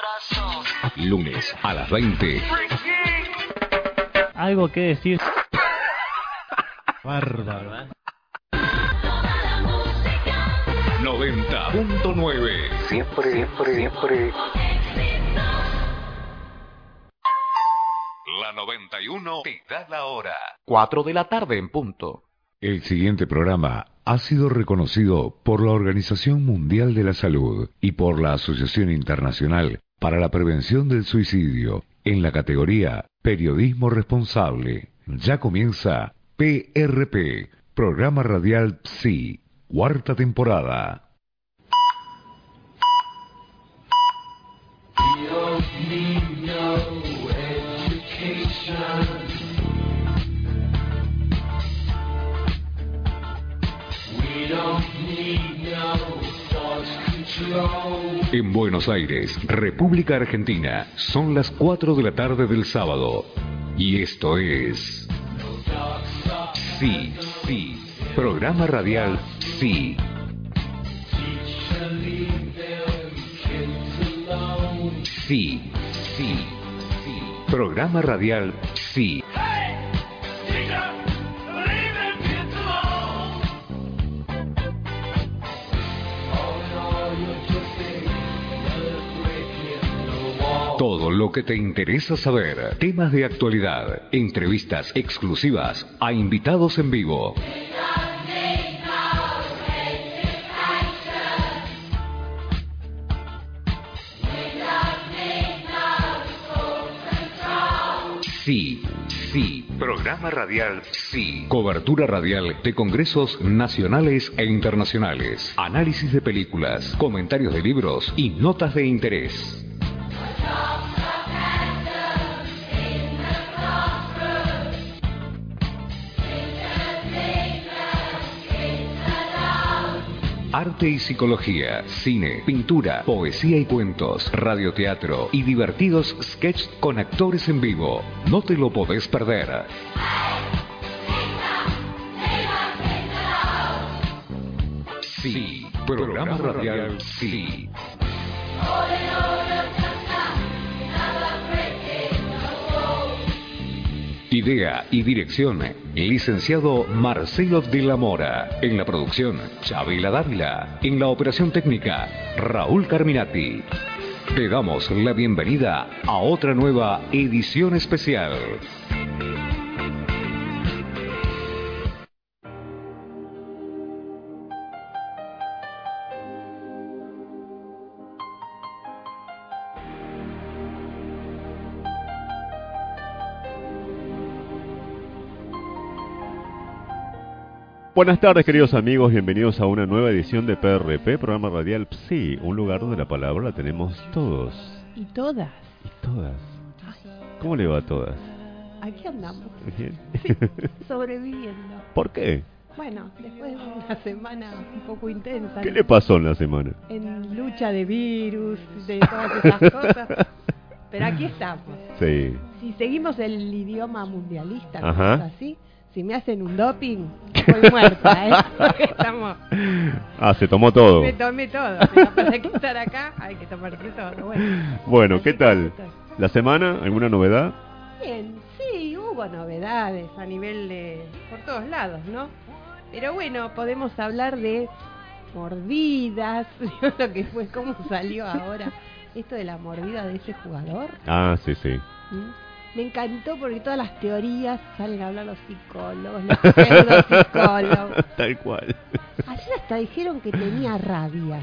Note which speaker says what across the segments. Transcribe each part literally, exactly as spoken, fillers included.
Speaker 1: Lunes a las veinte.
Speaker 2: Algo que decir. Bárbaro.
Speaker 1: noventa punto nueve. Siempre, siempre, siempre. La noventa y uno te da la hora. Cuatro de la tarde en punto.
Speaker 3: El siguiente programa ha sido reconocido por la Organización Mundial de la Salud y por la Asociación Internacional para la Prevención del Suicidio en la categoría Periodismo Responsable. Ya comienza P R P, Programa Radial P S I, cuarta temporada. En Buenos Aires, República Argentina, son las cuatro de la tarde del sábado. Y esto es... Sí, sí, Programa Radial Sí. Sí, sí, sí, Programa Radial Sí. Todo lo que te interesa saber, temas de actualidad, entrevistas exclusivas a invitados en vivo. Sí, sí, Programa Radial Sí. Cobertura radial de congresos nacionales e internacionales, análisis de películas, comentarios de libros y notas de interés. Arte y psicología, cine, pintura, poesía y cuentos, radioteatro y divertidos sketches con actores en vivo. No te lo podés perder. Sí, Programa Radial Sí. Idea y dirección, licenciado Marcelo de la Mora. En la producción, Chabela Dávila. En la operación técnica, Raúl Carminati. Te damos la bienvenida a otra nueva edición especial.
Speaker 4: Buenas tardes, queridos amigos, bienvenidos a una nueva edición de P R P, Programa Radial P S I, un lugar donde la palabra la tenemos todos.
Speaker 5: Y todas.
Speaker 4: Y todas. ¿Cómo le va a todas?
Speaker 5: Aquí andamos.
Speaker 4: Bien.
Speaker 5: Sí, sobreviviendo.
Speaker 4: ¿Por qué?
Speaker 5: Bueno, después de una semana un poco intensa.
Speaker 4: ¿Qué le pasó en la semana?
Speaker 5: En lucha de virus, de todas esas cosas. Pero aquí estamos.
Speaker 4: Sí.
Speaker 5: Si seguimos el idioma mundialista,
Speaker 4: Ajá.
Speaker 5: así, si me hacen un doping, estoy muerta, ¿eh? Porque estamos...
Speaker 4: Ah, se tomó todo.
Speaker 5: Me tomé todo. Pero para que estar acá hay que tomarse todo. Bueno,
Speaker 4: bueno, ¿qué tal? ¿La semana? ¿Alguna novedad?
Speaker 5: Bien, sí, hubo novedades a nivel de... por todos lados, ¿no? Pero bueno, podemos hablar de mordidas, lo que fue, cómo salió ahora esto de la mordida de ese jugador.
Speaker 4: Ah, sí, sí.
Speaker 5: ¿Mm? Me encantó porque todas las teorías salen a hablar los psicólogos, los pseudopsicólogos.
Speaker 4: Tal cual.
Speaker 5: Ayer hasta dijeron que tenía rabia.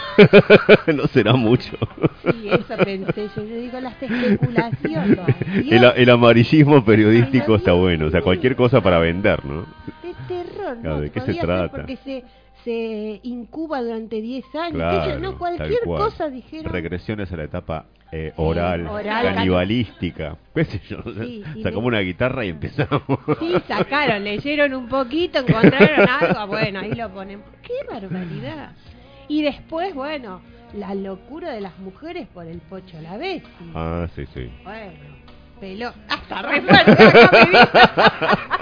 Speaker 4: No será mucho.
Speaker 5: Sí, eso pensé yo. Yo digo, las especulaciones.
Speaker 4: El, el amarillismo periodístico
Speaker 5: Ay,
Speaker 4: está bueno. O sea, cualquier cosa para vender, ¿no?
Speaker 5: De terror,
Speaker 4: Claro,
Speaker 5: ¿no?
Speaker 4: ¿de qué se
Speaker 5: Podría ser
Speaker 4: trata?
Speaker 5: Porque se, se incuba durante diez años.
Speaker 4: Claro,
Speaker 5: Ellos, no,
Speaker 4: tal
Speaker 5: cualquier
Speaker 4: cual.
Speaker 5: cosa dijeron.
Speaker 4: Regresiones a la etapa eh, oral,
Speaker 5: oral,
Speaker 4: canibalística. ¿Qué sé yo?
Speaker 5: Sí, sí,
Speaker 4: Sacamos
Speaker 5: me-
Speaker 4: una guitarra y empezamos.
Speaker 5: Sí, sacaron, leyeron un poquito, encontraron algo, bueno, ahí lo ponen. ¡Qué barbaridad! Y después, bueno, la locura de las mujeres por el Pocho Lavezzi.
Speaker 4: Ah, sí, sí.
Speaker 5: Bueno, peló. Hasta re fuerte, acá me vi.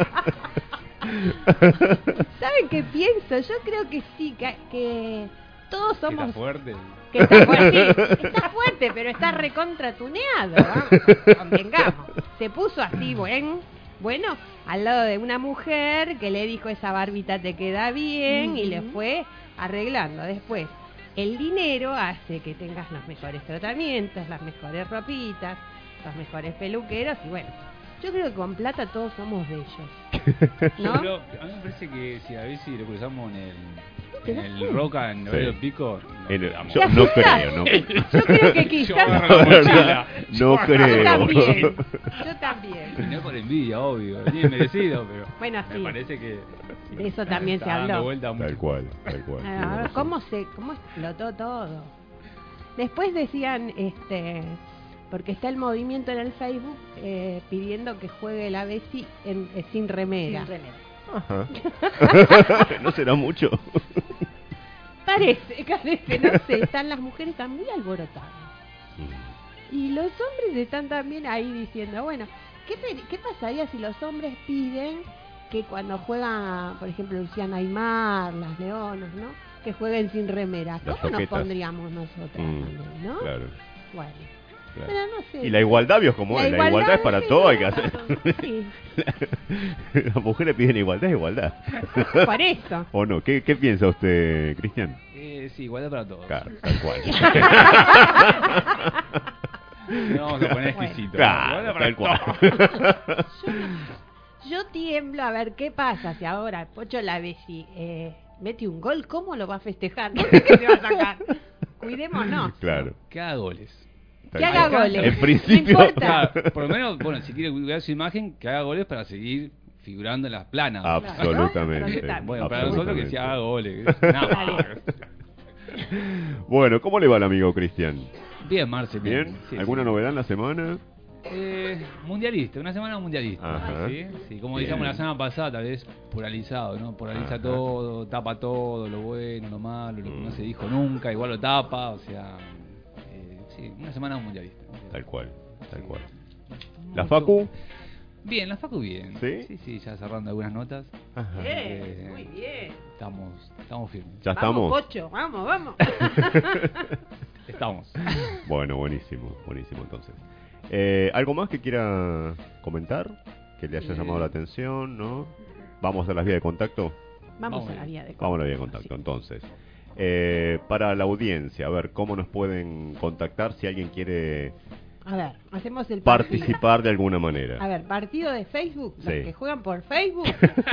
Speaker 5: ¿Saben qué pienso? Yo creo que sí, que, que todos somos...
Speaker 2: Está fuerte.
Speaker 5: Que está fuerte, sí, está fuerte, pero está recontratuneado, ¿no? Convengamos. Se puso así, buen, bueno, al lado de una mujer que le dijo esa barbita te queda bien, uh-huh. y le fue arreglando. Después, el dinero hace que tengas los mejores tratamientos, las mejores ropitas, los mejores peluqueros, y bueno, yo creo que con plata todos somos bellos, ¿no?
Speaker 2: Pero a mí me parece que si a ver si lo cruzamos en el... En el Roca, en el sí. Pico, no,
Speaker 4: el, yo no creo, ¿no?
Speaker 5: Yo creo que quizás...
Speaker 4: No creo.
Speaker 5: Yo también, yo también.
Speaker 2: Y no por envidia, obvio, ni merecido, pero
Speaker 5: bueno,
Speaker 2: me
Speaker 5: sí.
Speaker 2: parece que...
Speaker 5: De eso también se habló.
Speaker 4: Tal cual, tal cual.
Speaker 5: A ver, ¿cómo, se, ¿cómo explotó todo? Después decían, este... porque está el movimiento en el Facebook eh, pidiendo que juegue la Bessi en, eh, sin remera. Sin remera.
Speaker 4: Ajá. No será mucho.
Speaker 5: Parece, parece, no sé, están las mujeres están muy alborotadas. Y los hombres están también ahí diciendo, bueno, ¿qué, qué pasaría si los hombres piden que cuando juegan, por ejemplo, Luciana Aymar, las Leonas, ¿no? Que jueguen sin remera? ¿Cómo nos
Speaker 4: soquetas.
Speaker 5: Pondríamos nosotros mm, también, no?
Speaker 4: Claro.
Speaker 5: Bueno.
Speaker 4: Claro.
Speaker 5: Pero no sé.
Speaker 4: Y la igualdad, vio como es, la igualdad es para sí, todo, hay que hacer.
Speaker 5: Sí.
Speaker 4: Las mujeres piden igualdad, es igualdad.
Speaker 5: Por eso.
Speaker 4: ¿O no? ¿Qué, qué piensa usted, Cristian?
Speaker 2: Eh, sí, igualdad para todos.
Speaker 4: Claro, tal cual.
Speaker 2: No vamos a poner exquisito.
Speaker 4: Claro,
Speaker 2: ¿no?
Speaker 4: tal cual.
Speaker 5: Yo, yo tiemblo a ver qué pasa si ahora Pocho Lavezzi eh, mete un gol, ¿cómo lo va a festejar? No sé qué se va a sacar. Cuidémonos.
Speaker 4: Claro.
Speaker 2: Que haga goles.
Speaker 5: Que haga goles.
Speaker 4: En principio.
Speaker 5: No importa.
Speaker 2: Claro, por lo menos, bueno, si quiere cuidar su imagen, que haga goles para seguir figurando en las planas.
Speaker 4: Absolutamente.
Speaker 5: Claro.
Speaker 2: Bueno, para nosotros que se haga goles. Nada.
Speaker 4: Bueno, ¿cómo le va al amigo Cristian?
Speaker 2: Bien, Marce.
Speaker 4: Bien.
Speaker 2: bien. Sí,
Speaker 4: ¿Alguna
Speaker 2: sí.
Speaker 4: novedad en la semana?
Speaker 2: Eh, mundialista, una semana mundialista.
Speaker 4: Ajá.
Speaker 2: ¿Sí? Sí, como
Speaker 4: Bien.
Speaker 2: decíamos la semana pasada, tal vez polarizado, ¿no? Polariza
Speaker 4: Ajá.
Speaker 2: todo, tapa todo, lo bueno, lo malo, lo que no se dijo nunca, igual lo tapa, o sea, eh, sí, una semana mundialista.
Speaker 4: Tal cual, tal
Speaker 2: Sí.
Speaker 4: cual.
Speaker 2: Mucho-
Speaker 4: ¿La Facu?
Speaker 2: Bien, la Facu bien.
Speaker 4: ¿Sí?
Speaker 2: Sí, sí, ya cerrando algunas notas.
Speaker 4: Ajá.
Speaker 5: Bien,
Speaker 2: Eh,
Speaker 5: muy bien.
Speaker 2: Estamos, estamos firmes.
Speaker 4: ¿Ya
Speaker 5: Vamos,
Speaker 4: estamos?
Speaker 5: Pocho, vamos, vamos.
Speaker 2: Estamos.
Speaker 4: Bueno, buenísimo, buenísimo entonces. Eh, ¿Algo más que quiera comentar? Que le haya
Speaker 2: Eh.
Speaker 4: llamado la atención, ¿no? Vamos a las vías de contacto.
Speaker 5: Vamos
Speaker 2: Vamos
Speaker 5: a la
Speaker 2: bien.
Speaker 5: vía de contacto.
Speaker 4: Vamos a la vía de contacto, entonces. Eh, para la audiencia, a ver, ¿cómo nos pueden contactar si alguien quiere
Speaker 5: A ver, hacemos el partido.
Speaker 4: participar de alguna manera?
Speaker 5: A ver, partido de Facebook, los
Speaker 4: Sí.
Speaker 5: que juegan por Facebook,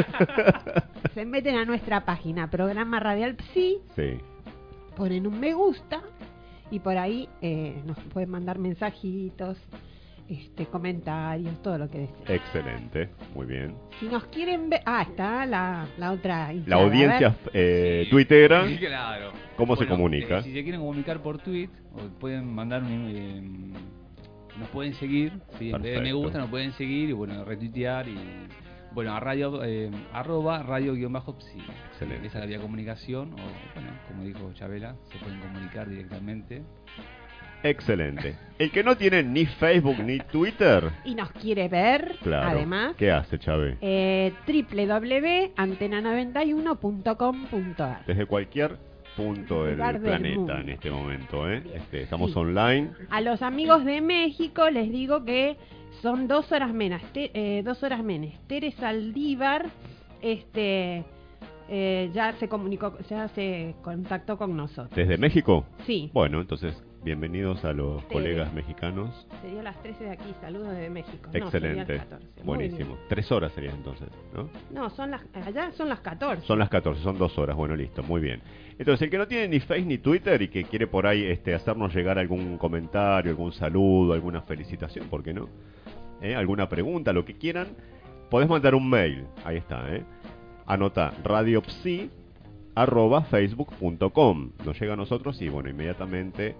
Speaker 5: se meten a nuestra página, programa Radial Psi,
Speaker 4: Sí,
Speaker 5: ponen un me gusta y por ahí eh, nos pueden mandar mensajitos, este, comentarios, todo lo que deseen.
Speaker 4: excelente, muy bien.
Speaker 5: Si nos quieren ver, ah, está la, la otra
Speaker 4: La
Speaker 5: hinchada, a
Speaker 4: audiencia
Speaker 5: ver.
Speaker 4: eh,
Speaker 2: Sí.
Speaker 4: tuitera,
Speaker 2: Sí, claro.
Speaker 4: ¿cómo se
Speaker 2: Bueno,
Speaker 4: comunica?
Speaker 2: eh, si se quieren comunicar por tweet, o pueden mandar un... eh, nos pueden seguir, ¿sí? En vez de me
Speaker 4: Perfecto.
Speaker 2: gusta nos pueden seguir y bueno, retuitear y... Bueno, a radio, eh, arroba radio guión bajo psi.
Speaker 4: Excelente.
Speaker 2: Esa es la vía de comunicación, o bueno, como dijo Chabela, se pueden comunicar directamente.
Speaker 4: Excelente. El que no tiene ni Facebook ni Twitter,
Speaker 5: Y nos quiere ver,
Speaker 4: claro.
Speaker 5: además,
Speaker 4: ¿Qué hace, Chávez?
Speaker 5: eh, doble u doble u doble u punto antena noventa y uno punto com punto a r.
Speaker 4: Desde cualquier punto del
Speaker 5: Lugar del
Speaker 4: planeta
Speaker 5: mundo.
Speaker 4: en este momento, ¿eh? Este, estamos
Speaker 5: Sí.
Speaker 4: online.
Speaker 5: A los amigos de México les digo que son dos horas menos, te- eh, dos horas menos. Tere Saldívar, este, eh, ya se comunicó, ya se contactó con nosotros.
Speaker 4: ¿Desde México?
Speaker 5: Sí,
Speaker 4: Bueno, entonces, bienvenidos a los
Speaker 5: Sí.
Speaker 4: colegas mexicanos.
Speaker 5: sería las trece de aquí. Saludos desde México. No, sería
Speaker 4: Excelente.
Speaker 5: las catorce. Muy
Speaker 4: Buenísimo.
Speaker 5: bien.
Speaker 4: Tres horas serían entonces, ¿no?
Speaker 5: No, son las, allá son las catorce.
Speaker 4: Son las catorce, son dos horas. Bueno, listo, muy bien. Entonces, el que no tiene ni Face ni Twitter y que quiere por ahí este, hacernos llegar algún comentario, algún saludo, alguna felicitación, ¿por qué no? ¿Eh? Alguna pregunta, lo que quieran, podés mandar un mail. Ahí está, ¿eh? Anota radiopsi arroba facebook punto com. Nos llega a nosotros y, bueno, inmediatamente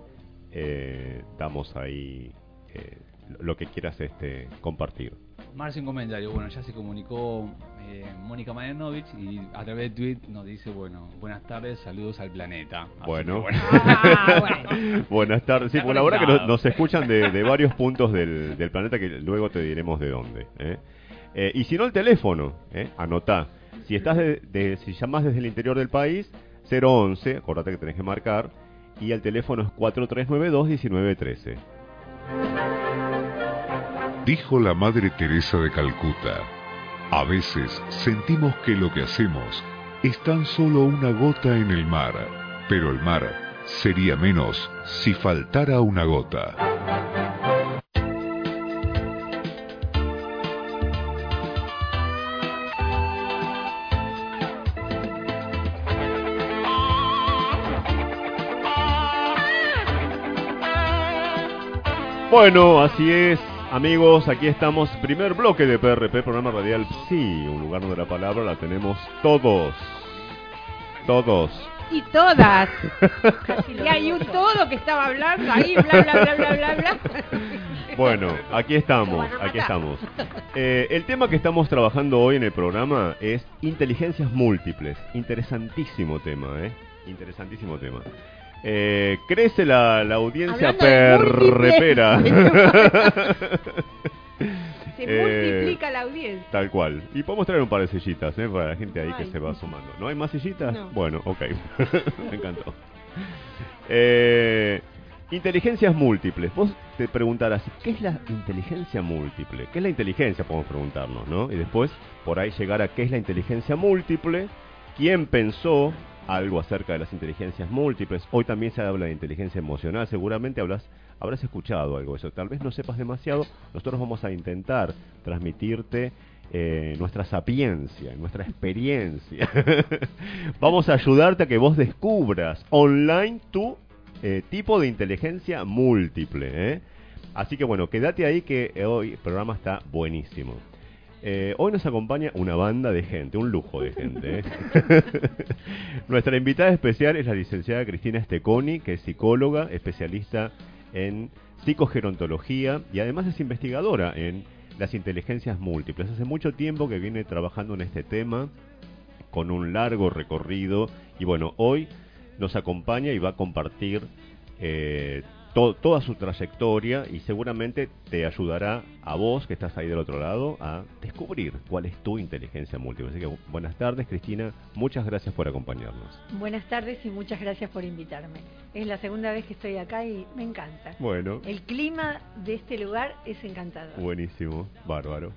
Speaker 4: eh, damos ahí eh, lo que quieras este, compartir.
Speaker 2: Marce, un comentario. Bueno, ya se comunicó eh, Mónica Marianovich y a través de tweet nos dice, bueno, buenas tardes, saludos al planeta. Así
Speaker 4: Bueno.
Speaker 2: que,
Speaker 5: Ah, bueno.
Speaker 4: Buenas tardes. Sí,
Speaker 2: Está
Speaker 4: por la hora que
Speaker 2: conectado.
Speaker 4: nos, nos escuchan de, de varios puntos del, del planeta que luego te diremos de dónde. ¿eh? Eh, y si no, el teléfono. ¿eh? Anotá. Si estás de, de- si llamas desde el interior del país, cero once, acordate que tenés que marcar, y el teléfono es cuatro tres nueve dos, uno nueve uno tres.
Speaker 3: Dijo la Madre Teresa de Calcuta: a veces sentimos que lo que hacemos es tan solo una gota en el mar, pero el mar sería menos si faltara una gota.
Speaker 4: Bueno, así es, amigos, aquí estamos, primer bloque de P R P, programa radial Sí, un lugar donde la palabra la tenemos todos, todos.
Speaker 5: Y todas. Y hay un todo que estaba hablando ahí, bla, bla, bla, bla, bla, bla.
Speaker 4: Bueno, aquí estamos, aquí estamos. Eh, el tema que estamos trabajando hoy en el programa es inteligencias múltiples. Interesantísimo tema, ¿eh? Interesantísimo tema. Eh, crece la, la audiencia perrepera.
Speaker 5: Se
Speaker 4: Eh,
Speaker 5: multiplica la audiencia.
Speaker 4: Tal cual. Y podemos traer un par de sillitas, ¿eh? Para la gente ahí
Speaker 5: Ay.
Speaker 4: que se va sumando. ¿No hay más sillitas?
Speaker 5: No.
Speaker 4: Bueno, ok. Me encantó. Eh, inteligencias múltiples. Vos te preguntarás, ¿qué es la inteligencia múltiple? ¿Qué es la inteligencia? Podemos preguntarnos, ¿no? Y después, por ahí llegar a qué es la inteligencia múltiple. ¿Quién pensó algo acerca de las inteligencias múltiples? Hoy también se habla de inteligencia emocional. Seguramente hablas, habrás escuchado algo de eso. Tal vez no sepas demasiado. Nosotros vamos a intentar transmitirte eh, nuestra sapiencia, nuestra experiencia. Vamos a ayudarte a que vos descubras online tu eh, tipo de inteligencia múltiple, ¿eh? Así que bueno, quédate ahí que hoy el programa está buenísimo. Eh, hoy nos acompaña una banda de gente, un lujo de gente, ¿eh? Nuestra invitada especial es la licenciada Cristina Esteconi, que es psicóloga, especialista en psicogerontología y además es investigadora en las inteligencias múltiples. Hace mucho tiempo que viene trabajando en este tema, con un largo recorrido, y bueno, hoy nos acompaña y va a compartir eh, To- toda su trayectoria y seguramente te ayudará a vos que estás ahí del otro lado a descubrir cuál es tu inteligencia múltiple. Así que buenas tardes, Cristina, muchas gracias por acompañarnos.
Speaker 6: Buenas tardes y muchas gracias por invitarme. Es la segunda vez que estoy acá y me encanta.
Speaker 4: Bueno,
Speaker 6: El clima de este lugar es encantador.
Speaker 4: buenísimo, bárbaro.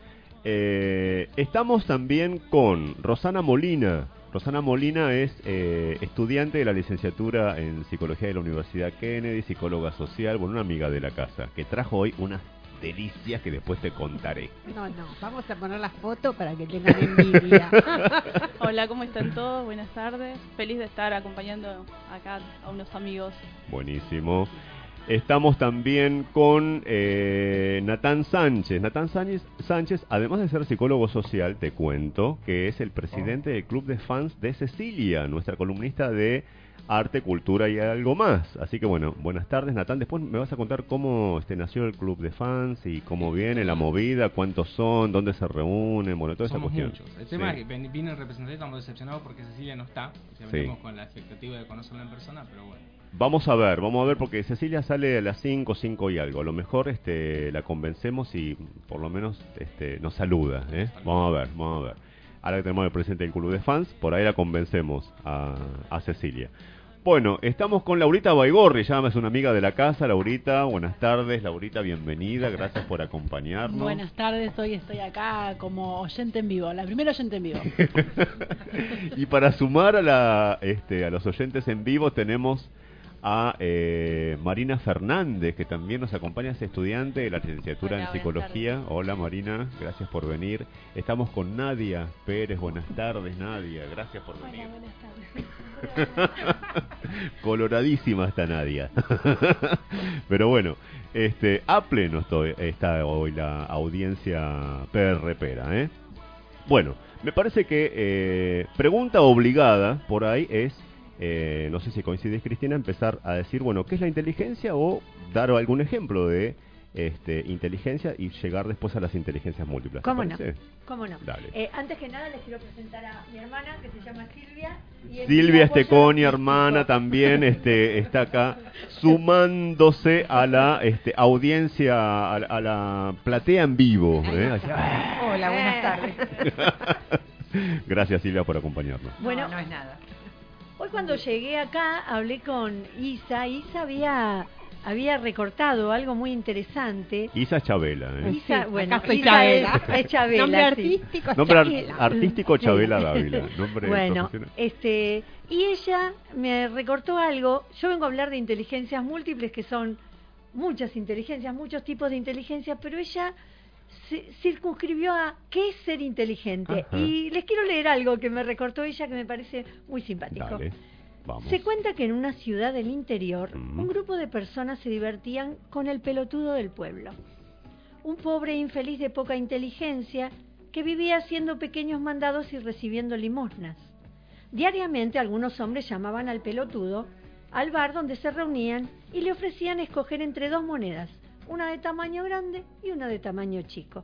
Speaker 4: Eh, estamos también con Rosana Molina. Rosana Molina es eh, estudiante de la licenciatura en Psicología de la Universidad Kennedy, psicóloga social, bueno, una amiga de la casa, que trajo hoy unas delicias que después te contaré.
Speaker 5: No, no, vamos a poner las fotos para que tengan envidia.
Speaker 7: Hola, ¿cómo están todos? Buenas tardes. Feliz de estar acompañando acá a unos amigos.
Speaker 4: Buenísimo. Estamos también con eh, Natán Sánchez. Natán Sánchez, Sánchez, además de ser psicólogo social, te cuento que es el presidente del Club de Fans de Cecilia, nuestra columnista de arte, cultura y algo más. Así que bueno, buenas tardes, Natán. Después me vas a contar cómo este, nació el Club de Fans y cómo viene la movida, cuántos son, dónde se reúnen, bueno, toda esa
Speaker 8: Somos
Speaker 4: cuestión.
Speaker 8: muchos. El tema
Speaker 4: Sí.
Speaker 8: es que ven- vine el representante, estamos decepcionados porque Cecilia no está. O sea,
Speaker 4: Sí.
Speaker 8: venimos con la expectativa de conocerla en persona, pero bueno.
Speaker 4: Vamos a ver, vamos a ver, porque Cecilia sale a las cinco, cinco y algo. A lo mejor este, la convencemos y por lo menos este, nos saluda, ¿eh? Vamos a ver, vamos a ver. Ahora que tenemos el presidente del Club de Fans, por ahí la convencemos a, a Cecilia. Bueno, estamos con Laurita Baigorri, ya es una amiga de la casa. Laurita, buenas tardes. Laurita, bienvenida, gracias por acompañarnos.
Speaker 9: Buenas tardes, hoy estoy acá como oyente en vivo, la primera oyente en vivo.
Speaker 4: Y para sumar a, la, este, a los oyentes en vivo tenemos a eh, Marina Fernández, que también nos acompaña, es estudiante de la licenciatura
Speaker 6: Hola,
Speaker 4: en
Speaker 6: buenas
Speaker 4: Psicología.
Speaker 6: tardes.
Speaker 4: Hola Marina, gracias por venir. Estamos con Nadia Pérez, buenas tardes Nadia, gracias por venir.
Speaker 6: Hola, buenas tardes.
Speaker 4: Coloradísima está Nadia. Pero bueno, este, a pleno estoy, está hoy la audiencia perrepera, ¿eh? Bueno, me parece que eh, pregunta obligada por ahí es, eh, no sé si coincides Cristina, empezar a decir, bueno, ¿qué es la inteligencia? O dar algún ejemplo de este, inteligencia y llegar después a las inteligencias múltiples. ¿te
Speaker 6: ¿Cómo no?
Speaker 4: parece?
Speaker 6: ¿Cómo no?
Speaker 4: Dale.
Speaker 6: Eh, antes que nada les quiero presentar a mi hermana que se llama Silvia. Y es
Speaker 4: Silvia
Speaker 6: mi apoyo
Speaker 4: Esteconi,
Speaker 6: artístico.
Speaker 4: hermana, también este, está acá sumándose a la este, audiencia, a, la- a la platea en vivo. ¿eh? Así, ¡ah!
Speaker 6: Hola, buenas tardes.
Speaker 4: Gracias Silvia por acompañarnos.
Speaker 6: Bueno,
Speaker 5: No, no es nada.
Speaker 6: hoy cuando llegué acá hablé con Isa. Isa había había recortado algo muy interesante.
Speaker 4: Isa Chabela, ¿eh?
Speaker 6: Isa,
Speaker 5: Sí,
Speaker 6: bueno,
Speaker 5: acá soy
Speaker 6: Isa
Speaker 5: Chabela.
Speaker 6: es, es Chabela.
Speaker 5: Nombre
Speaker 6: sí.
Speaker 5: artístico es
Speaker 4: Nombre ar-
Speaker 5: Chabela.
Speaker 4: artístico
Speaker 6: Sí.
Speaker 4: Chabela Dávila. Nombre
Speaker 6: Bueno,
Speaker 4: profesional.
Speaker 6: este, y ella me recortó algo. Yo vengo a hablar de inteligencias múltiples, que son muchas inteligencias, muchos tipos de inteligencia, pero ella se circunscribió a qué es ser inteligente.
Speaker 4: Ajá.
Speaker 6: Y les quiero leer algo que me recortó ella que me parece muy simpático.
Speaker 4: Dale, vamos.
Speaker 6: Se cuenta que en una ciudad del interior,
Speaker 4: Mm.
Speaker 6: un grupo de personas se divertían con el pelotudo del pueblo. Un pobre infeliz de poca inteligencia que vivía haciendo pequeños mandados y recibiendo limosnas. Diariamente algunos hombres llamaban al pelotudo al bar donde se reunían y le ofrecían escoger entre dos monedas, una de tamaño grande y una de tamaño chico.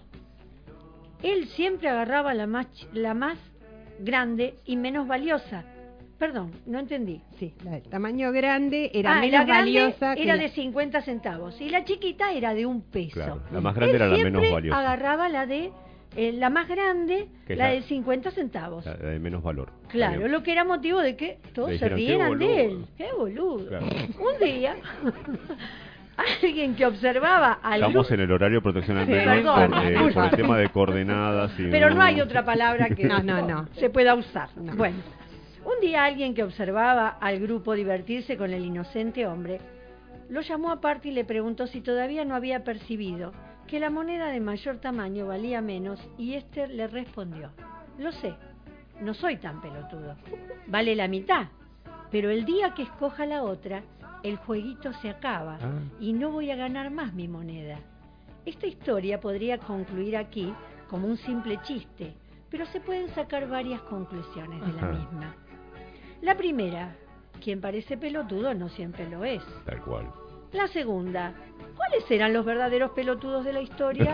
Speaker 6: Él siempre agarraba la más, ch- la más grande y menos valiosa. Perdón, no entendí.
Speaker 5: Sí, la de tamaño grande era
Speaker 6: Ah,
Speaker 5: menos
Speaker 6: la grande
Speaker 5: valiosa que
Speaker 6: era
Speaker 5: la-
Speaker 6: de cincuenta centavos y la chiquita era de un peso.
Speaker 4: Claro, la más grande
Speaker 6: Él
Speaker 4: era la
Speaker 6: siempre
Speaker 4: menos valiosa.
Speaker 6: agarraba la de eh, la más grande,
Speaker 4: Que es
Speaker 6: la
Speaker 4: la-
Speaker 6: de cincuenta centavos.
Speaker 4: La de menos valor. Está
Speaker 6: Claro,
Speaker 4: bien.
Speaker 6: lo que era motivo de que todos
Speaker 4: Le
Speaker 6: se
Speaker 4: dijeron, "Qué
Speaker 6: rieran de él.
Speaker 4: boludo".
Speaker 6: ¡Qué boludo!
Speaker 4: Claro.
Speaker 6: Un día, alguien que observaba al
Speaker 4: Estamos
Speaker 6: grupo...
Speaker 4: en el horario de protección al
Speaker 6: Sí,
Speaker 4: menor
Speaker 6: perdón,
Speaker 4: por, eh,
Speaker 6: disculpa.
Speaker 4: por el tema de coordenadas. Y
Speaker 6: Pero no hay otra palabra que
Speaker 5: No, no, no.
Speaker 6: se pueda usar.
Speaker 5: No.
Speaker 6: Bueno, un día alguien que observaba al grupo divertirse con el inocente hombre, lo llamó aparte y le preguntó si todavía no había percibido que la moneda de mayor tamaño valía menos, y éste le respondió: lo sé, no soy tan pelotudo, vale la mitad, pero el día que escoja la otra, el jueguito se acaba
Speaker 4: Ah.
Speaker 6: y no voy a ganar más mi moneda. Esta historia podría concluir aquí como un simple chiste, pero se pueden sacar varias conclusiones de la
Speaker 4: Ajá.
Speaker 6: misma. La primera, quien parece pelotudo no siempre lo es.
Speaker 4: Tal cual.
Speaker 6: La segunda, ¿cuáles serán los verdaderos pelotudos de la historia?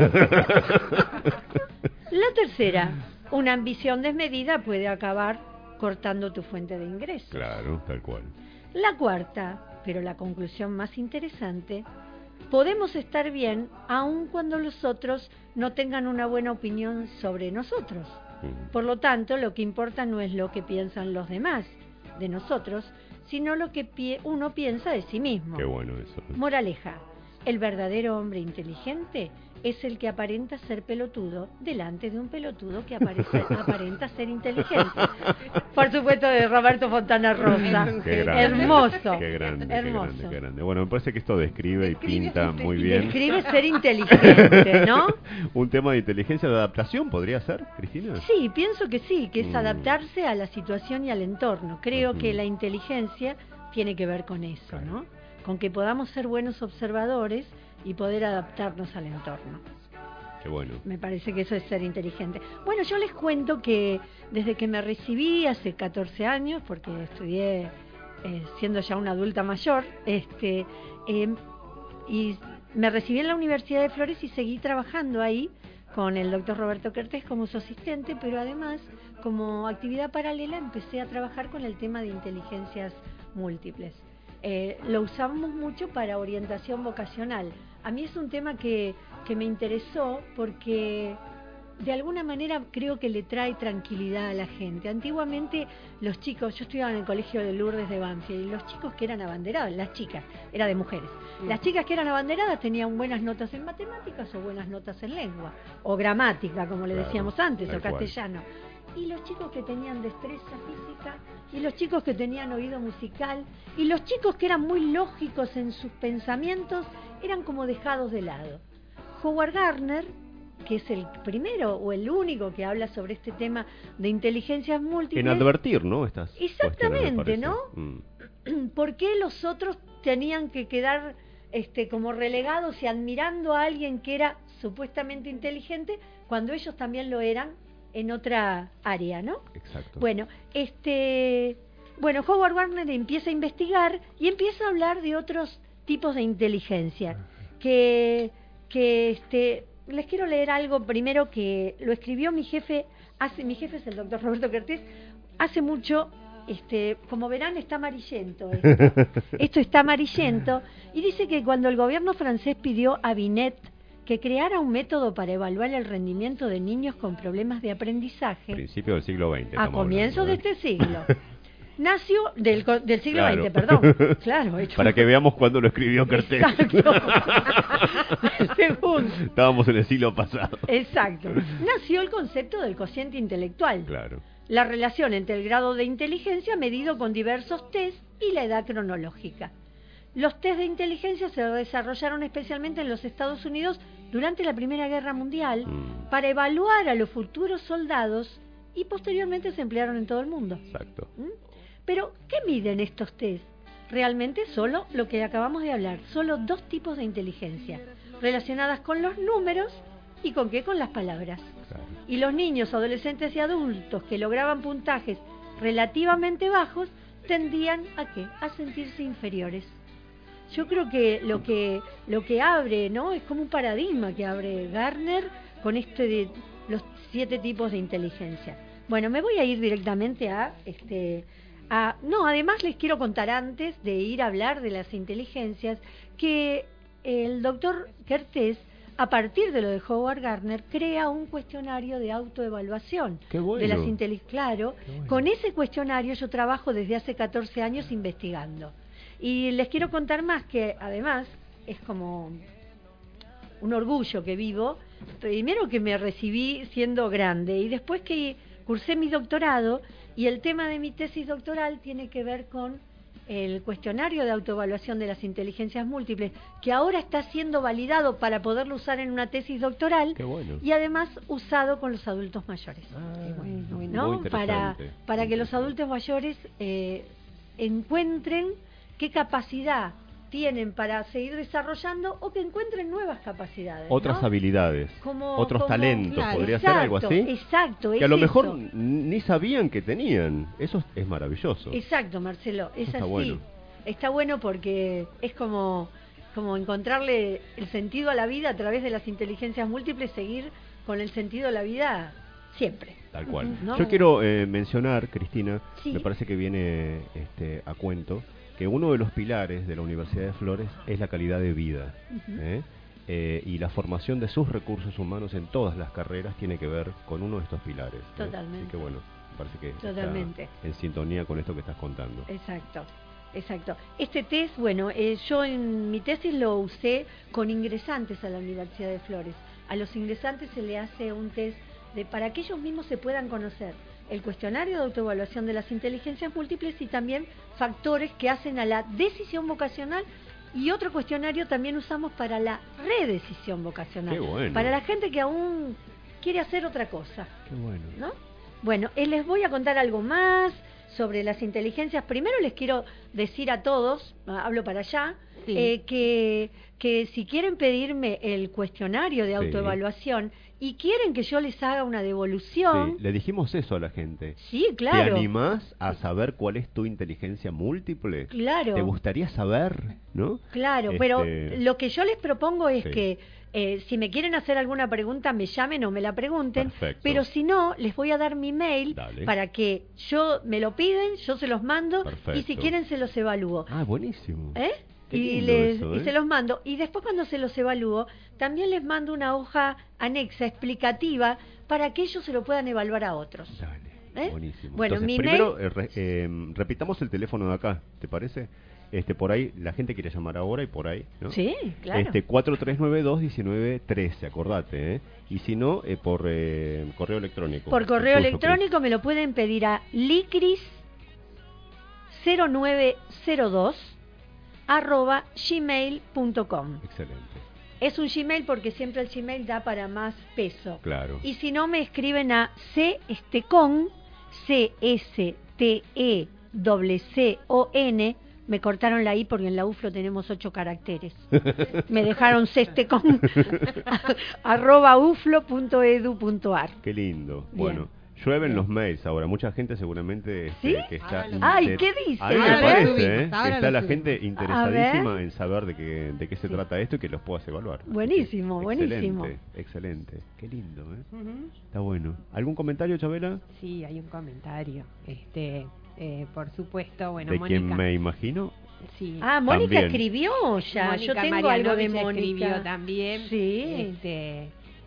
Speaker 6: La tercera, una ambición desmedida puede acabar cortando tu fuente de ingresos.
Speaker 4: Claro, tal cual.
Speaker 6: La cuarta, pero la conclusión más interesante, podemos estar bien aun cuando los otros no tengan una buena opinión sobre nosotros.
Speaker 4: Mm.
Speaker 6: Por lo tanto, lo que importa no es lo que piensan los demás de nosotros, sino lo que pie- uno piensa de sí mismo.
Speaker 4: Qué bueno eso.
Speaker 6: Moraleja, el verdadero hombre inteligente es el que aparenta ser pelotudo delante de un pelotudo que aparece, aparenta ser inteligente. Por supuesto, de Roberto Fontana Rosa.
Speaker 4: Qué grande.
Speaker 6: Hermoso.
Speaker 4: Qué grande, qué
Speaker 6: Hermoso.
Speaker 4: grande, qué grande. Bueno, me parece que esto describe y
Speaker 5: Describe
Speaker 4: pinta
Speaker 5: su
Speaker 4: muy bien.
Speaker 6: Describe ser inteligente, ¿no?
Speaker 4: Un tema de inteligencia de adaptación podría ser, Cristina.
Speaker 6: Sí, pienso que sí, que es
Speaker 4: Mm.
Speaker 6: adaptarse a la situación y al entorno. Creo
Speaker 4: Ujú.
Speaker 6: que la inteligencia tiene que ver con eso,
Speaker 4: Claro.
Speaker 6: ¿no? Con que podamos ser buenos observadores y poder adaptarnos al entorno.
Speaker 4: Qué bueno.
Speaker 6: Me parece que eso es ser inteligente. Bueno, yo les cuento que desde que me recibí hace catorce años, porque estudié eh, siendo ya una adulta mayor, este, eh, y me recibí en la Universidad de Flores y seguí trabajando ahí con el doctor Roberto Kertés como su asistente, pero además como actividad paralela empecé a trabajar con el tema de inteligencias múltiples. Eh, lo usamos mucho para orientación vocacional. A mí es un tema que, que me interesó porque de alguna manera creo que le trae tranquilidad a la gente. Antiguamente los chicos, yo estudiaba en el colegio de Lourdes de Banfield, y los chicos que eran abanderados, las chicas, era de mujeres, las chicas que eran abanderadas tenían buenas notas en matemáticas o buenas notas en lengua, o gramática, como le
Speaker 4: Claro,
Speaker 6: decíamos antes,
Speaker 4: tal
Speaker 6: o
Speaker 4: cual.
Speaker 6: castellano. Y los chicos que tenían destreza física, y los chicos que tenían oído musical, y los chicos que eran muy lógicos en sus pensamientos, eran como dejados de lado. Howard Gardner, que es el primero o el único que habla sobre este tema de inteligencias múltiples,
Speaker 4: En advertir, ¿no? Estas
Speaker 6: Exactamente,
Speaker 4: cuestiones, me
Speaker 6: ¿no?
Speaker 4: parece. Mm.
Speaker 6: ¿por qué los otros tenían que quedar este, como relegados y admirando a alguien que era supuestamente inteligente cuando ellos también lo eran en otra área, ¿no?
Speaker 4: Exacto.
Speaker 6: Bueno, este, bueno, Howard Gardner empieza a investigar y empieza a hablar de otros tipos de inteligencia. Que, que este, les quiero leer algo primero que lo escribió mi jefe, hace, mi jefe es el doctor Roberto Kertés, hace mucho. Este, como verán, está amarillento esto. Esto está amarillento, y dice que cuando el gobierno francés pidió a Binet que creara un método para evaluar el rendimiento de niños con problemas de aprendizaje
Speaker 4: Principio del siglo veinte.
Speaker 6: a
Speaker 4: estamos
Speaker 6: comienzos de
Speaker 4: hablando,
Speaker 6: este
Speaker 4: ¿eh?
Speaker 6: siglo, nació del, co- del siglo
Speaker 4: Claro.
Speaker 6: veinte, perdón. Claro, hecho-
Speaker 4: Para que veamos cuándo lo escribió Kertész.
Speaker 6: Exacto. Segundo.
Speaker 4: Estábamos en el siglo pasado.
Speaker 6: Exacto. Nació el concepto del cociente intelectual.
Speaker 4: Claro.
Speaker 6: La relación entre el grado de inteligencia medido con diversos test y la edad cronológica. Los test de inteligencia se desarrollaron especialmente en los Estados Unidos durante la Primera Guerra Mundial
Speaker 4: Mm.
Speaker 6: para evaluar a los futuros soldados y posteriormente se emplearon en todo el mundo.
Speaker 4: Exacto.
Speaker 6: ¿Mm? Pero, ¿qué miden estos test? Realmente solo lo que acabamos de hablar, solo dos tipos de inteligencia, relacionadas con los números y con qué, con las palabras.
Speaker 4: Claro.
Speaker 6: Y los niños, adolescentes y adultos que lograban puntajes relativamente bajos tendían a qué? A sentirse inferiores. Yo creo que lo que lo que abre, ¿no? Es como un paradigma que abre Gardner con este de los siete tipos de inteligencia. Bueno, me voy a ir directamente a este a no, además les quiero contar antes de ir a hablar de las inteligencias que el doctor Kertész, a partir de lo de Howard Gardner, crea un cuestionario de autoevaluación.
Speaker 4: Qué bueno.
Speaker 6: De las inteli- claro,
Speaker 4: Qué bueno.
Speaker 6: con ese cuestionario yo trabajo desde hace catorce años investigando. Y les quiero contar más que además es como un orgullo que vivo. Primero que me recibí siendo grande y después que cursé mi doctorado y el tema de mi tesis doctoral tiene que ver con el cuestionario de autoevaluación de las inteligencias múltiples, que ahora está siendo validado para poderlo usar en una tesis doctoral.
Speaker 4: Qué bueno.
Speaker 6: Y además usado con los adultos mayores.
Speaker 4: Ah, muy
Speaker 6: ¿No? Para,
Speaker 4: interesante.
Speaker 6: para
Speaker 4: Muy
Speaker 6: que los
Speaker 4: interesante.
Speaker 6: adultos mayores eh, encuentren qué capacidad tienen para seguir desarrollando o que encuentren nuevas capacidades.
Speaker 4: Otras
Speaker 6: ¿no?
Speaker 4: habilidades,
Speaker 6: Como-
Speaker 4: otros
Speaker 6: como-
Speaker 4: talentos,
Speaker 6: claro,
Speaker 4: podría
Speaker 6: exacto,
Speaker 4: ser algo así.
Speaker 6: Exacto,
Speaker 4: Que
Speaker 6: es
Speaker 4: a lo mejor
Speaker 6: eso.
Speaker 4: ni sabían que tenían. Eso es maravilloso.
Speaker 6: Exacto, Marcelo, es
Speaker 4: Está
Speaker 6: así.
Speaker 4: bueno.
Speaker 6: Está bueno porque es como, como encontrarle el sentido a la vida a través de las inteligencias múltiples, seguir con el sentido de la vida siempre.
Speaker 4: Tal cual.
Speaker 6: ¿No?
Speaker 4: Yo quiero eh, mencionar, Cristina,
Speaker 6: Sí.
Speaker 4: me parece que viene este, a cuento, que uno de los pilares de la Universidad de Flores es la calidad de vida.
Speaker 6: Ujú.
Speaker 4: ¿eh? Eh, y la formación de sus recursos humanos en todas las carreras tiene que ver con uno de estos pilares. ¿eh?
Speaker 6: Totalmente.
Speaker 4: Así que bueno, me parece que
Speaker 6: Totalmente.
Speaker 4: está en sintonía con esto que estás contando.
Speaker 6: Exacto, exacto. Este test, bueno, eh, yo en mi tesis lo usé con ingresantes a la Universidad de Flores. A los ingresantes se le hace un test de, para que ellos mismos se puedan conocer el cuestionario de autoevaluación de las inteligencias múltiples y también factores que hacen a la decisión vocacional, y otro cuestionario también usamos para la redecisión vocacional.
Speaker 4: Qué bueno.
Speaker 6: Para la gente que aún quiere hacer otra cosa.
Speaker 4: Qué bueno.
Speaker 6: ¿No? Bueno, eh, les voy a contar algo más sobre las inteligencias. Primero les quiero decir a todos, ah, hablo para allá,
Speaker 5: Sí.
Speaker 6: eh, que, que si quieren pedirme el cuestionario de
Speaker 4: Sí.
Speaker 6: autoevaluación y quieren que yo les haga una devolución,
Speaker 4: Sí, le dijimos eso a la gente.
Speaker 6: sí,
Speaker 4: ¿Te
Speaker 6: claro,
Speaker 4: animás a saber cuál es tu inteligencia múltiple?
Speaker 6: claro.
Speaker 4: ¿Te gustaría saber? ¿No?
Speaker 6: Claro, pero
Speaker 4: Este,
Speaker 6: lo que yo les propongo es
Speaker 4: Sí.
Speaker 6: que eh, si me quieren hacer alguna pregunta, me llamen o me la pregunten,
Speaker 4: Perfecto.
Speaker 6: pero si no, les voy a dar mi mail
Speaker 4: Dale.
Speaker 6: para que yo me lo piden, yo se los mando
Speaker 4: Perfecto.
Speaker 6: y si quieren se los evalúo.
Speaker 4: Ah, buenísimo.
Speaker 6: ¿Eh?
Speaker 4: Qué
Speaker 6: Y,
Speaker 4: lindo
Speaker 6: les,
Speaker 4: eso,
Speaker 6: y
Speaker 4: ¿eh?
Speaker 6: se los mando. Y después cuando se los evalúo, también les mando una hoja anexa, explicativa, para que ellos se lo puedan evaluar a otros.
Speaker 4: Dale,
Speaker 6: ¿Eh?
Speaker 4: buenísimo.
Speaker 6: Bueno,
Speaker 4: Entonces,
Speaker 6: mi
Speaker 4: primero
Speaker 6: mail-
Speaker 4: eh, re- eh, repitamos el teléfono de acá, ¿te parece? Este, por ahí, la gente quiere llamar ahora y por ahí, ¿no?
Speaker 6: Sí, claro.
Speaker 4: Este, cuatro tres nueve dos, uno nueve uno tres, acordate, ¿eh? Y si no, eh, por eh, correo electrónico.
Speaker 6: Por correo
Speaker 4: El tuyo,
Speaker 6: electrónico me lo pueden pedir a licris cero nueve cero dos arroba gmail punto com.
Speaker 4: Cris. Excelente,
Speaker 6: Es un Gmail porque siempre el Gmail da para más peso.
Speaker 4: claro.
Speaker 6: Y si no, me escriben a cestecon, C S T E C C O N, me cortaron la I porque en la U F L O tenemos ocho caracteres. Me dejaron cestecon, arroba uflo punto edu punto ar.
Speaker 4: Qué lindo.
Speaker 6: Bien.
Speaker 4: Bueno, llueven
Speaker 6: Bien.
Speaker 4: los mails ahora. Mucha gente seguramente este,
Speaker 6: ¿Sí?
Speaker 4: que está...
Speaker 5: Ahora lo-
Speaker 6: Ay,
Speaker 4: inter-
Speaker 6: ¿qué dice?
Speaker 4: A mí me
Speaker 6: A ver.
Speaker 4: parece,
Speaker 5: Subimos,
Speaker 4: ¿eh?
Speaker 5: ahora
Speaker 4: que está
Speaker 5: lo
Speaker 4: la
Speaker 5: subimos.
Speaker 4: gente
Speaker 6: A
Speaker 4: interesadísima
Speaker 6: ver.
Speaker 4: en saber de qué, de qué se
Speaker 6: Sí.
Speaker 4: trata esto y que los puedas evaluar. Así que,
Speaker 6: Buenísimo, buenísimo.
Speaker 4: Excelente, excelente. Qué lindo, ¿eh?
Speaker 5: Ujú.
Speaker 4: Está bueno. ¿Algún comentario, Chabela?
Speaker 5: Sí, hay un comentario. Este, eh, por supuesto, bueno,
Speaker 4: ¿De
Speaker 5: Mónica.
Speaker 4: quién me imagino?
Speaker 5: Sí.
Speaker 6: Ah, Mónica
Speaker 4: También.
Speaker 6: escribió ya.
Speaker 5: Mónica
Speaker 6: Yo tengo algo de
Speaker 5: Marianovich
Speaker 6: Mónica.
Speaker 5: escribió también.
Speaker 6: Sí.
Speaker 5: Este,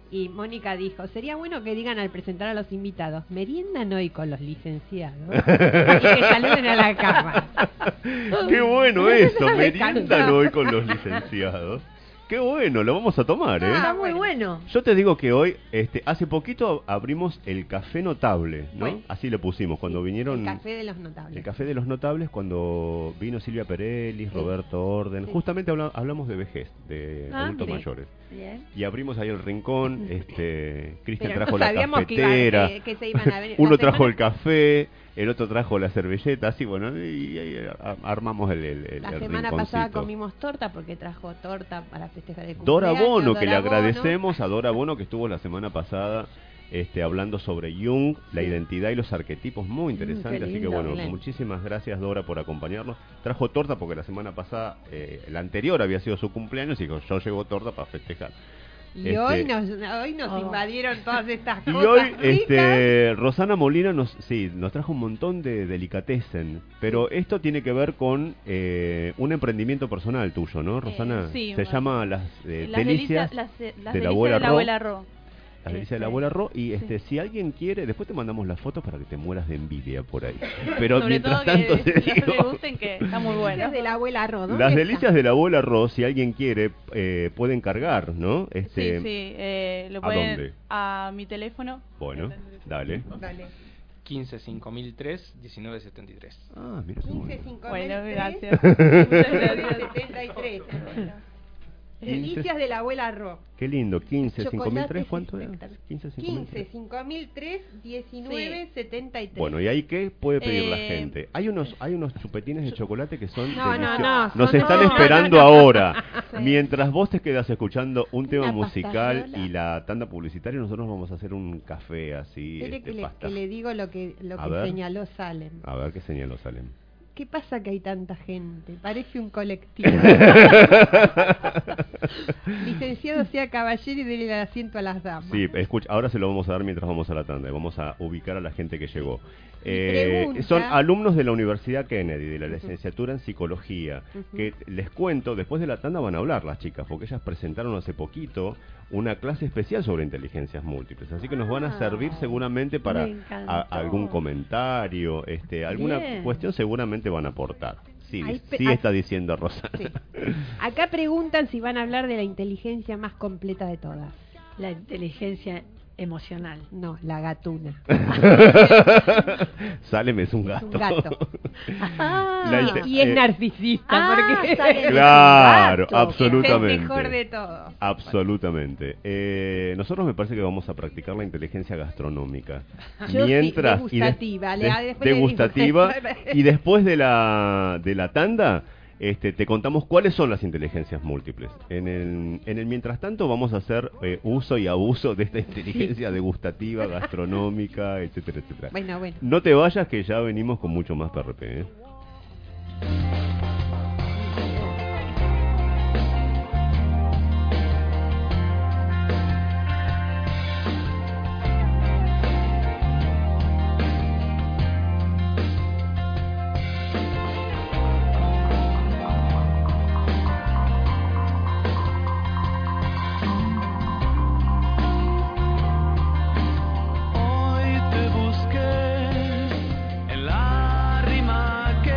Speaker 5: Y Mónica dijo, sería bueno que digan al presentar a los invitados, meriendan hoy con los licenciados. Y que saluden a la cámara.
Speaker 4: Qué bueno eso,
Speaker 5: Me
Speaker 4: meriendan
Speaker 5: encantó.
Speaker 4: hoy con los licenciados. Qué bueno, lo vamos a tomar, ¿eh?
Speaker 6: Está muy bueno.
Speaker 4: Yo te digo que hoy, este, hace poquito abrimos el Café Notable, ¿no?
Speaker 5: Bueno.
Speaker 4: Así le pusimos cuando vinieron...
Speaker 5: El café de los notables.
Speaker 4: El Café de los Notables, cuando vino Silvia Perelli,
Speaker 5: Sí.
Speaker 4: Roberto Orden.
Speaker 5: Sí.
Speaker 4: Justamente habla- hablamos de vejez, de
Speaker 6: Ah,
Speaker 4: adultos
Speaker 5: sí.
Speaker 4: mayores.
Speaker 6: Bien.
Speaker 4: Y abrimos ahí el rincón, este, Cristian
Speaker 5: Pero
Speaker 4: trajo
Speaker 5: no
Speaker 4: la
Speaker 5: sabíamos que iba-
Speaker 4: cafetera,
Speaker 5: que- que se iban a venir.
Speaker 4: uno
Speaker 5: La
Speaker 4: trajo
Speaker 5: semana-
Speaker 4: el café, el otro trajo la servilleta, así bueno, y, ahí a- armamos el, el, el
Speaker 5: La
Speaker 4: el
Speaker 5: semana pasada
Speaker 4: rinconcito.
Speaker 5: comimos torta porque trajo torta para festejar el
Speaker 4: Dora
Speaker 5: cumpleaños.
Speaker 4: Bono, que le
Speaker 5: Dora Bono.
Speaker 4: agradecemos a Dora Bono que estuvo la semana pasada este, hablando sobre Jung, la identidad y los arquetipos, muy interesante,
Speaker 6: qué
Speaker 4: así que
Speaker 6: lindo.
Speaker 4: bueno,
Speaker 5: Bien.
Speaker 4: muchísimas gracias Dora por acompañarnos. Trajo torta porque la semana pasada, eh, la anterior había sido su cumpleaños y dijo, yo llevo torta para festejar.
Speaker 5: Y
Speaker 4: Este,
Speaker 5: hoy nos, hoy nos
Speaker 6: Oh.
Speaker 5: invadieron todas estas
Speaker 4: Y
Speaker 5: cosas
Speaker 4: hoy,
Speaker 5: ricas.
Speaker 4: este, Rosana Molina nos, sí, nos trajo un montón de delicatessen, pero esto tiene que ver con eh, un emprendimiento personal tuyo, ¿no, Rosana?
Speaker 7: Eh, sí,
Speaker 4: Se
Speaker 7: bueno.
Speaker 4: llama Las eh,
Speaker 7: Las
Speaker 4: Delicias,
Speaker 7: delicias, las, eh, las
Speaker 4: de la
Speaker 7: delicias
Speaker 4: abuela
Speaker 7: de la
Speaker 4: Ro.
Speaker 7: abuela Ro.
Speaker 4: Las Delicias de la
Speaker 7: Este,
Speaker 4: abuela Ro. Y
Speaker 7: sí.
Speaker 4: este, si alguien quiere, después te mandamos las fotos para que te mueras de envidia por ahí. Pero
Speaker 7: Sobre
Speaker 4: mientras
Speaker 7: todo
Speaker 4: tanto
Speaker 7: que
Speaker 4: te
Speaker 7: les
Speaker 4: digo,
Speaker 7: gusten, que está muy bueno.
Speaker 5: Es de la abuela Ro, ¿dónde
Speaker 4: Las
Speaker 5: está?
Speaker 4: Delicias de la abuela Ro, si alguien quiere, eh, puede encargar, ¿no? Este,
Speaker 7: Sí, sí, eh, lo
Speaker 4: ¿a
Speaker 7: pueden
Speaker 4: dónde?
Speaker 7: a mi teléfono.
Speaker 4: Bueno, dale.
Speaker 5: Dale.
Speaker 8: quince cinco mil tres diecinueve setenta y tres.
Speaker 4: Ah, mira qué bueno.
Speaker 5: quince cinco
Speaker 7: Bueno,
Speaker 5: mil
Speaker 7: gracias.
Speaker 5: setenta y tres. Delicias de la abuela Ro.
Speaker 4: Qué lindo, quince, cinco mil tres,
Speaker 5: Chocolates
Speaker 4: ¿cuánto era?
Speaker 5: espectaculares.
Speaker 4: quince, cinco mil
Speaker 5: quince,
Speaker 4: tres.
Speaker 5: cinco mil tres, diecinueve, setenta y tres.
Speaker 4: Bueno, ¿y ahí qué puede pedir la
Speaker 7: Eh,
Speaker 4: gente? Hay unos hay unos chupetines de chocolate que son
Speaker 5: No, no,
Speaker 4: deliciosos.
Speaker 5: no,
Speaker 4: Nos
Speaker 5: son-
Speaker 4: están
Speaker 5: no,
Speaker 4: esperando
Speaker 5: no, no.
Speaker 4: ahora.
Speaker 5: Sí.
Speaker 4: Mientras vos te quedas escuchando un tema
Speaker 5: Una
Speaker 4: musical
Speaker 5: pastarola.
Speaker 4: y la tanda publicitaria, nosotros vamos a hacer un café así,
Speaker 5: Espere
Speaker 4: este,
Speaker 5: que, le,
Speaker 4: pasta.
Speaker 5: que le digo lo que, lo
Speaker 4: A
Speaker 5: que
Speaker 4: ver.
Speaker 5: señaló Salem.
Speaker 4: A ver qué señaló Salem.
Speaker 5: ¿Qué pasa que hay tanta gente? Parece un colectivo. Licenciado sea caballero y déle el asiento a las damas.
Speaker 4: Sí, escucha, ahora se lo vamos a dar mientras vamos a la tanda y vamos a ubicar a la gente que llegó. Eh,
Speaker 5: pregunta-
Speaker 4: son alumnos de la Universidad Kennedy, de la licenciatura en Psicología,
Speaker 5: Ujú.
Speaker 4: que les cuento, después de la tanda van a hablar las chicas, porque ellas presentaron hace poquito una clase especial sobre inteligencias múltiples, así que nos van a
Speaker 6: Ah,
Speaker 4: servir seguramente para
Speaker 6: me encantó.
Speaker 4: a- algún comentario, este, alguna
Speaker 6: Bien.
Speaker 4: cuestión seguramente van a aportar. Sí,
Speaker 5: Ahí pe-
Speaker 4: sí
Speaker 5: ah,
Speaker 4: está diciendo Rosana.
Speaker 5: Sí. Acá preguntan si van a hablar de la inteligencia más completa de todas.
Speaker 6: La inteligencia emocional.
Speaker 5: No, la gatuna.
Speaker 4: Salem es un
Speaker 5: Es
Speaker 4: gato.
Speaker 5: un gato.
Speaker 6: Ah,
Speaker 4: La inte-
Speaker 5: Y es
Speaker 4: eh,
Speaker 5: narcisista,
Speaker 6: Ah,
Speaker 5: porque
Speaker 6: Salem.
Speaker 4: Claro,
Speaker 6: Gato.
Speaker 4: absolutamente.
Speaker 5: es el mejor de todos.
Speaker 4: Absolutamente. Eh, nosotros me parece que vamos a practicar la inteligencia gastronómica.
Speaker 5: Yo sí,
Speaker 4: Mientras y de-
Speaker 5: degustativa, le-
Speaker 4: de-
Speaker 5: después le digo-
Speaker 4: degustativa y después de la de la tanda este, te contamos cuáles son las inteligencias múltiples. En el, en el mientras tanto vamos a hacer eh, uso y abuso de esta inteligencia degustativa, gastronómica, etcétera, etcétera.
Speaker 5: Bueno, bueno.
Speaker 4: No te vayas que ya venimos con mucho más P R P. ¿eh?
Speaker 10: Hoy te busqué en la rima que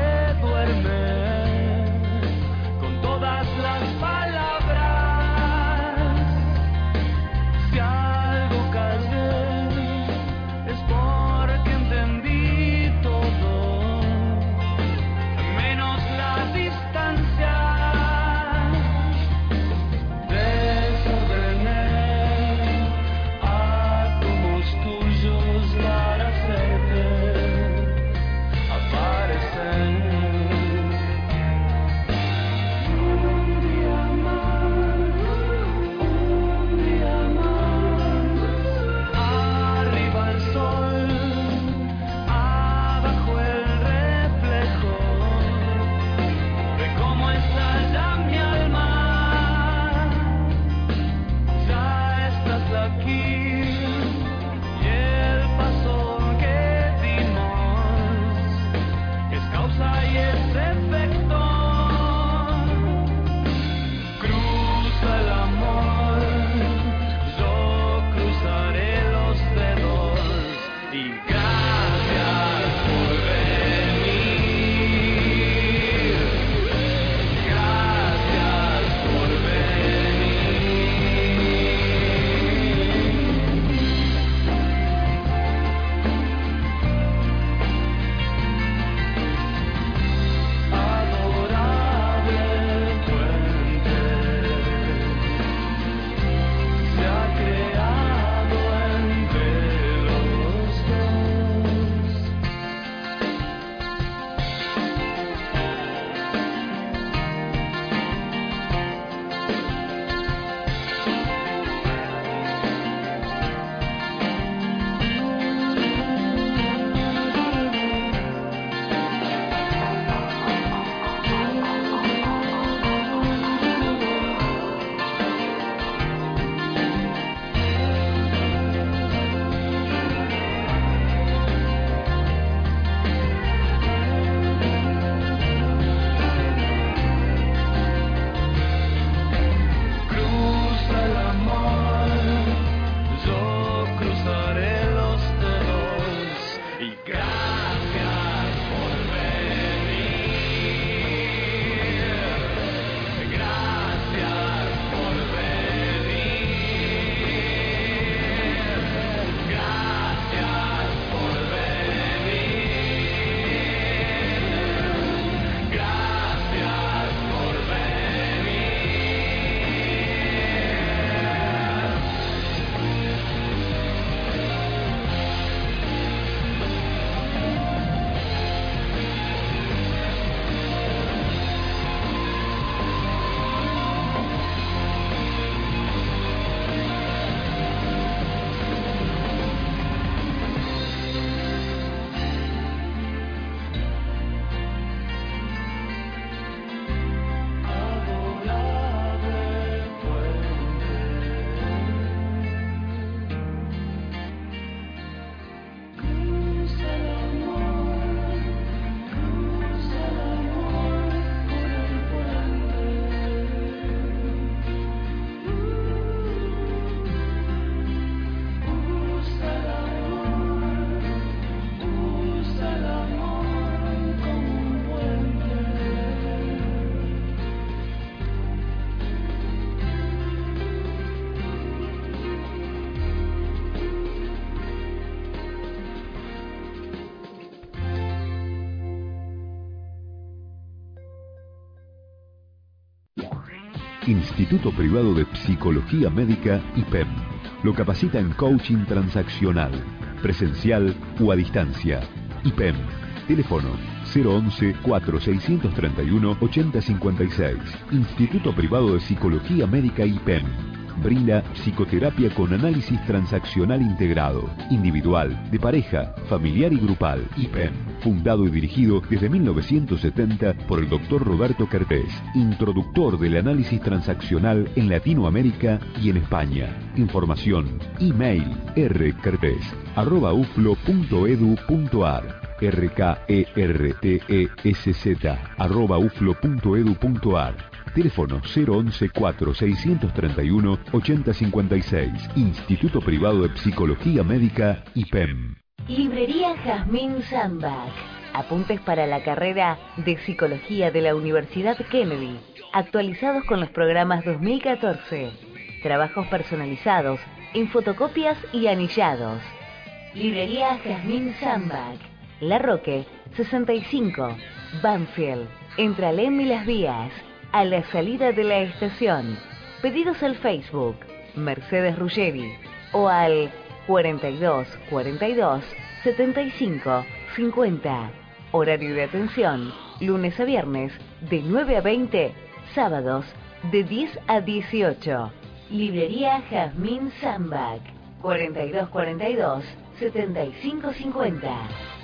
Speaker 10: Instituto Privado de Psicología Médica I P E M. Lo capacita en coaching transaccional, presencial o a distancia. I P E M. Teléfono cero once, cuatro seiscientos treinta y uno, ochenta cincuenta y seis. Instituto Privado de Psicología Médica I P E M. Brinda psicoterapia con análisis transaccional integrado, individual, de pareja, familiar y grupal. I P E M. Fundado y dirigido desde mil novecientos setenta por el doctor Roberto Kertész, introductor del análisis transaccional en Latinoamérica y en España. Información, email, rkertész arroba uflo punto edu punto ar. R K E R T E S Z arroba uflo punto edu punto ar. Teléfono cero once, cuatro seiscientos treinta y uno, ochenta cincuenta y seis. Instituto Privado de Psicología Médica I P E M.
Speaker 11: Librería Jazmín Sandbach. Apuntes para la carrera de Psicología de la Universidad Kennedy. Actualizados con los programas dos mil catorce. Trabajos personalizados en fotocopias y anillados. Librería Jazmín Sandbach. La Roque, sesenta y cinco. Banfield. Entre Alem y Las Vías. A la salida de la estación. Pedidos al Facebook. Mercedes Ruggeri. O al cuarenta y dos, cuarenta y dos, setenta y cinco, cincuenta. Horario de atención. Lunes a viernes de nueve a veinte. Sábados de diez a dieciocho. Librería Jazmín Sandbach. cuarenta y dos, cuarenta y dos, setenta y cinco, cincuenta.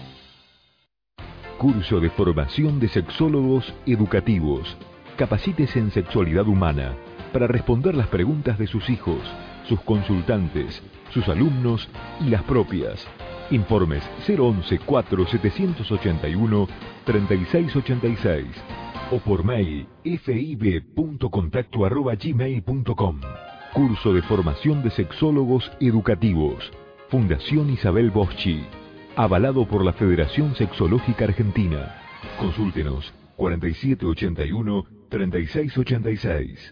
Speaker 10: Curso de formación de sexólogos educativos. Capacítese en sexualidad humana para responder las preguntas de sus hijos, sus consultantes, sus alumnos y las propias. Informes cero once, cuatro setecientos ochenta y uno, treinta y seis ochenta y seis o por mail fib punto contacto arroba gmail punto com. Curso de formación de sexólogos educativos. Fundación Isabel Boschi. Avalado por la Federación Sexológica Argentina. Consúltenos cuarenta y siete ochenta y uno, treinta y seis ochenta y seis.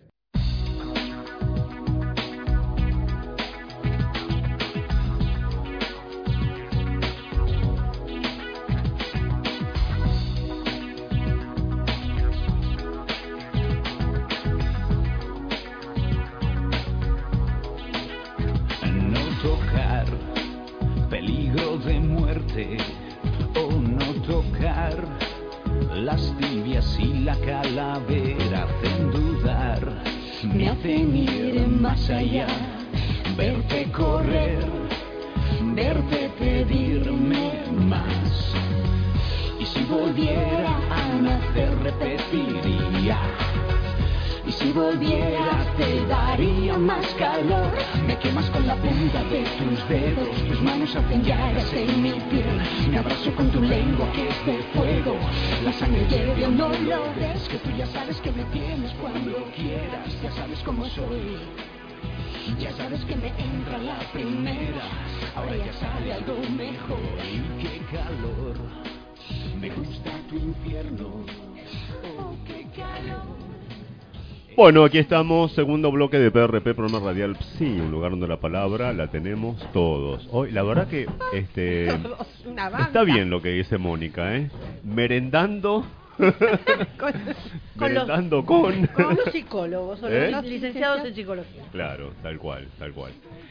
Speaker 12: No tocar, peligro de muerte, o no tocar, las tibias y la calavera hacen dudar, me hacen ir más allá, verte correr, verte pedirme más. Y si volviera a nacer repetiría, y si volviera te daría más calor. Me quemas con la punta de tus dedos, tus manos hacen llagas en mi piel. Me abrazo con tu lengua que es de fuego, la sangre hierve, no lo ves, que tú ya sabes que me tienes cuando quieras. Ya sabes cómo soy, ya sabes que me entra la primera. Ahora ya sale algo mejor. Y qué calor, me gusta tu infierno. Oh, qué calor.
Speaker 4: Bueno, aquí estamos, segundo bloque de P R P, programa radial Psi, un lugar donde la palabra la tenemos todos. Hoy, la verdad que este está bien lo que dice Mónica, ¿eh? Merendando,
Speaker 6: con,
Speaker 4: merendando con...
Speaker 6: Con los psicólogos, o
Speaker 4: ¿Eh?
Speaker 6: los licenciados en psicología.
Speaker 4: Claro, tal cual, tal cual.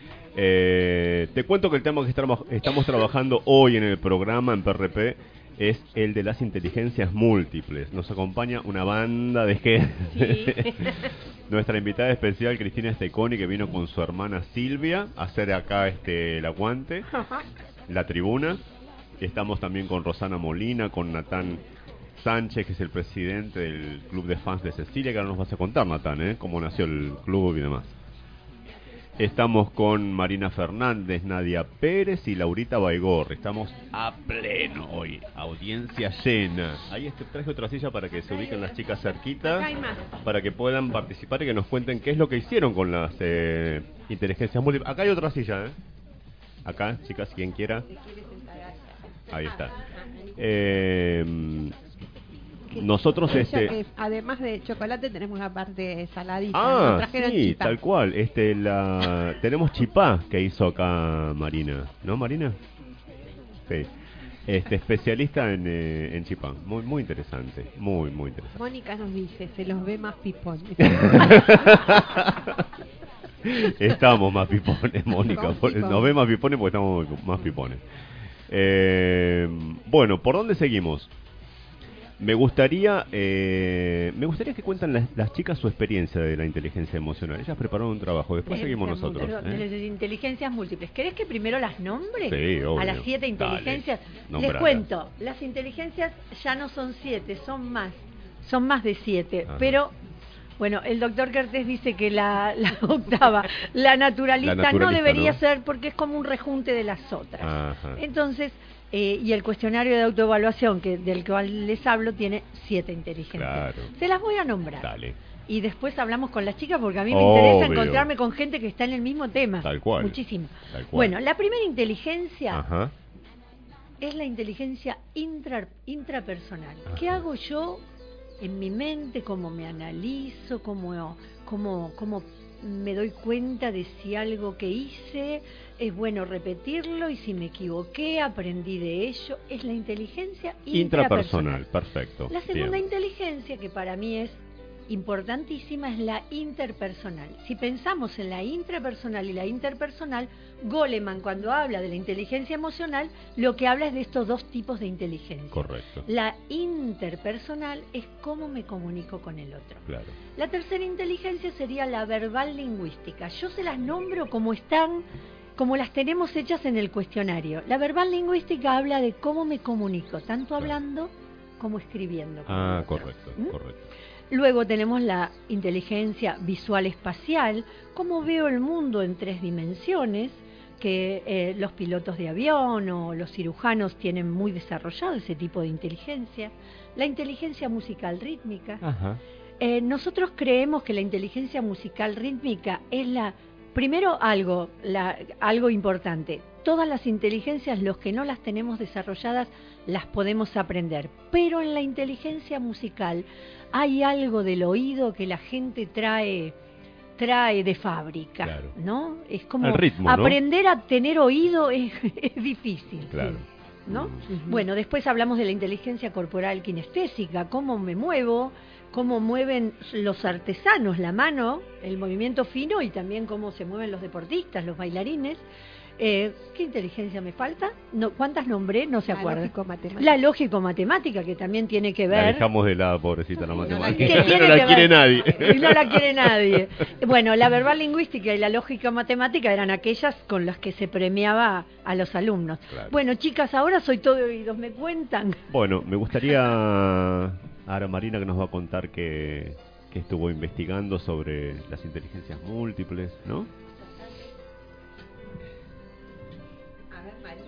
Speaker 4: Eh, te cuento que el tema que estamos, estamos trabajando hoy en el programa en P R P es el de las inteligencias múltiples. Nos acompaña una banda de gente. Sí. Nuestra invitada especial, Cristina Steconi, que vino con su hermana Silvia a hacer acá este el aguante, la tribuna. Estamos también con Rosana Molina, con Natán Sánchez, que es el presidente del club de fans de Cecilia, que ahora nos vas a contar, Natán, ¿eh? Cómo nació el club y demás. Estamos con Marina Fernández, Nadia Pérez y Laurita Baigorri. Estamos a pleno hoy, audiencia llena. Ahí este, traje otra silla para que se ubiquen las chicas cerquita,
Speaker 5: Acá hay más.
Speaker 4: para que puedan participar y que nos cuenten qué es lo que hicieron con las eh, inteligencias múltiples. Acá hay otra silla, ¿eh? Acá, chicas, quien quiera. Ahí está. Eh, Nosotros
Speaker 5: Ella
Speaker 4: este
Speaker 5: que, además de chocolate tenemos una parte saladita.
Speaker 4: Ah,
Speaker 5: Nos trajeron
Speaker 4: sí,
Speaker 5: chipá.
Speaker 4: tal cual. Este la tenemos chipá que hizo acá Marina, ¿no, Marina? Sí. Este, especialista en, eh, en chipán. Muy, muy interesante. Muy, muy interesante.
Speaker 5: Mónica nos dice, se los ve más pipones.
Speaker 4: Estamos más pipones, Mónica.
Speaker 5: Con pipones.
Speaker 4: Nos ve más pipones porque estamos más pipones. Eh, bueno, ¿por dónde seguimos? Me gustaría eh, me gustaría que cuenten las, las chicas su experiencia de la inteligencia emocional. Ellas prepararon un trabajo, después seguimos nosotros.
Speaker 6: Perdón,
Speaker 4: ¿eh?
Speaker 6: de las inteligencias múltiples. ¿Querés que primero las nombre?
Speaker 4: Sí, obvio.
Speaker 6: A las siete inteligencias.
Speaker 4: Dale,
Speaker 6: Les
Speaker 4: nombrala.
Speaker 6: cuento, las inteligencias ya no son siete, son más. Son más de siete.
Speaker 4: Ajá.
Speaker 6: Pero, bueno, el doctor Kertész dice que la, la octava, la naturalista,
Speaker 4: La naturalista,
Speaker 6: no debería
Speaker 4: ¿no?
Speaker 6: ser porque es como un rejunte de las otras.
Speaker 4: Ajá.
Speaker 6: Entonces, eh, y el cuestionario de autoevaluación que del cual les hablo tiene siete inteligencias.
Speaker 4: Claro.
Speaker 6: Se las voy a nombrar.
Speaker 4: Dale.
Speaker 6: Y después hablamos con las chicas porque a mí me
Speaker 4: Obvio.
Speaker 6: interesa encontrarme con gente que está en el mismo tema.
Speaker 4: Tal cual.
Speaker 6: Muchísimo.
Speaker 4: Tal cual.
Speaker 6: Bueno, la primera inteligencia
Speaker 4: Ajá.
Speaker 6: es la inteligencia intra, intrapersonal.
Speaker 4: Ajá.
Speaker 6: ¿Qué hago yo en mi mente? ¿Cómo me analizo? ¿Cómo, cómo, cómo me doy cuenta de si algo que hice es bueno repetirlo? Y si me equivoqué, aprendí de ello. Es la inteligencia intrapersonal.
Speaker 4: Intrapersonal, perfecto.
Speaker 6: La segunda
Speaker 4: Bien.
Speaker 6: inteligencia, que para mí es importantísima, es la interpersonal. Si pensamos en la intrapersonal y la interpersonal, Goleman, cuando habla de la inteligencia emocional, lo que habla es de estos dos tipos de inteligencia.
Speaker 4: Correcto.
Speaker 6: La interpersonal es cómo me comunico con el otro.
Speaker 4: Claro.
Speaker 6: La tercera inteligencia sería la verbal lingüística. Yo se las nombro como están, como las tenemos hechas en el cuestionario. La verbal lingüística habla de cómo me comunico, tanto hablando como escribiendo. con
Speaker 4: Ah,
Speaker 6: el otro.
Speaker 4: correcto,
Speaker 6: ¿Mm?
Speaker 4: correcto.
Speaker 6: Luego tenemos la inteligencia visual espacial, cómo veo el mundo en tres dimensiones, que eh, los pilotos de avión o los cirujanos tienen muy desarrollado ese tipo de inteligencia. La inteligencia musical rítmica.
Speaker 4: Ajá.
Speaker 6: Eh, nosotros creemos que la inteligencia musical rítmica es la... Primero, algo, la, algo importante. Todas las inteligencias, los que no las tenemos desarrolladas, las podemos aprender. Pero en la inteligencia musical hay algo del oído que la gente trae, trae de fábrica,
Speaker 4: Claro.
Speaker 6: ¿no? Es como
Speaker 4: El ritmo, ¿no?
Speaker 6: aprender a tener oído es, es difícil.
Speaker 4: Claro.
Speaker 6: ¿No? Bueno, después hablamos de la inteligencia corporal kinestésica, cómo me muevo, cómo mueven los artesanos la mano, el movimiento fino, y también cómo se mueven los deportistas, los bailarines. Eh, ¿Qué inteligencia me falta? No, ¿cuántas nombré? No se
Speaker 5: La
Speaker 6: acuerdan.
Speaker 5: lógico-matemática.
Speaker 6: La lógico-matemática, que también tiene que
Speaker 4: La
Speaker 6: ver...
Speaker 4: dejamos de lado, pobrecita, la matemática.
Speaker 6: que tiene
Speaker 4: No la
Speaker 6: que
Speaker 4: quiere
Speaker 6: ver-
Speaker 4: nadie.
Speaker 6: Y no la quiere nadie. Bueno, la verbal lingüística y la lógica matemática eran aquellas con las que se premiaba a los alumnos.
Speaker 4: Claro.
Speaker 6: Bueno, chicas, ahora soy todo oídos, ¿me cuentan?
Speaker 4: Bueno, me gustaría ahora Marina que nos va a contar que, que estuvo investigando sobre las inteligencias múltiples, ¿no?
Speaker 5: A ver, Mari.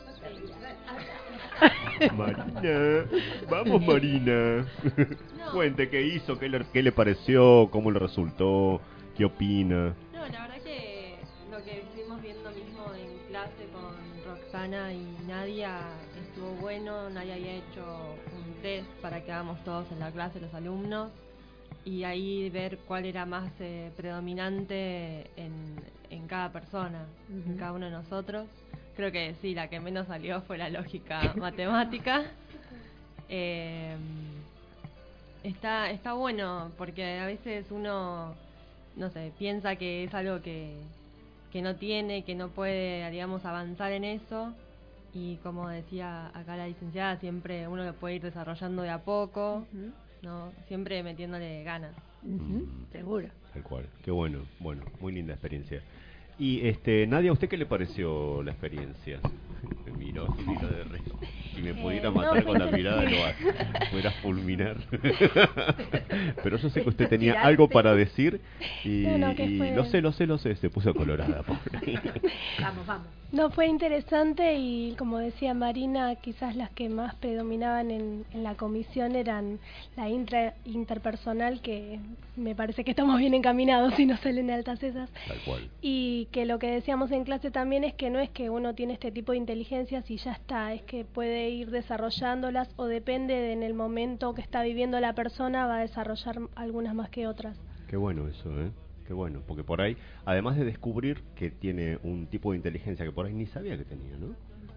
Speaker 4: Marina, vamos Marina. Cuente qué hizo, qué le, qué le pareció, cómo le resultó, qué opina.
Speaker 13: No, la verdad que lo que estuvimos viendo mismo en clase con Roxana y Nadia estuvo bueno. Nadia había hecho un test para que hagamos todos en la clase, los alumnos, y ahí ver cuál era más eh, predominante en, en cada persona, en
Speaker 6: Ujú.
Speaker 13: cada uno de nosotros. Creo que sí, la que menos salió fue la lógica matemática. Eh, está, está bueno porque a veces uno, no sé, piensa que es algo que, que no tiene, que no puede, digamos, avanzar en eso. Y como decía acá la licenciada, siempre uno lo puede ir desarrollando de a poco,
Speaker 6: Ujú.
Speaker 13: ¿no? Siempre metiéndole ganas.
Speaker 6: Ujú, seguro.
Speaker 4: Tal cual, qué bueno, bueno, muy linda experiencia. Y este, Nadia, ¿a usted qué le pareció la experiencia? Me miró, así, miró de re... Si me pudiera
Speaker 13: Eh,
Speaker 4: matar
Speaker 13: no,
Speaker 4: con la
Speaker 13: sí.
Speaker 4: mirada, lo hace. Pudiera fulminar. Pero yo sé que usted tenía
Speaker 6: Tirarte.
Speaker 4: algo para decir y,
Speaker 14: No, no, que
Speaker 4: y
Speaker 14: fue-
Speaker 4: lo sé, lo sé, lo sé, se puso colorada, pobre.
Speaker 6: Vamos, vamos.
Speaker 14: No, fue interesante y como decía Marina, quizás las que más predominaban en, en la comisión eran la intra, interpersonal, que me parece que estamos bien encaminados y no salen altas esas.
Speaker 4: Tal cual.
Speaker 14: Y que lo que decíamos en clase también es que no es que uno tiene este tipo de inteligencias y ya está, es que puede ir desarrollándolas o depende de en el momento que está viviendo la persona va a desarrollar algunas más que otras.
Speaker 4: Qué bueno eso, ¿eh? Qué bueno, porque por ahí, además de descubrir que tiene un tipo de inteligencia que por ahí ni sabía que tenía, ¿no?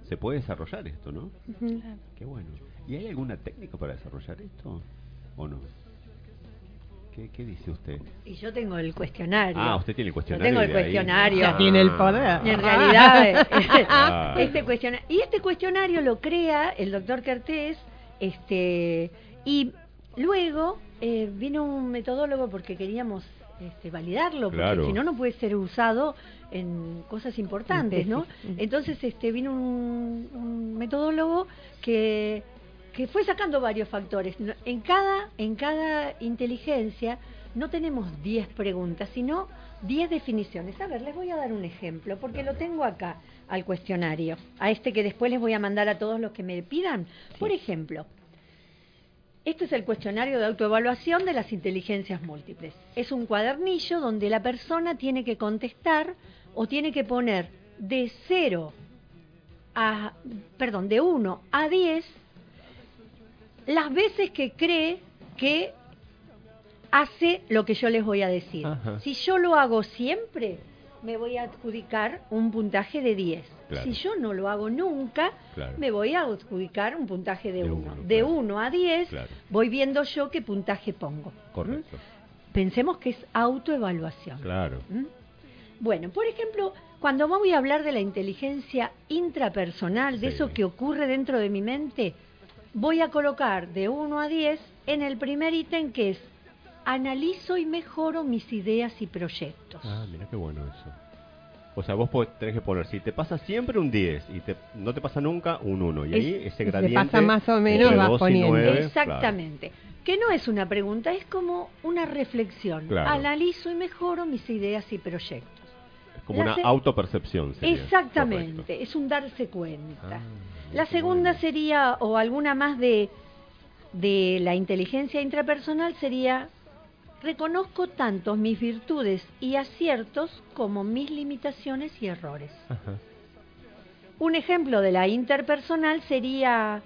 Speaker 4: se puede desarrollar esto, ¿no?
Speaker 14: Ujú. Claro.
Speaker 4: Qué bueno. ¿Y hay alguna técnica para desarrollar esto o no? ¿Qué, qué dice usted?
Speaker 6: Y yo tengo el cuestionario.
Speaker 4: Ah, usted tiene el
Speaker 6: Yo
Speaker 4: cuestionario.
Speaker 6: tengo el
Speaker 4: y de ahí-
Speaker 6: cuestionario.
Speaker 4: Ya tiene el poder.
Speaker 6: En realidad,
Speaker 4: Ah.
Speaker 6: este cuestionario, y este cuestionario lo crea el doctor Kertész, este, y luego eh, vino un metodólogo porque queríamos este, validarlo, porque
Speaker 4: Claro.
Speaker 6: si no, no puede ser usado en cosas importantes, ¿no?
Speaker 5: tesis.
Speaker 6: Entonces este, vino un, un metodólogo que que fue sacando varios factores. No- En cada, en cada inteligencia no tenemos diez preguntas, sino diez definiciones. A ver, les voy a dar un ejemplo, porque lo tengo acá, al cuestionario, a este que después les voy a mandar a todos los que me pidan. Por ejemplo, este es el cuestionario de autoevaluación de las inteligencias múltiples. Es un cuadernillo donde la persona tiene que contestar o tiene que poner de cero a, perdón, de uno a diez las veces que cree que hace lo que yo les voy a decir.
Speaker 4: Ajá.
Speaker 6: Si yo lo hago siempre, me voy a adjudicar un puntaje de diez.
Speaker 4: Claro.
Speaker 6: Si yo no lo hago nunca,
Speaker 4: Claro.
Speaker 6: me voy a adjudicar un puntaje de
Speaker 4: De
Speaker 6: uno.
Speaker 4: uno,
Speaker 6: De
Speaker 4: claro.
Speaker 6: uno a diez,
Speaker 4: Claro.
Speaker 6: voy viendo yo qué puntaje pongo.
Speaker 4: Correcto.
Speaker 6: Pensemos que es autoevaluación.
Speaker 4: Claro.
Speaker 6: ¿Mm? Bueno, por ejemplo, cuando voy a hablar de la inteligencia intrapersonal, de
Speaker 4: Sí.
Speaker 6: eso que ocurre dentro de mi mente, voy a colocar de uno a diez en el primer ítem, que es analizo y mejoro mis ideas y proyectos.
Speaker 4: Ah, mira qué bueno eso. O sea, vos podés- tenés que poner, si te pasa siempre un diez y te, no te pasa nunca un uno. Y ahí
Speaker 5: Es-
Speaker 4: ese
Speaker 5: si te
Speaker 4: gradiente
Speaker 5: pasa más o menos,
Speaker 4: entre
Speaker 5: vas
Speaker 4: dos y
Speaker 5: poniendo.
Speaker 4: nueve,
Speaker 6: Exactamente. Que no es una pregunta, es como una reflexión.
Speaker 4: Claro.
Speaker 6: Analizo y mejoro mis ideas y proyectos.
Speaker 4: claro. Es como
Speaker 6: La
Speaker 4: una
Speaker 6: se-
Speaker 4: autopercepción. Sería.
Speaker 6: Exactamente,
Speaker 4: Correcto.
Speaker 6: es un darse cuenta.
Speaker 4: Ah,
Speaker 6: La segunda sería, o alguna más de, de la inteligencia intrapersonal, sería reconozco tanto mis virtudes y aciertos como mis limitaciones y errores.
Speaker 4: Ajá.
Speaker 6: Un ejemplo de la interpersonal sería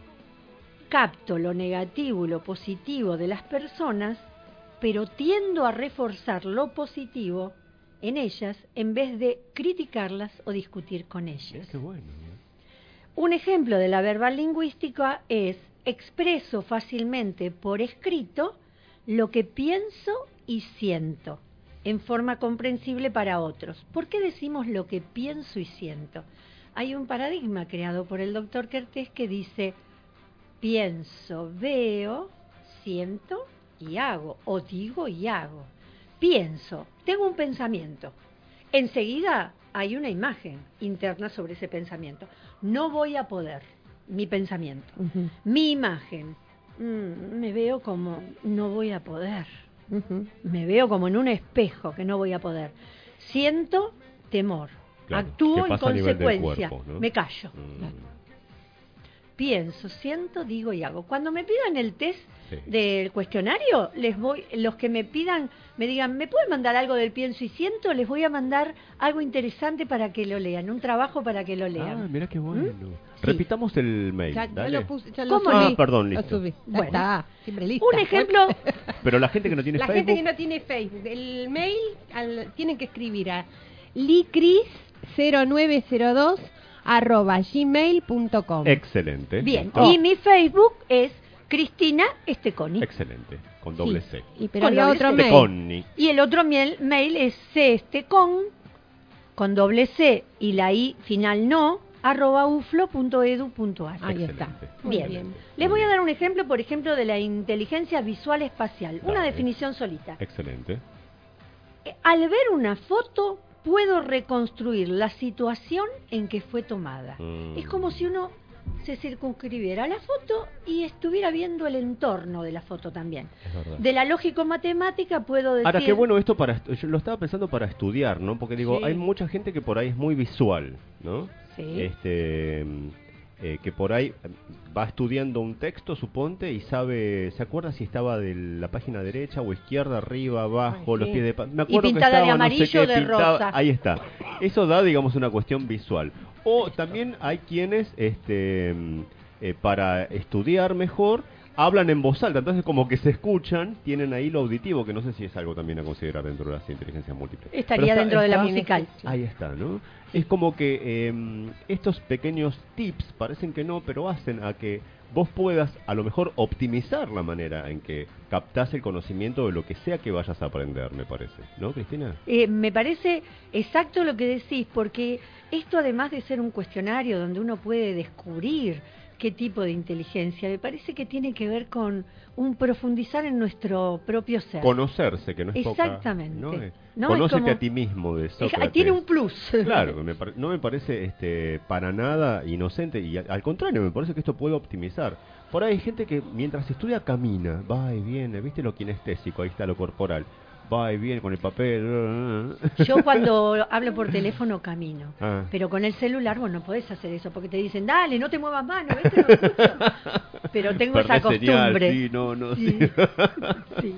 Speaker 6: capto lo negativo y lo positivo de las personas, pero tiendo a reforzar lo positivo en ellas en vez de criticarlas o discutir con ellas.
Speaker 4: Mira qué bueno.
Speaker 6: Un ejemplo de la verbal lingüística es expreso fácilmente por escrito lo que pienso y siento en forma comprensible para otros. ¿Por qué decimos lo que pienso y siento? Hay un paradigma creado por el doctor Kertész que dice pienso, veo, siento y hago, o digo y hago. Pienso, tengo un pensamiento. Enseguida hay una imagen interna sobre ese pensamiento. No voy a poder, mi pensamiento.
Speaker 5: Ujú,
Speaker 6: Mi imagen, mm, me veo como no voy a poder.
Speaker 5: ujú.
Speaker 6: Me veo como en un espejo que no voy a poder. Siento temor.
Speaker 4: Claro,
Speaker 6: Actúo
Speaker 4: que
Speaker 6: en
Speaker 4: pasa a nivel del
Speaker 6: consecuencia.
Speaker 4: cuerpo, ¿no?
Speaker 6: Me callo.
Speaker 4: Mm,
Speaker 6: Pienso, siento, digo y hago. Cuando me pidan el test
Speaker 4: Sí.
Speaker 6: del cuestionario, les voy, los que me pidan, me digan, ¿me pueden mandar algo del pienso y siento? Les voy a mandar algo interesante para que lo lean, un trabajo para que lo lean.
Speaker 4: Ah, mira qué bueno.
Speaker 6: ¿Mm?
Speaker 4: Repitamos el mail.
Speaker 5: Ya, ya
Speaker 4: dale.
Speaker 5: lo puse, ya lo
Speaker 6: ¿Cómo
Speaker 5: subí.
Speaker 4: Ah, perdón,
Speaker 5: Lo
Speaker 4: listo.
Speaker 5: subí. Ya
Speaker 6: Bueno.
Speaker 5: está, siempre listo.
Speaker 6: Un ejemplo,
Speaker 4: Pero la gente que no tiene
Speaker 5: La
Speaker 4: Facebook.
Speaker 5: gente que no tiene Facebook, el mail al- tienen que escribir a licris cero nueve cero dos arroba gmail punto com.
Speaker 4: Excelente.
Speaker 6: bien.
Speaker 4: ¿listo?
Speaker 6: Y mi Facebook es Cristina Esteconi.
Speaker 4: Excelente. Con doble
Speaker 5: Sí.
Speaker 4: C.
Speaker 5: Y pero
Speaker 6: Con
Speaker 5: había
Speaker 6: doble
Speaker 5: otro
Speaker 6: C.
Speaker 5: mail.
Speaker 4: Teconni.
Speaker 6: Y el otro mail, mail es cestecon, con doble C y la I final no, arroba uflo punto edu punto ar.
Speaker 5: Ahí está.
Speaker 4: Excelente.
Speaker 5: Muy
Speaker 6: Bien.
Speaker 5: bien.
Speaker 6: Les voy a dar un ejemplo, por ejemplo, de la inteligencia visual espacial. Una
Speaker 4: Dale.
Speaker 6: definición solita.
Speaker 4: Excelente.
Speaker 6: Eh, Al ver una foto, puedo reconstruir la situación en que fue tomada.
Speaker 4: Mm.
Speaker 6: Es como si uno se circunscribiera a la foto y estuviera viendo el entorno de la foto también.
Speaker 4: Es verdad.
Speaker 6: De la lógico-matemática puedo decir...
Speaker 4: Ahora, qué bueno esto para... estu- Yo lo estaba pensando para estudiar, ¿no? Porque digo,
Speaker 6: Sí.
Speaker 4: hay mucha gente que por ahí es muy visual, ¿no?
Speaker 6: Sí.
Speaker 4: Este... eh, que por ahí eh, va estudiando un texto, suponte, y sabe... ¿Se acuerda si estaba de la página derecha o izquierda, arriba, abajo,
Speaker 5: Ay,
Speaker 4: los
Speaker 5: sí.
Speaker 4: pies de... pa- Me
Speaker 6: Y
Speaker 4: acuerdo que
Speaker 6: pintada de
Speaker 4: estaba, no sé
Speaker 6: amarillo
Speaker 4: qué,
Speaker 6: o de
Speaker 4: pintado-
Speaker 6: rosa.
Speaker 4: Ahí está. Eso da, digamos, una cuestión visual. O también hay quienes, este... mm, eh, para estudiar mejor, hablan en voz alta, entonces como que se escuchan, tienen ahí lo auditivo, que no sé si es algo también a considerar dentro de las inteligencias múltiples.
Speaker 6: Estaría
Speaker 4: está,
Speaker 6: dentro de la
Speaker 4: está,
Speaker 6: musical.
Speaker 4: Ahí está, ¿no? Es como que eh, estos pequeños tips parecen que no, pero hacen a que vos puedas a lo mejor optimizar la manera en que captás el conocimiento de lo que sea que vayas a aprender, me parece. ¿No, Cristina?
Speaker 6: Eh, me parece exacto lo que decís, porque esto además de ser un cuestionario donde uno puede descubrir qué tipo de inteligencia, me parece que tiene que ver con un profundizar en nuestro propio ser.
Speaker 4: Conocerse, que no es poca,
Speaker 6: exactamente.
Speaker 4: ¿no? Eh,
Speaker 6: ¿No?
Speaker 4: Conócete
Speaker 6: como,
Speaker 4: a ti mismo de Sócrates.
Speaker 6: Tiene un plus.
Speaker 4: Claro, me pare, no me parece este, para nada inocente y a, al contrario, me parece que esto puede optimizar. Por ahí hay gente que mientras estudia camina, va y viene, ¿viste lo kinestésico? Ahí está lo corporal. Va y viene con el papel.
Speaker 6: Yo cuando hablo por teléfono camino,
Speaker 4: ah.
Speaker 6: pero con el celular vos no podés hacer eso porque te dicen, dale, no te muevas más, ¿no ves que no escucho? Pero tengo
Speaker 4: Perdés
Speaker 6: esa costumbre.
Speaker 4: Señal, sí, no, no,
Speaker 6: sí.
Speaker 4: sí.
Speaker 6: sí.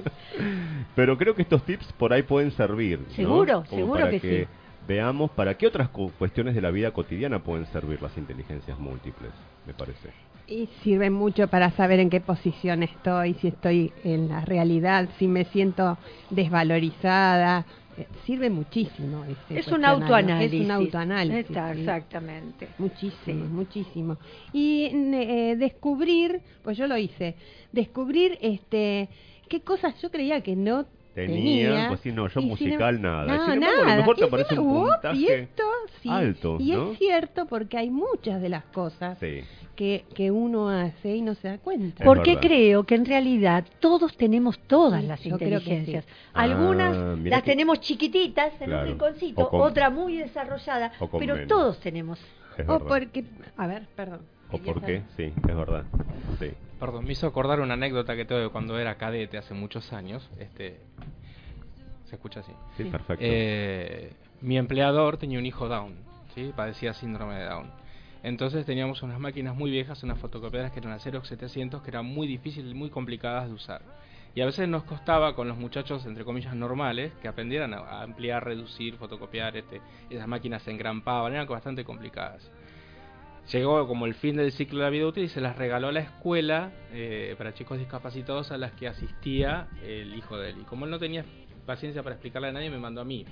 Speaker 4: Pero creo que estos tips por ahí pueden servir, ¿no?
Speaker 6: Seguro,
Speaker 4: Como
Speaker 6: seguro
Speaker 4: para
Speaker 6: que,
Speaker 4: que
Speaker 6: sí.
Speaker 4: Veamos para qué otras cu cuestiones de la vida cotidiana pueden servir las inteligencias múltiples, me parece.
Speaker 5: Y sirve mucho para saber en qué posición estoy, si estoy en la realidad, si me siento desvalorizada. Eh, sirve muchísimo. Ese
Speaker 6: es un autoanálisis.
Speaker 5: Es un autoanálisis.
Speaker 6: Está, exactamente.
Speaker 5: Muchísimo,
Speaker 6: sí.
Speaker 5: muchísimo. Y eh, descubrir, pues yo lo hice, descubrir este qué cosas yo creía que no
Speaker 4: Tenía,
Speaker 5: tenía,
Speaker 4: pues sí, no, yo
Speaker 5: y
Speaker 4: musical
Speaker 5: sin,
Speaker 4: nada.
Speaker 5: No,
Speaker 4: sin
Speaker 5: nada.
Speaker 4: embargo, a lo mejor te
Speaker 5: y
Speaker 4: aparece
Speaker 5: encima,
Speaker 4: un
Speaker 5: uh,
Speaker 4: puntaje
Speaker 5: y esto, sí.
Speaker 4: alto,
Speaker 5: Y
Speaker 4: ¿no?
Speaker 5: es cierto porque hay muchas de las cosas
Speaker 4: sí.
Speaker 5: que, que uno hace y no se da cuenta.
Speaker 6: Porque creo que en realidad todos tenemos todas
Speaker 5: sí,
Speaker 6: las
Speaker 5: yo creo que
Speaker 6: inteligencias.
Speaker 5: sí.
Speaker 6: Algunas
Speaker 4: ah,
Speaker 6: las
Speaker 4: que...
Speaker 6: tenemos chiquititas en
Speaker 4: claro.
Speaker 6: un rinconcito,
Speaker 4: con...
Speaker 6: otra muy desarrollada, pero
Speaker 4: menos.
Speaker 6: todos tenemos.
Speaker 4: Es
Speaker 5: o
Speaker 4: verdad.
Speaker 5: porque, a ver, perdón.
Speaker 4: ¿O por qué? Sí, es verdad. Sí.
Speaker 8: Perdón, me hizo acordar una anécdota que tuve cuando era cadete hace muchos años. Este, se escucha así.
Speaker 4: Sí, perfecto.
Speaker 8: Eh, mi empleador tenía un hijo Down, ¿sí? Padecía síndrome de Down. Entonces teníamos unas máquinas muy viejas, unas fotocopiadoras que eran las Xerox setecientos, que eran muy difíciles y muy complicadas de usar. Y a veces nos costaba con los muchachos, entre comillas, normales, que aprendieran a, a ampliar, reducir, fotocopiar, este, esas máquinas se engrampaban, eran bastante complicadas. Llegó como el fin del ciclo de la vida útil y se las regaló a la escuela eh, para chicos discapacitados a las que asistía el hijo de él. Y como él no tenía paciencia para explicarle a nadie, me mandó a mí.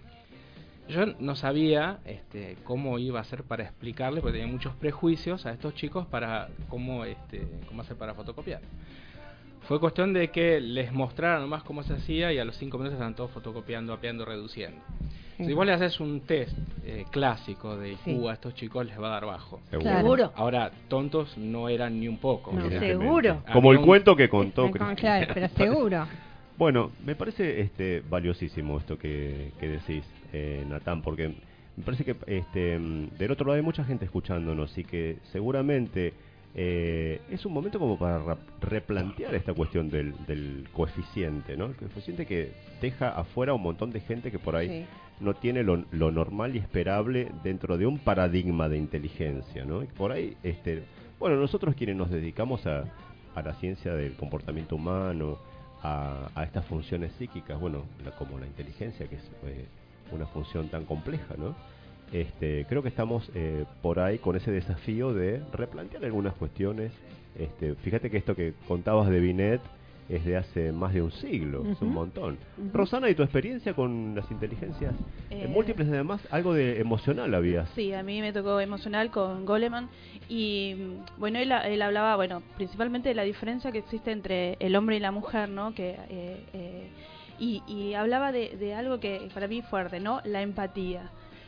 Speaker 8: Yo no sabía este, cómo iba a hacer para explicarle, porque tenía muchos prejuicios a estos chicos para cómo, este, cómo hacer para fotocopiar. Fue cuestión de que les mostrara nomás cómo se hacía y a los cinco minutos estaban todos fotocopiando, apeando, reduciendo. Sí. Si vos le haces un test eh, clásico de I Q sí. a estos chicos, les va a dar bajo.
Speaker 6: Seguro. Seguro.
Speaker 8: Ahora, tontos no eran ni un poco.
Speaker 6: No, seguro.
Speaker 4: Como el
Speaker 8: un...
Speaker 4: cuento que contó
Speaker 5: Cristina. Claro, pero seguro.
Speaker 4: Bueno, me parece este valiosísimo esto que, que decís, eh, Natán, porque me parece que este del otro lado hay mucha gente escuchándonos y que seguramente eh, es un momento como para replantear esta cuestión del, del coeficiente, ¿no? El coeficiente que deja afuera un montón de gente que por ahí sí. no tiene lo, lo normal y esperable dentro de un paradigma de inteligencia, ¿no? Y por ahí, este, bueno, nosotros quienes nos dedicamos a, a la ciencia del comportamiento humano, A, a estas funciones psíquicas, bueno, la, como la inteligencia, que es eh, una función tan compleja, ¿no? Este, creo que estamos eh, por ahí con ese desafío de replantear algunas cuestiones. Este, fíjate que esto que contabas de Binet es de hace más de un siglo, uh-huh. es un montón. Uh-huh. Rosana, ¿y tu experiencia con las inteligencias eh, múltiples, además, algo de emocional había?
Speaker 7: Sí, a mí me tocó emocional con Goleman y, bueno, él, él hablaba, bueno, principalmente de la diferencia que existe entre el hombre y la mujer, ¿no? Que eh, eh, y, y hablaba de, de algo que para mí es fuerte, ¿no? La empatía.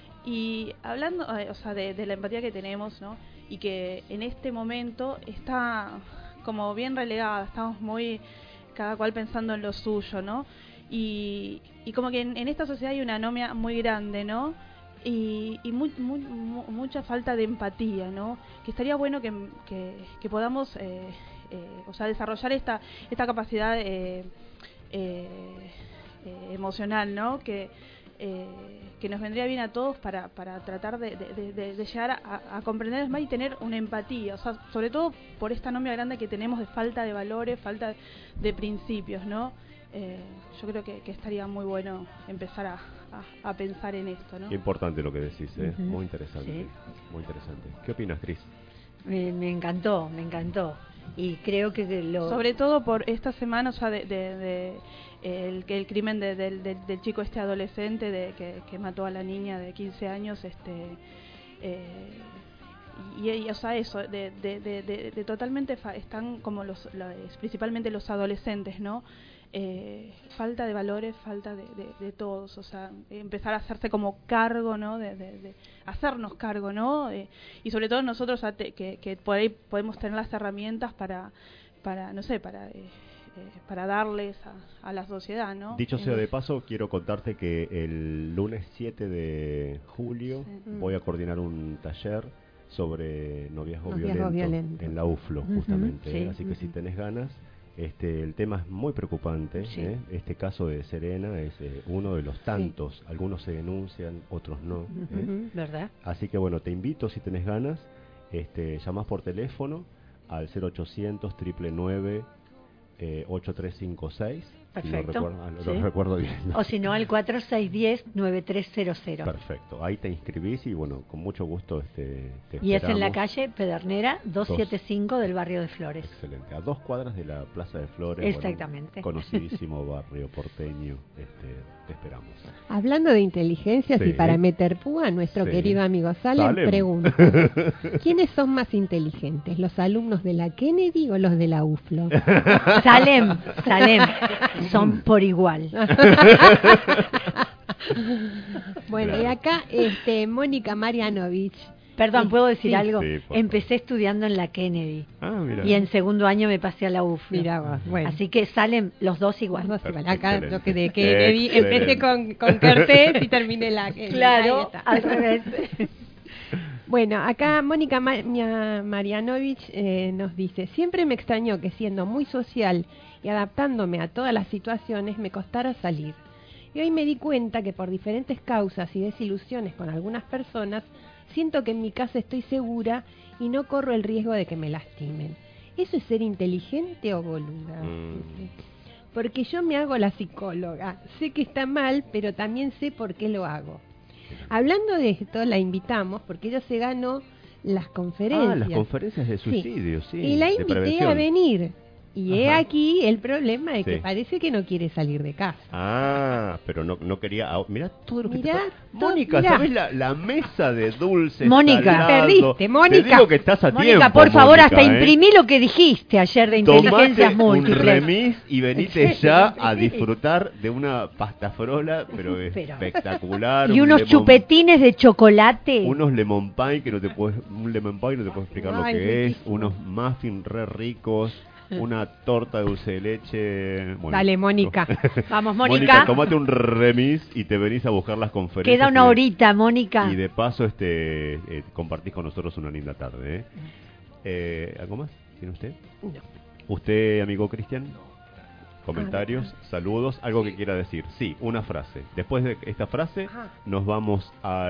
Speaker 7: Y hablando, eh, o sea, de, de la empatía que tenemos, ¿no? Y que en este momento está como bien relegada, estamos muy cada cual pensando en lo suyo, ¿no? Y, y como que en, en esta sociedad hay una anomia muy grande, ¿no? Y, y muy, muy, mu, mucha falta de empatía, ¿no? Que estaría bueno que, que, que podamos, eh, eh, o sea, desarrollar esta esta capacidad eh, eh, eh, emocional, ¿no? Que eh, que nos vendría bien a todos para, para tratar de, de, de, de llegar a, a comprender más y tener una empatía, o sea, sobre todo por esta anomia grande que tenemos de falta de valores, falta de principios, ¿no? Eh, yo creo que, que estaría muy bueno empezar a, a, a pensar en esto, ¿no?
Speaker 4: Qué importante lo que decís, ¿eh?
Speaker 6: Uh-huh.
Speaker 4: Muy interesante,
Speaker 6: sí.
Speaker 4: muy interesante. ¿Qué opinas, Cris?
Speaker 6: Me, me encantó, me encantó. y creo que lo...
Speaker 7: Sobre todo por esta semana, o sea, de, de, de el, el crimen de, de, de, del chico este adolescente de que, que mató a la niña de quince años, este... Eh, y, y o sea eso de, de, de, de, de totalmente fa- están como los, los principalmente los adolescentes, ¿no? Eh, falta de valores, falta de, de, de todos, o sea, empezar a hacerse como cargo, ¿no? De, de, de hacernos cargo, ¿no? Eh, y sobre todo nosotros a te, que, que por ahí podemos tener las herramientas para, para no sé, para eh, eh, para darles a, a la sociedad, ¿no?
Speaker 4: Dicho sea
Speaker 7: Eh,
Speaker 4: de paso, quiero contarte que el lunes siete de julio
Speaker 7: Sí.
Speaker 4: voy a coordinar un taller sobre noviazgo,
Speaker 5: Noviazgo
Speaker 4: violento,
Speaker 5: violento.
Speaker 4: en la U F L O,
Speaker 5: Ujú,
Speaker 4: justamente.
Speaker 5: sí,
Speaker 4: ¿eh? Así que si
Speaker 5: ujú.
Speaker 4: tenés ganas, este, el tema es muy preocupante.
Speaker 5: Sí.
Speaker 4: ¿eh? Este caso de Serena es eh, uno de los tantos. Algunos se denuncian, otros no. ¿eh?
Speaker 6: Ujú, ¿verdad?
Speaker 4: Así que bueno, te invito si tenés ganas, este, llamás por teléfono al cero ochocientos, nueve nueve nueve, eh, ocho tres cinco seis. Si lo
Speaker 6: Perfecto.
Speaker 4: recuerdo, ah, lo
Speaker 6: Sí.
Speaker 4: recuerdo bien. ¿no?
Speaker 6: O si no, al cuatro seis uno cero, nueve tres cero cero.
Speaker 4: Perfecto, ahí te inscribís y bueno, con mucho gusto este, te
Speaker 6: Y es en la
Speaker 4: esperamos.
Speaker 6: calle Pedernera doscientos setenta y cinco del barrio de Flores.
Speaker 4: Excelente, a dos cuadras de la Plaza de Flores.
Speaker 6: Exactamente.
Speaker 4: Bueno, conocidísimo barrio porteño, este, te esperamos.
Speaker 5: Hablando de inteligencias
Speaker 4: Sí.
Speaker 5: y para meter púa, nuestro
Speaker 4: Sí.
Speaker 5: querido amigo Salem,
Speaker 4: Salem.
Speaker 5: pregunta: ¿quiénes son más inteligentes, los alumnos de la Kennedy o los de la U F L O?
Speaker 6: Salem, Salem, son por igual.
Speaker 5: Bueno, y acá este, Mónica Marianovich.
Speaker 6: Perdón, ¿puedo decir
Speaker 5: Sí.
Speaker 6: algo?
Speaker 4: Sí, por
Speaker 6: Empecé estudiando en la Kennedy.
Speaker 4: Ah, mira.
Speaker 6: Y en segundo año me pasé a la U F L O.
Speaker 5: Mirá vos, bueno.
Speaker 6: Así que salen los dos igual.
Speaker 5: Los dos igual.
Speaker 4: Perfecto,
Speaker 5: Acá
Speaker 4: excelente.
Speaker 5: yo que de Kennedy
Speaker 4: Excelente.
Speaker 5: empecé con, con Kertés y terminé la Kennedy. Ahí
Speaker 6: Claro,
Speaker 5: está.
Speaker 6: al revés.
Speaker 5: Bueno, acá Mónica Ma- Mia- Marianovich eh, nos dice: siempre me extrañó que siendo muy social y adaptándome a todas las situaciones me costara salir. Y hoy me di cuenta que por diferentes causas y desilusiones con algunas personas, siento que en mi casa estoy segura y no corro el riesgo de que me lastimen. ¿Eso es ser inteligente o boluda?
Speaker 4: Mm.
Speaker 5: Porque yo me hago la psicóloga. Sé que está mal, pero también sé por qué lo hago. Hablando de esto, la invitamos porque ella se ganó las conferencias.
Speaker 4: Ah, las conferencias de
Speaker 5: Sí.
Speaker 4: suicidio, sí.
Speaker 5: Y la
Speaker 4: de
Speaker 5: invité
Speaker 4: prevención.
Speaker 5: a venir. Y he
Speaker 4: Ajá.
Speaker 5: aquí el problema de que
Speaker 4: Sí.
Speaker 5: parece que no quiere salir de casa.
Speaker 4: Ah, pero no, no quería... ah, mirá todo lo que
Speaker 5: Mirá,
Speaker 4: te
Speaker 5: todo-
Speaker 4: pa- Mónica,
Speaker 5: mirá.
Speaker 4: ¿sabes la, la mesa de dulces?
Speaker 6: Mónica.
Speaker 4: salado?
Speaker 5: Perdiste, Mónica.
Speaker 4: Te digo que estás a
Speaker 6: Mónica,
Speaker 4: tiempo,
Speaker 6: por favor,
Speaker 4: Mónica,
Speaker 6: hasta
Speaker 4: ¿eh?
Speaker 6: imprimí lo que dijiste ayer de inteligencias
Speaker 4: Tomate un
Speaker 6: múltiples.
Speaker 4: remis y venite ya a
Speaker 6: Excelente.
Speaker 4: disfrutar de una pasta frola, pero
Speaker 6: Pero-
Speaker 4: espectacular.
Speaker 6: Y
Speaker 4: un
Speaker 6: unos
Speaker 4: lemon-
Speaker 6: chupetines de chocolate.
Speaker 4: Unos lemon pie que no te puedes, un lemon pie no te puedo explicar lo
Speaker 5: Ay,
Speaker 4: que es,
Speaker 5: riquísimo.
Speaker 4: unos muffins re ricos, una torta de dulce de leche. Bueno.
Speaker 5: Dale, Mónica.
Speaker 6: Vamos,
Speaker 4: Mónica,
Speaker 6: Mónica.
Speaker 4: tomate un remis y te venís a buscar las conferencias.
Speaker 6: Queda una
Speaker 4: y-
Speaker 6: horita, Mónica.
Speaker 4: Y de paso este eh, compartís con nosotros una linda tarde. ¿eh? Eh, ¿Algo más? ¿Tiene usted?
Speaker 5: No.
Speaker 4: ¿Usted, amigo Cristian? Comentarios, saludos, algo que quiera decir. Sí, una frase. Después de esta frase
Speaker 5: Ajá.
Speaker 4: nos vamos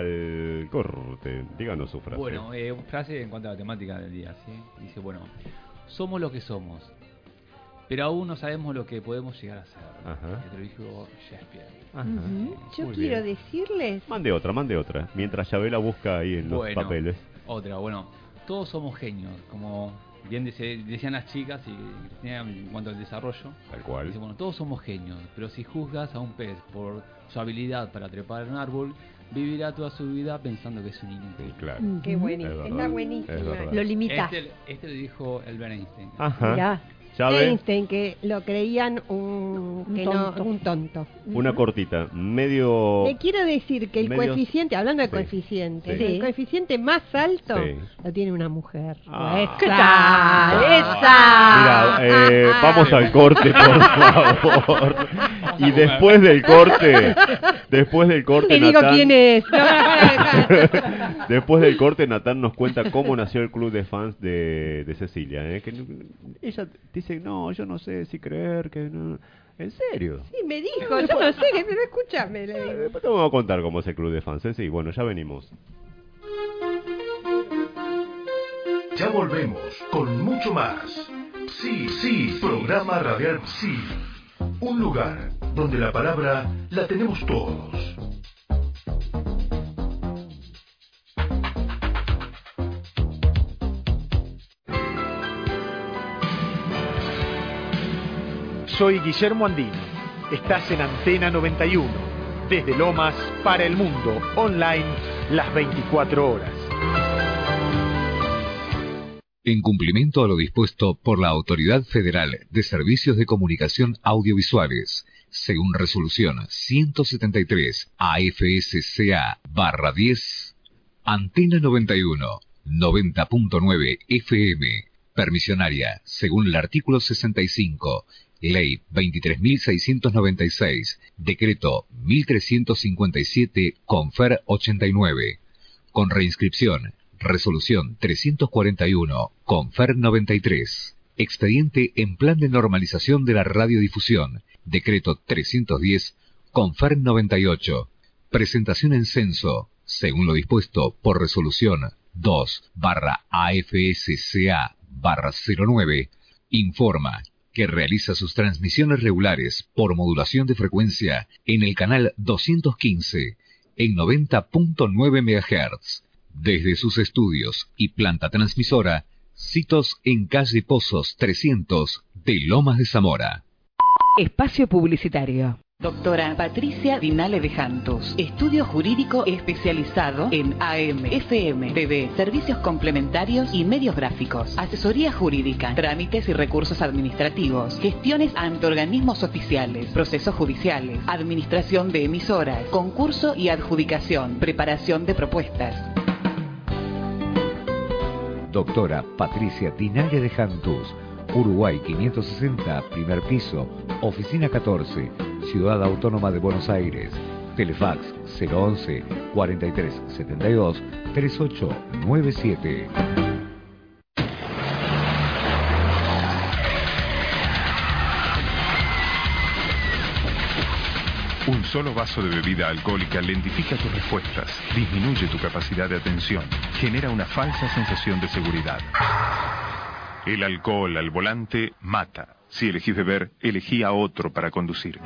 Speaker 4: al corte. Díganos su frase.
Speaker 2: Bueno, eh, frase en cuanto a la temática del día, ¿sí? Dice, bueno, somos lo que somos, pero aún no sabemos lo que podemos llegar a ser.
Speaker 4: Ajá.
Speaker 2: Esto lo dijo Shakespeare.
Speaker 4: Ajá.
Speaker 5: Ujú. Yo
Speaker 4: Muy
Speaker 5: quiero
Speaker 4: bien.
Speaker 5: decirles...
Speaker 4: Mande otra, mande otra. Mientras Yabela busca ahí en los
Speaker 2: Bueno,
Speaker 4: papeles.
Speaker 2: Otra, bueno, todos somos genios, como bien dice- decían las chicas y Cristina en cuanto al desarrollo.
Speaker 4: Tal cual.
Speaker 2: Dice, bueno, todos somos genios, pero si juzgas a un pez por su habilidad para trepar en un árbol, vivirá toda su vida pensando que es un inútil.
Speaker 4: Claro.
Speaker 5: Qué buenísimo.
Speaker 4: Es
Speaker 5: Está
Speaker 4: verdad,
Speaker 5: buenísimo.
Speaker 4: es verdad.
Speaker 6: Lo limita.
Speaker 2: Este, este lo dijo Albert Einstein.
Speaker 4: Ajá.
Speaker 6: Mirá.
Speaker 4: Yabe,
Speaker 5: Einstein, que lo creían un,
Speaker 6: Un
Speaker 5: que
Speaker 6: tonto.
Speaker 5: No, un tonto.
Speaker 4: una cortita. Medio...
Speaker 5: Le quiero decir que el
Speaker 4: medios-
Speaker 5: coeficiente, hablando de
Speaker 4: Sí,
Speaker 5: coeficientes,
Speaker 4: sí.
Speaker 5: el coeficiente más alto
Speaker 4: Sí.
Speaker 5: lo tiene una mujer.
Speaker 4: Ah.
Speaker 5: Esa.
Speaker 6: ¿Qué tal?
Speaker 4: Mira, eh,
Speaker 5: Ah, ah,
Speaker 4: vamos
Speaker 5: ah.
Speaker 4: al corte, por favor. Y después del corte, después del corte,
Speaker 5: Te digo
Speaker 4: Natán-
Speaker 5: quién es. No, no,
Speaker 4: Después del corte, Natán nos cuenta cómo nació el club de fans de, de Cecilia. ¿eh? Que no- ella dice, no, yo no sé si creer, que no... ¿En serio?
Speaker 5: Sí, me dijo, yo no sé, pero escúchame. Le
Speaker 4: Eh,
Speaker 5: digo.
Speaker 4: Después te vamos a contar cómo es el club de fans. ¿eh? Sí, bueno, ya venimos.
Speaker 15: Ya volvemos con mucho más. Sí, sí, programa radial Sí. Un lugar donde la palabra la tenemos todos.
Speaker 16: soy Guillermo Andini. Estás en Antena noventa y uno, desde Lomas para el mundo, online las veinticuatro horas.
Speaker 3: En cumplimiento a lo dispuesto por la Autoridad Federal de Servicios de Comunicación Audiovisuales, según resolución ciento setenta y tres A F S C A barra diez, Antena noventa y uno, noventa punto nueve F M, permisionaria, según el artículo sesenta y cinco, Ley veintitrés mil seiscientos noventa y seis, Decreto mil trescientos cincuenta y siete, Confer ochenta y nueve, con reinscripción, Resolución trescientos cuarenta y uno, Confer noventa y tres, expediente en plan de normalización de la radiodifusión, Decreto trescientos diez, Confer noventa y ocho, presentación en censo, según lo dispuesto por Resolución dos barra A F S C A barra cero nueve, informa que realiza sus transmisiones regulares por modulación de frecuencia en el canal doscientos quince, en noventa punto nueve megahertz, desde sus estudios y planta transmisora, sitos en calle Pozos trescientos de Lomas de Zamora.
Speaker 17: Espacio publicitario. Doctora Patricia Dinale de Jantos, estudio jurídico especializado en A M, F M, B B, servicios complementarios y medios gráficos, asesoría jurídica, trámites y recursos administrativos, gestiones ante organismos oficiales, procesos judiciales, administración de emisoras, concurso y adjudicación, preparación de propuestas.
Speaker 3: Doctora Patricia Dinale de Jantos, Uruguay quinientos sesenta, primer piso, oficina catorce, Ciudad Autónoma de Buenos Aires. Telefax cero once, cuarenta y tres setenta y dos, treinta y ocho noventa y siete.
Speaker 18: Un solo vaso de bebida alcohólica lentifica tus respuestas, disminuye tu capacidad de atención, genera una falsa sensación de seguridad. El alcohol al volante mata. Si elegís beber, elegí a otro para conducir.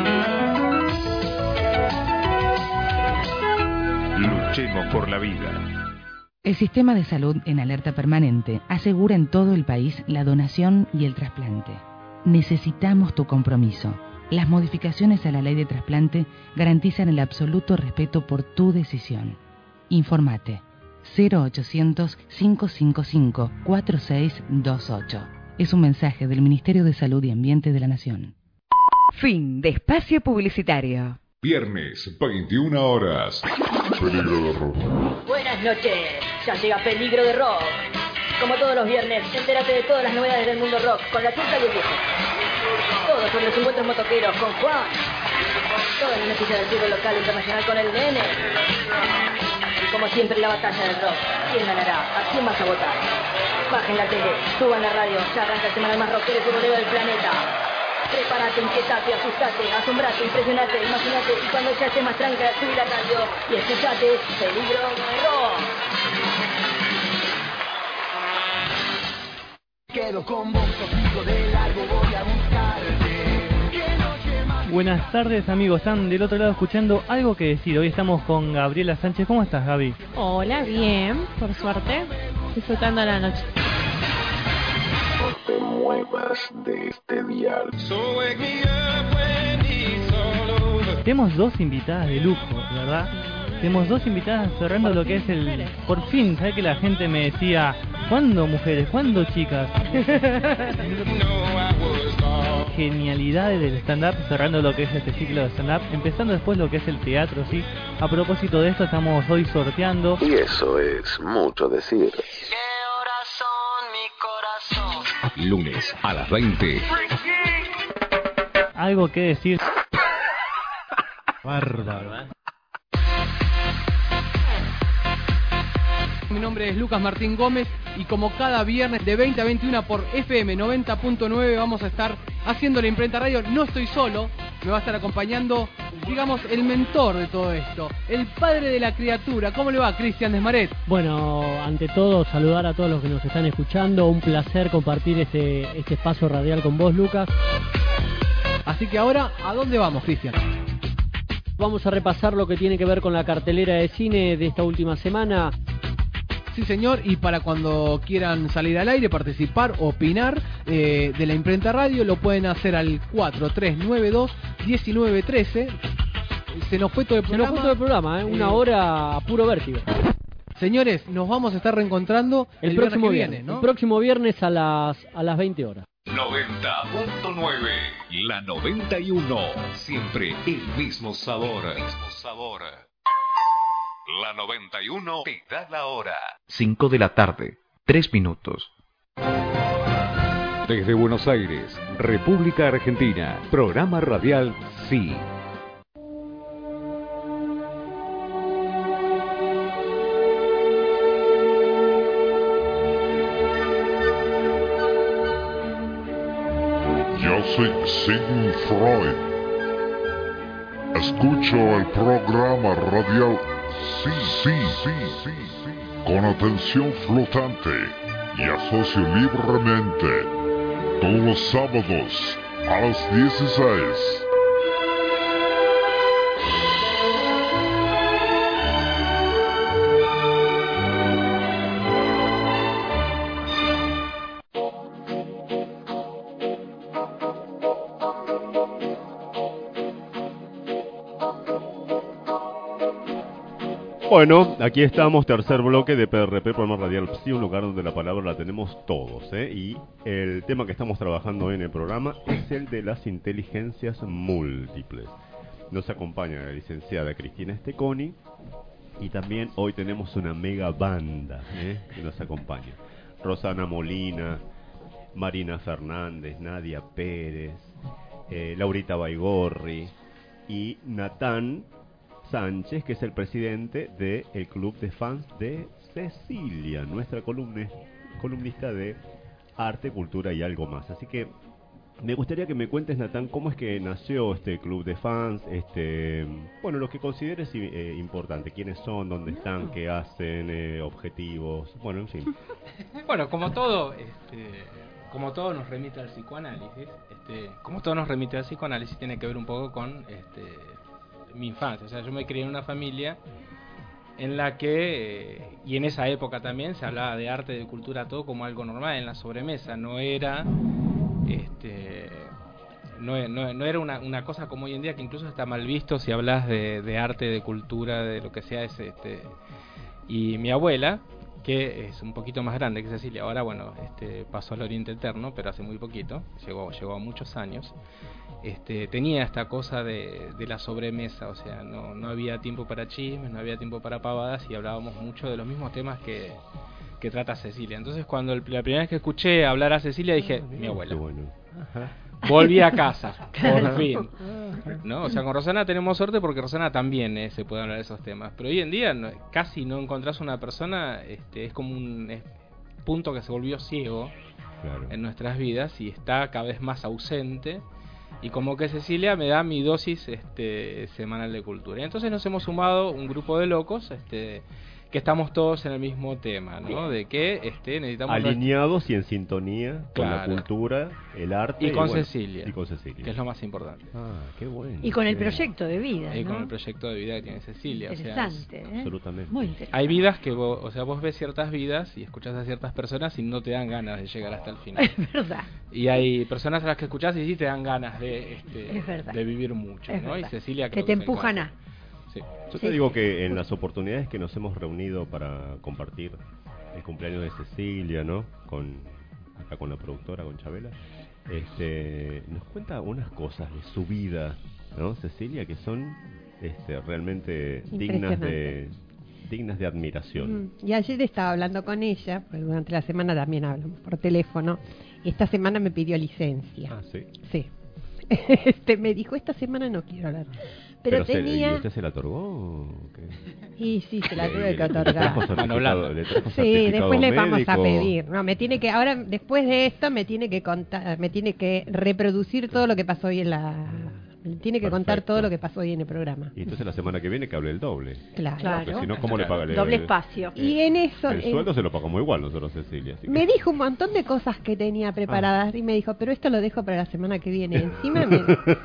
Speaker 18: Luchemos por la vida.
Speaker 19: El Sistema de Salud en Alerta Permanente asegura en todo el país la donación y el trasplante. Necesitamos tu compromiso. Las modificaciones a la ley de trasplante garantizan el absoluto respeto por tu decisión. Informate cero ochocientos, cinco cinco cinco, cuatro seis dos ocho. Es un mensaje del Ministerio de Salud y Ambiente de la Nación.
Speaker 17: Fin de espacio publicitario.
Speaker 3: Viernes, veintiuna horas. Peligro de rock.
Speaker 20: Buenas noches, ya llega Peligro de Rock. Como todos los viernes, entérate de todas las novedades del mundo rock con la turca y el viejo. Todo sobre los encuentros motoqueros con Juan. Todas las noticias del fútbol local e internacional con el nene. Y como siempre, la batalla del rock. ¿Quién ganará? ¿A quién vas a votar? Bajen la tele, suban la radio, ya arranca el semanal más rockero y futbolero del planeta. Prepárate, inquietate, asustate, asombrate, impresionate, imaginate, y cuando ya esté más tranca, subí la radio y escuchate Peligro de Rock.
Speaker 12: Quedo con vos, pico de largo, voy a buscarte.
Speaker 21: Buenas tardes, amigos, están del otro lado escuchando Algo que Decir. Hoy estamos con Gabriela Sánchez. ¿Cómo estás, Gaby?
Speaker 22: Hola, bien, por suerte, disfrutando la noche.
Speaker 15: No te muevas de este dial.
Speaker 21: Tenemos dos invitadas de lujo, ¿verdad? Tenemos dos invitadas cerrando lo que es el... Por fin, ¿sabes que la gente me decía, ¿cuándo mujeres? ¿Cuándo chicas? Genialidades del stand-up, cerrando lo que es este ciclo de stand-up, empezando después lo que es el teatro, ¿sí? A propósito de esto, estamos hoy sorteando...
Speaker 15: Y eso es mucho decir.
Speaker 3: Lunes a las veinte.
Speaker 21: Algo que decir... Bárbaro.
Speaker 23: Mi nombre es Lucas Martín Gómez y como cada viernes de veinte a veintiuno por F M noventa punto nueve vamos a estar haciendo la imprenta radio. No estoy solo, me va a estar acompañando, digamos, el mentor de todo esto, el padre de la criatura. ¿Cómo le va, Cristian Desmaret?
Speaker 24: Bueno, ante todo, saludar a todos los que nos están escuchando. Un placer compartir este, este espacio radial con vos, Lucas.
Speaker 23: Así que ahora, ¿a dónde vamos, Cristian?
Speaker 24: Vamos a repasar lo que tiene que ver con la cartelera de cine de esta última semana.
Speaker 23: Sí, señor, y para cuando quieran salir al aire, participar, opinar eh, de la Imprenta Radio, lo pueden hacer al cuatro tres nueve dos uno nueve uno tres. Se nos fue todo el
Speaker 24: Se
Speaker 23: programa.
Speaker 24: nos fue todo el programa, ¿eh? Una
Speaker 23: Eh,
Speaker 24: hora a puro vértigo.
Speaker 23: Señores, nos vamos a estar reencontrando
Speaker 24: El,
Speaker 23: el,
Speaker 24: próximo
Speaker 23: viernes que
Speaker 24: viernes,
Speaker 23: viene, ¿no?
Speaker 24: el próximo viernes a las a las veinte horas.
Speaker 3: noventa punto nueve, la noventa y uno, siempre el mismo sabor. Mismo sabor. La noventa y uno te da la hora.
Speaker 1: cinco de la tarde, tres minutos.
Speaker 3: Desde Buenos Aires, República Argentina, programa radial Sí.
Speaker 9: Yo soy Sigmund Freud. Escucho el programa radial Sí, sí, sí, sí, sí, con atención flotante y asocio libremente todos los sábados a las dieciséis.
Speaker 4: Bueno, aquí estamos, tercer bloque de P R P, programa radial Psi, un lugar donde la palabra la tenemos todos, ¿eh? Y el tema que estamos trabajando hoy en el programa es el de las inteligencias múltiples. Nos acompaña la licenciada Cristina Esteconi y también hoy tenemos una mega banda, ¿eh? que nos acompaña. Rosana Molina, Marina Fernández, Nadia Pérez, eh, Laurita Baigorri y Natán Sánchez, que es el presidente del club de fans de Cecilia, nuestra columna, columnista de arte, cultura y algo más. Así que me gustaría que me cuentes, Natán, cómo es que nació este club de fans, este, bueno, lo que consideres eh, importante, quiénes son, dónde están, qué hacen, eh, objetivos, bueno, en fin.
Speaker 8: Bueno, como todo, este, como todo nos remite al psicoanálisis, este, como todo nos remite al psicoanálisis, tiene que ver un poco con este, mi infancia. O sea, yo me crié en una familia en la que, eh, y en esa época también, se hablaba de arte, de cultura, todo como algo normal en la sobremesa. No era este no, no, no era una, una cosa como hoy en día, que incluso está mal visto si hablas de, de arte, de cultura, de lo que sea. Es, este y mi abuela, que es un poquito más grande que Cecilia, ahora bueno, este pasó al Oriente Eterno, pero hace muy poquito, llegó, llegó a muchos años. Este, tenía esta cosa de, de la sobremesa, o sea, no, no había tiempo para chismes, no había tiempo para pavadas y hablábamos mucho de los mismos temas que, que trata Cecilia. Entonces, cuando el, la primera vez que escuché hablar a Cecilia, dije, mi abuela.
Speaker 4: Bueno. Ajá.
Speaker 8: Volví a casa, por fin. ¿No? O sea, con Rosana tenemos suerte porque Rosana también eh, se puede hablar de esos temas. Pero hoy en día no, casi no encontrás una persona, este, es como un es, punto que se volvió ciego, claro, en nuestras vidas y está cada vez más ausente. Y como que Cecilia me da mi dosis este, semanal de cultura. Y entonces nos hemos sumado un grupo de locos este, que estamos todos en el mismo tema, ¿no? De que este, necesitamos...
Speaker 4: alineados y en sintonía con
Speaker 8: claro,
Speaker 4: la cultura, el arte...
Speaker 8: Y con
Speaker 4: bueno,
Speaker 8: Cecilia.
Speaker 4: Y con Cecilia.
Speaker 8: Que es lo más importante.
Speaker 4: Ah, qué bueno.
Speaker 6: Y con el proyecto de vida,
Speaker 8: Y
Speaker 6: ¿no?
Speaker 8: con el proyecto de vida que tiene Cecilia.
Speaker 6: Interesante,
Speaker 8: o sea,
Speaker 6: ¿eh?
Speaker 4: Absolutamente.
Speaker 6: Muy interesante.
Speaker 8: Hay vidas que vos, o sea, vos ves ciertas vidas y escuchás a ciertas personas y no te dan ganas de llegar hasta el final.
Speaker 6: Es verdad.
Speaker 8: Y hay personas a las que escuchás y sí te dan ganas de, este,
Speaker 6: Es verdad.
Speaker 8: de vivir mucho,
Speaker 6: Es
Speaker 8: ¿no? Y
Speaker 6: verdad.
Speaker 8: Cecilia
Speaker 6: Que
Speaker 8: creo
Speaker 6: te
Speaker 8: se
Speaker 6: empujan
Speaker 8: encuentra.
Speaker 6: a...
Speaker 8: Sí.
Speaker 4: Yo te digo que en las oportunidades que nos hemos reunido para compartir el cumpleaños de Cecilia, ¿no? Con acá con la productora, con Chabela, este, nos cuenta unas cosas de su vida, ¿no? Cecilia, que son este, realmente dignas de dignas de admiración.
Speaker 5: Mm, Y ayer estaba hablando con ella, porque durante la semana también hablamos por teléfono, y esta semana me pidió licencia.
Speaker 4: Ah, sí.
Speaker 5: Sí. Este, me dijo, esta semana no quiero hablar. Pero,
Speaker 4: Pero se-
Speaker 5: tenía...
Speaker 4: ¿y usted se la otorgó? ¿O qué?
Speaker 5: Y sí, se la
Speaker 4: Le-
Speaker 5: tuve
Speaker 4: le-
Speaker 5: que
Speaker 4: le trajo
Speaker 5: otorgar.
Speaker 4: certificado- le trajo
Speaker 5: Sí,
Speaker 4: certificado
Speaker 5: después le vamos a
Speaker 4: médico.
Speaker 5: pedir. No, me tiene que ahora después de esto me tiene que contar, me tiene que reproducir todo lo que pasó hoy en la, me tiene que contar
Speaker 4: Perfecto.
Speaker 5: todo lo que pasó hoy en el programa.
Speaker 4: Y entonces la semana que viene que hable el doble.
Speaker 5: Claro.
Speaker 4: Porque si no, ¿cómo le paga? Le-
Speaker 6: Doble
Speaker 4: le-
Speaker 6: espacio.
Speaker 5: Y en eso
Speaker 4: El
Speaker 5: en-
Speaker 4: sueldo se lo pagamos igual nosotros, Cecilia. así que-
Speaker 5: me dijo un montón de cosas que tenía preparadas y me dijo, pero esto lo dejo para la semana que viene. Encima me...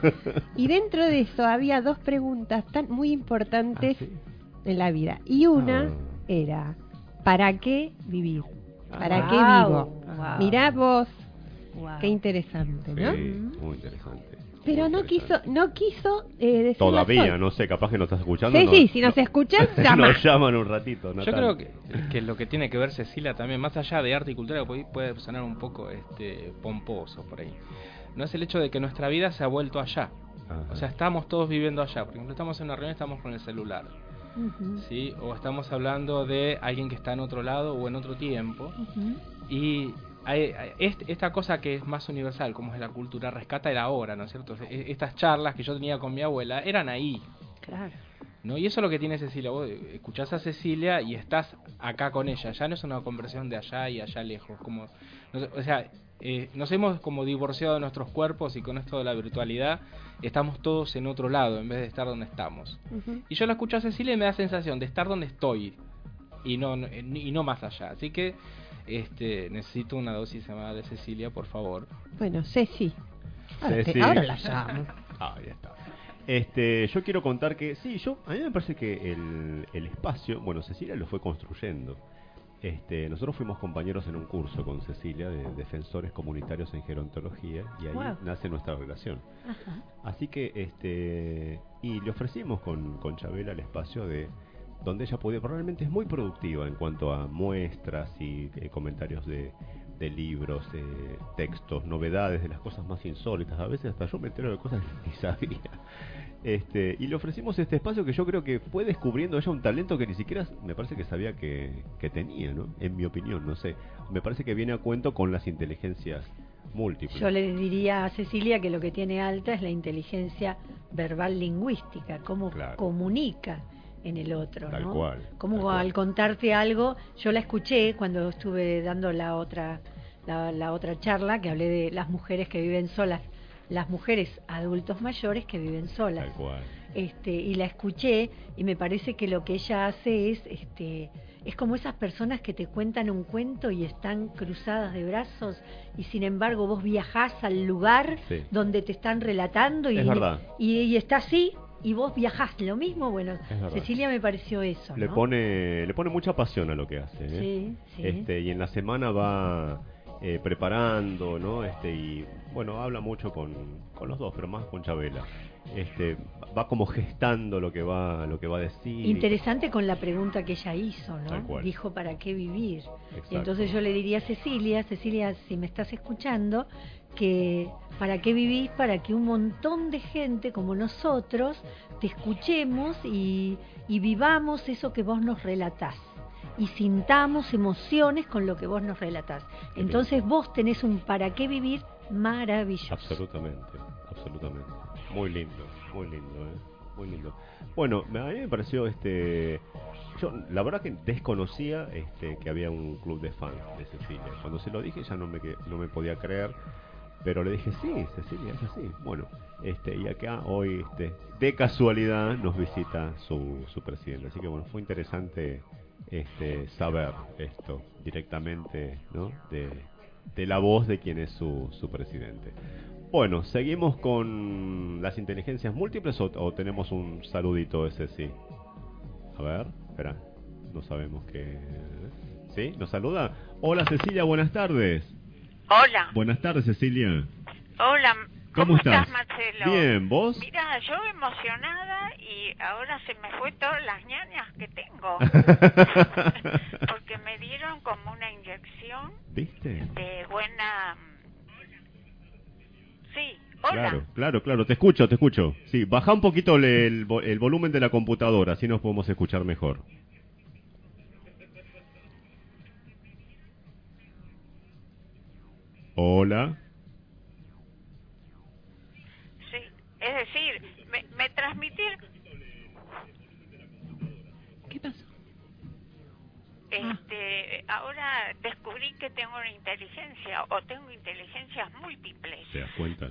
Speaker 5: Y dentro de eso había dos preguntas tan muy importantes en la vida. Y una era, ¿para qué vivir? ¿Para
Speaker 6: Wow,
Speaker 5: qué vivo?
Speaker 6: wow.
Speaker 5: Mirá vos,
Speaker 6: Wow.
Speaker 5: qué interesante, ¿no?
Speaker 4: Sí, muy interesante.
Speaker 5: Pero no quiso, no quiso eh, decir
Speaker 4: Todavía, no sé, capaz que nos estás escuchando.
Speaker 5: Sí,
Speaker 4: no-
Speaker 5: sí, si nos
Speaker 4: no-
Speaker 5: escuchas, llama.
Speaker 4: Nos llaman un ratito,
Speaker 8: Yo
Speaker 4: Natal.
Speaker 8: creo que, que lo que tiene que ver Cecilia también, más allá de arte y cultura, puede, puede sonar un poco este pomposo por ahí, no es el hecho de que nuestra vida se ha vuelto allá.
Speaker 4: Ajá.
Speaker 8: O sea, estamos todos viviendo allá. Por ejemplo, estamos en una reunión, estamos con el celular,
Speaker 6: Ujú.
Speaker 8: ¿sí? O estamos hablando de alguien que está en otro lado o en otro tiempo.
Speaker 6: Ujú.
Speaker 8: Y hay, hay- est- esta cosa que es más universal, como es la cultura, rescata el ahora, ¿no es cierto? E- Estas charlas que yo tenía con mi abuela eran ahí,
Speaker 6: Claro.
Speaker 8: ¿no? Y eso es lo que tiene Cecilia. Vos escuchás a Cecilia y estás acá con ella. Ya no es una conversación de allá y allá lejos. Como, no sé, o sea, eh, nos hemos como divorciado de nuestros cuerpos y con esto de la virtualidad estamos todos en otro lado en vez de estar donde estamos.
Speaker 5: Ujú.
Speaker 8: Y yo la escucho a Cecilia y me da sensación de estar donde estoy y no, no- y no más allá. Así que este necesito una dosis llamada de Cecilia, por favor.
Speaker 5: Bueno, Ceci. Ahora, te-
Speaker 4: Ceci.
Speaker 5: ahora la llamo.
Speaker 4: Ah, ya está. Este, yo quiero contar que, sí, yo a mí me parece que el, el espacio, bueno, Cecilia lo fue construyendo. Este, nosotros fuimos compañeros en un curso con Cecilia de defensores comunitarios en gerontología y ahí
Speaker 6: Wow.
Speaker 4: nace nuestra relación.
Speaker 6: Ajá.
Speaker 4: Así que, este, y le ofrecimos con, con Chabela el espacio de donde ella podía, probablemente es muy productiva en cuanto a muestras y eh, comentarios de, de libros, eh, textos, novedades, de las cosas más insólitas. A veces hasta yo me entero de cosas que ni sabía. Este, y le ofrecimos este espacio que yo creo que fue descubriendo ella un talento que ni siquiera me parece que sabía que, que tenía, ¿no? En mi opinión, no sé. Me parece que viene a cuento con las inteligencias múltiples.
Speaker 6: Yo le diría a Cecilia que lo que tiene alta es la inteligencia verbal lingüística, cómo
Speaker 4: Claro.
Speaker 6: comunica en el otro,
Speaker 4: Tal
Speaker 6: ¿no?
Speaker 4: cual,
Speaker 6: Cómo
Speaker 4: tal cual.
Speaker 6: al contarte algo, yo la escuché cuando estuve dando la otra la, la otra charla que hablé de las mujeres que viven solas, las mujeres adultos mayores que viven solas.
Speaker 4: Tal cual.
Speaker 6: Este, y la escuché y me parece que lo que ella hace es este es como esas personas que te cuentan un cuento y están cruzadas de brazos y sin embargo vos viajás al lugar
Speaker 4: Sí.
Speaker 6: donde te están relatando y,
Speaker 4: Es verdad.
Speaker 6: y, y está así y vos viajás lo mismo. Bueno,
Speaker 4: Es verdad.
Speaker 6: Cecilia me pareció eso,
Speaker 4: Le
Speaker 6: ¿no?
Speaker 4: pone le pone mucha pasión a lo que hace, ¿eh?
Speaker 6: Sí, sí.
Speaker 4: Este, y en la semana va eh, preparando, ¿no? Este, y bueno, habla mucho con, con los dos, pero más con Chabela. Este, va como gestando lo que va lo que va a decir.
Speaker 6: Interesante con la pregunta que ella hizo,
Speaker 4: Tal
Speaker 6: ¿no?
Speaker 4: cual.
Speaker 6: Dijo, ¿para qué vivir?
Speaker 4: Exacto.
Speaker 6: Y entonces yo le diría a Cecilia, Cecilia, si me estás escuchando, que ¿para qué vivís? Para que un montón de gente como nosotros te escuchemos y, y vivamos eso que vos nos relatás. Y sintamos emociones con lo que vos nos relatás. Entonces vos tenés un para qué vivir maravilloso.
Speaker 4: Absolutamente, absolutamente. Muy lindo, muy lindo, ¿eh? Muy lindo. Bueno, me- a mí me pareció, este, yo la verdad que desconocía este, que había un club de fans de Cecilia. Cuando se lo dije ya no me, que- no me podía creer, pero le dije, sí, Cecilia, es así. Bueno, este, y acá hoy, este, de casualidad, nos visita su, su presidente. Así que bueno, fue interesante este, saber esto directamente, ¿no? De, de la voz de quien es su, su presidente. Bueno, ¿seguimos con las inteligencias múltiples o, o tenemos un saludito ese sí? A ver, espera, no sabemos qué... ¿Sí? ¿Nos saluda? Hola Cecilia, buenas tardes.
Speaker 10: Hola.
Speaker 4: Buenas tardes Cecilia.
Speaker 10: Hola.
Speaker 4: ¿Cómo
Speaker 10: ¿Cómo
Speaker 4: estás?
Speaker 10: Marcelo?
Speaker 4: Bien, ¿vos?
Speaker 10: Mira, yo emocionada y ahora se me fue todas las ñañas que tengo. Porque me dieron como una inyección
Speaker 4: ¿Viste?
Speaker 10: de buena... Sí, hola.
Speaker 4: Claro, claro, claro, te escucho, te escucho. Sí, baja un poquito el, el vo- el volumen de la computadora, así nos podemos escuchar mejor. Hola.
Speaker 10: Sí, es decir, me, me transmitieron...
Speaker 5: ¿Qué pasó?
Speaker 10: Este, ahora descubrí que tengo una inteligencia o tengo inteligencias múltiples.
Speaker 4: ¿Te das cuenta?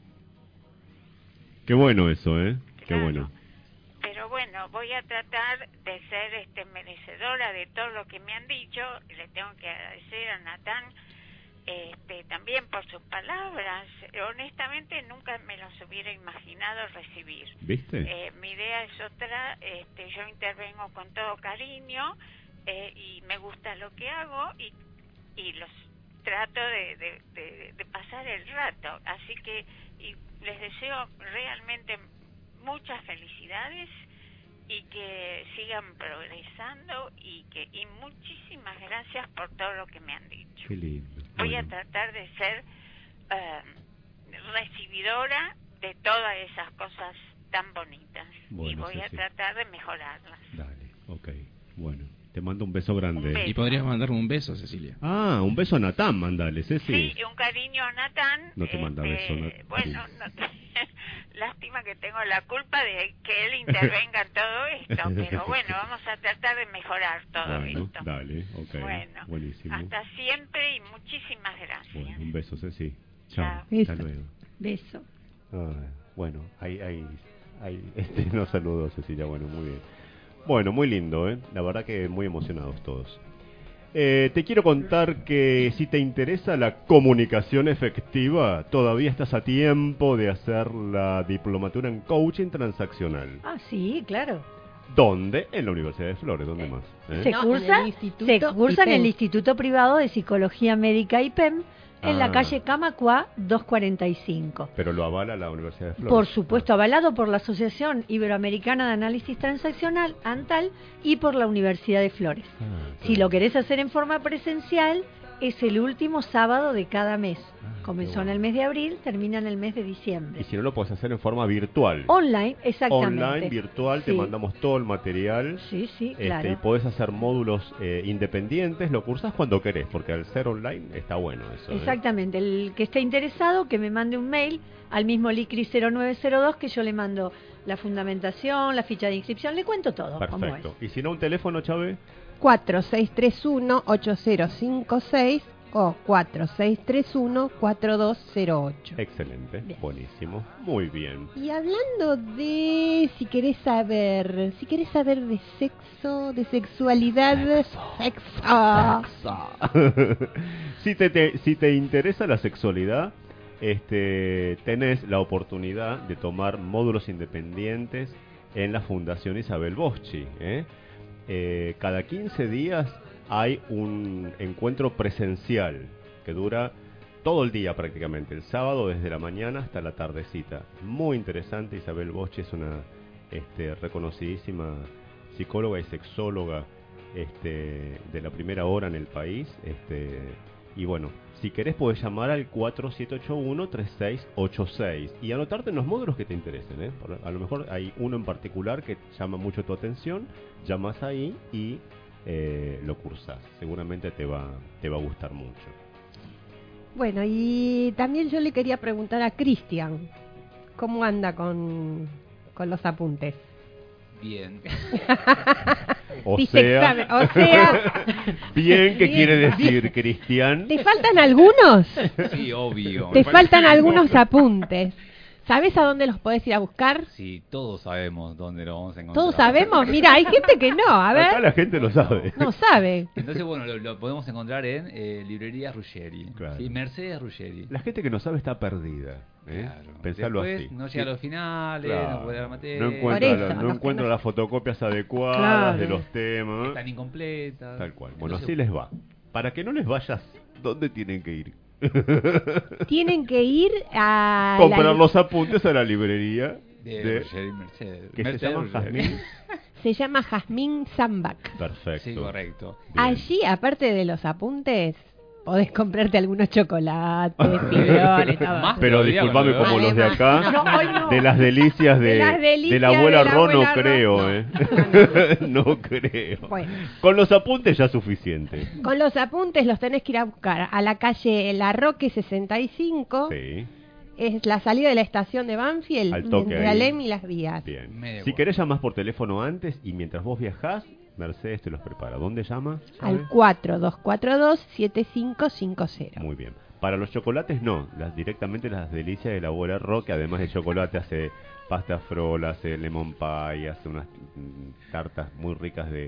Speaker 4: Qué bueno eso, ¿eh? Qué bueno.
Speaker 10: Pero bueno, voy a tratar de ser este merecedora de todo lo que me han dicho. Le tengo que agradecer a Natán este, también por sus palabras. Honestamente nunca me los hubiera imaginado recibir.
Speaker 4: ¿Viste?
Speaker 10: Eh, mi idea es otra. Este, yo intervengo con todo cariño. eh, y me gusta lo que hago y, y los trato de, de, de, de pasar el rato. Así que y les deseo realmente muchas felicidades y que sigan progresando y que y muchísimas gracias por todo lo que me han dicho.
Speaker 4: Qué lindo.
Speaker 10: Voy
Speaker 4: Bueno.
Speaker 10: a tratar de ser uh, recibidora de todas esas cosas tan bonitas y
Speaker 4: Bueno,
Speaker 10: voy a
Speaker 4: Ceci.
Speaker 10: tratar de mejorarlas.
Speaker 4: Dale, ok. Bueno, te mando un beso grande.
Speaker 10: Un beso.
Speaker 8: Y podrías mandarme un beso, Cecilia.
Speaker 4: Ah, un beso a Natán, mandale, Ceci.
Speaker 10: Sí, y un cariño a Natán.
Speaker 4: No te manda
Speaker 10: este,
Speaker 4: beso, Nat-
Speaker 10: Bueno, no te- lástima que tengo la culpa de que él intervenga en todo esto, pero bueno, vamos a tratar de mejorar todo
Speaker 4: Bueno,
Speaker 10: esto.
Speaker 4: dale, ok.
Speaker 10: Bueno,
Speaker 4: Buenísimo.
Speaker 10: hasta siempre y muchísimas gracias.
Speaker 4: Bueno, un beso, Ceci. Chao.
Speaker 10: Chao.
Speaker 4: Hasta
Speaker 6: Beso.
Speaker 4: luego.
Speaker 6: Beso.
Speaker 4: Ah, bueno, ahí, ahí, ahí, este, nos saludó Cecilia, bueno, muy bien. Bueno, muy lindo, ¿eh? La verdad que muy emocionados todos. Eh, te quiero contar que si te interesa la comunicación efectiva, todavía estás a tiempo de hacer la diplomatura en coaching transaccional.
Speaker 6: Ah, sí, claro.
Speaker 4: ¿Dónde? En la Universidad de Flores, ¿dónde más? ¿Eh?
Speaker 6: Se
Speaker 5: No,
Speaker 6: cursa,
Speaker 5: en el Instituto
Speaker 6: se cursa en
Speaker 5: I P E M.
Speaker 6: el Instituto Privado de Psicología Médica I P E M, en
Speaker 4: Ah.
Speaker 6: la calle Camacua doscientos cuarenta y cinco.
Speaker 4: Pero lo avala la Universidad de Flores.
Speaker 6: Por supuesto, avalado por la Asociación Iberoamericana de Análisis Transaccional, ANTAL, y por la Universidad de Flores.
Speaker 4: Ah,
Speaker 6: Si lo querés hacer en forma presencial, es el último sábado de cada mes. Comenzó en el mes de abril, termina en el mes de diciembre.
Speaker 4: Y si no, lo puedes hacer en forma virtual.
Speaker 6: Online, exactamente.
Speaker 4: Online, virtual, te
Speaker 6: Sí.
Speaker 4: mandamos todo el material.
Speaker 6: Sí, sí,
Speaker 4: Este,
Speaker 6: claro.
Speaker 4: y podés hacer módulos eh, independientes, lo cursas cuando querés, porque al ser online está bueno eso. ¿eh?
Speaker 6: Exactamente, el que esté interesado que me mande un mail al mismo Licri cero nueve cero dos que yo le mando la fundamentación, la ficha de inscripción, le cuento todo cómo es.
Speaker 4: Perfecto. Y si no, un teléfono, Chávez.
Speaker 5: cuatro seis tres uno ocho cero cinco seis o cuatro seis tres uno cuatro dos cero ocho.
Speaker 4: Excelente, buenísimo, muy bien.
Speaker 5: Y hablando de si querés saber, si querés saber de sexo, de sexualidad, sexo.
Speaker 4: si, te, te- si te interesa la sexualidad, este, tenés la oportunidad de tomar módulos independientes en la Fundación Isabel Boschi. ¿eh? Eh, cada quince días hay un encuentro presencial que dura todo el día prácticamente, el sábado desde la mañana hasta la tardecita. Muy interesante. Isabel Boschi es una este, reconocidísima psicóloga y sexóloga este, de la primera hora en el país. Este, y bueno, si querés podés llamar al cuatro siete ocho uno tres seis ocho seis y anotarte en los módulos que te interesen. ¿eh? Por- A lo mejor hay uno en particular que llama mucho tu atención, llamas ahí y eh, lo cursas. Seguramente te va, te va a gustar mucho.
Speaker 5: Bueno, y también yo le quería preguntar a Cristian, ¿cómo anda con, con los apuntes?
Speaker 2: Bien.
Speaker 4: O
Speaker 5: Dice
Speaker 4: sea,
Speaker 5: examen, o sea,
Speaker 4: bien, ¿qué
Speaker 5: bien,
Speaker 4: quiere decir,
Speaker 5: bien.
Speaker 4: Cristian?
Speaker 5: ¿Te faltan algunos?
Speaker 2: Sí, obvio.
Speaker 5: Te faltan algunos apuntes. ¿Sabes a dónde los podés ir a buscar?
Speaker 2: Sí, todos sabemos dónde lo vamos a encontrar.
Speaker 5: Todos sabemos. Mira, hay gente que no. A
Speaker 4: Acá
Speaker 5: ver,
Speaker 4: la gente lo sabe.
Speaker 5: no sabe.
Speaker 2: Entonces, bueno, lo, lo podemos encontrar en eh, Librería Ruggeri.
Speaker 4: Claro.
Speaker 2: Sí, Mercedes Ruggeri.
Speaker 4: La gente que no sabe está perdida. ¿eh?
Speaker 2: Claro.
Speaker 4: Pensalo
Speaker 2: Después
Speaker 4: así.
Speaker 2: no llega a los finales,
Speaker 4: Claro.
Speaker 2: no puede dar materia.
Speaker 4: No encuentra,
Speaker 5: Por eso,
Speaker 4: la- no
Speaker 5: los
Speaker 4: encuentra
Speaker 5: que no-
Speaker 4: las fotocopias adecuadas
Speaker 5: Claro.
Speaker 4: de los temas.
Speaker 2: Están incompletas.
Speaker 4: Tal cual. Bueno,
Speaker 2: Entonces,
Speaker 4: así les va. Para que no les vayas, ¿dónde tienen que ir?
Speaker 5: Tienen que ir a
Speaker 4: Comprar
Speaker 5: la-
Speaker 4: los apuntes a la librería
Speaker 2: De,
Speaker 4: de,
Speaker 2: Ruggeri Mercedes.
Speaker 4: que
Speaker 2: Mercedes
Speaker 4: se llaman
Speaker 2: Ruggeri.
Speaker 4: Jazmín.
Speaker 5: Se llama Jazmín Zambak.
Speaker 4: Perfecto.
Speaker 2: Sí, correcto.
Speaker 4: Bien.
Speaker 5: Allí, aparte de los apuntes, podés comprarte algunos chocolates, fibrones, todo.
Speaker 2: Más
Speaker 4: Pero
Speaker 2: todavía
Speaker 4: disculpame,
Speaker 2: con lo de
Speaker 4: como los de
Speaker 5: Además,
Speaker 4: acá,
Speaker 5: no, hoy no.
Speaker 4: de las delicias de,
Speaker 5: De las delicias
Speaker 4: de la abuela
Speaker 5: de la
Speaker 4: Ro,
Speaker 5: abuela
Speaker 4: no
Speaker 5: Ro,
Speaker 4: creo,
Speaker 5: no.
Speaker 4: ¿eh? No creo.
Speaker 5: Bueno.
Speaker 4: Con los apuntes ya es suficiente.
Speaker 5: Con los apuntes los tenés que ir a buscar a la calle La Roque sesenta y cinco.
Speaker 4: Sí,
Speaker 5: Es la salida de la estación de Banfield,
Speaker 4: Al toque
Speaker 5: entre
Speaker 4: ahí.
Speaker 5: Alem y Las Vías.
Speaker 4: bien.
Speaker 2: Media
Speaker 4: Si
Speaker 2: cuadra.
Speaker 4: querés llamás por teléfono antes y mientras vos viajás, Mercedes te los prepara. ¿Dónde llama? ¿Sabe?
Speaker 5: Al cuatro dos cuatro dos siete cinco cinco cero.
Speaker 4: Muy bien. Para los chocolates no, las directamente las delicias de la abuela Ro, que además de chocolate hace pasta frola, hace lemon pie, hace unas mm, tartas muy ricas de,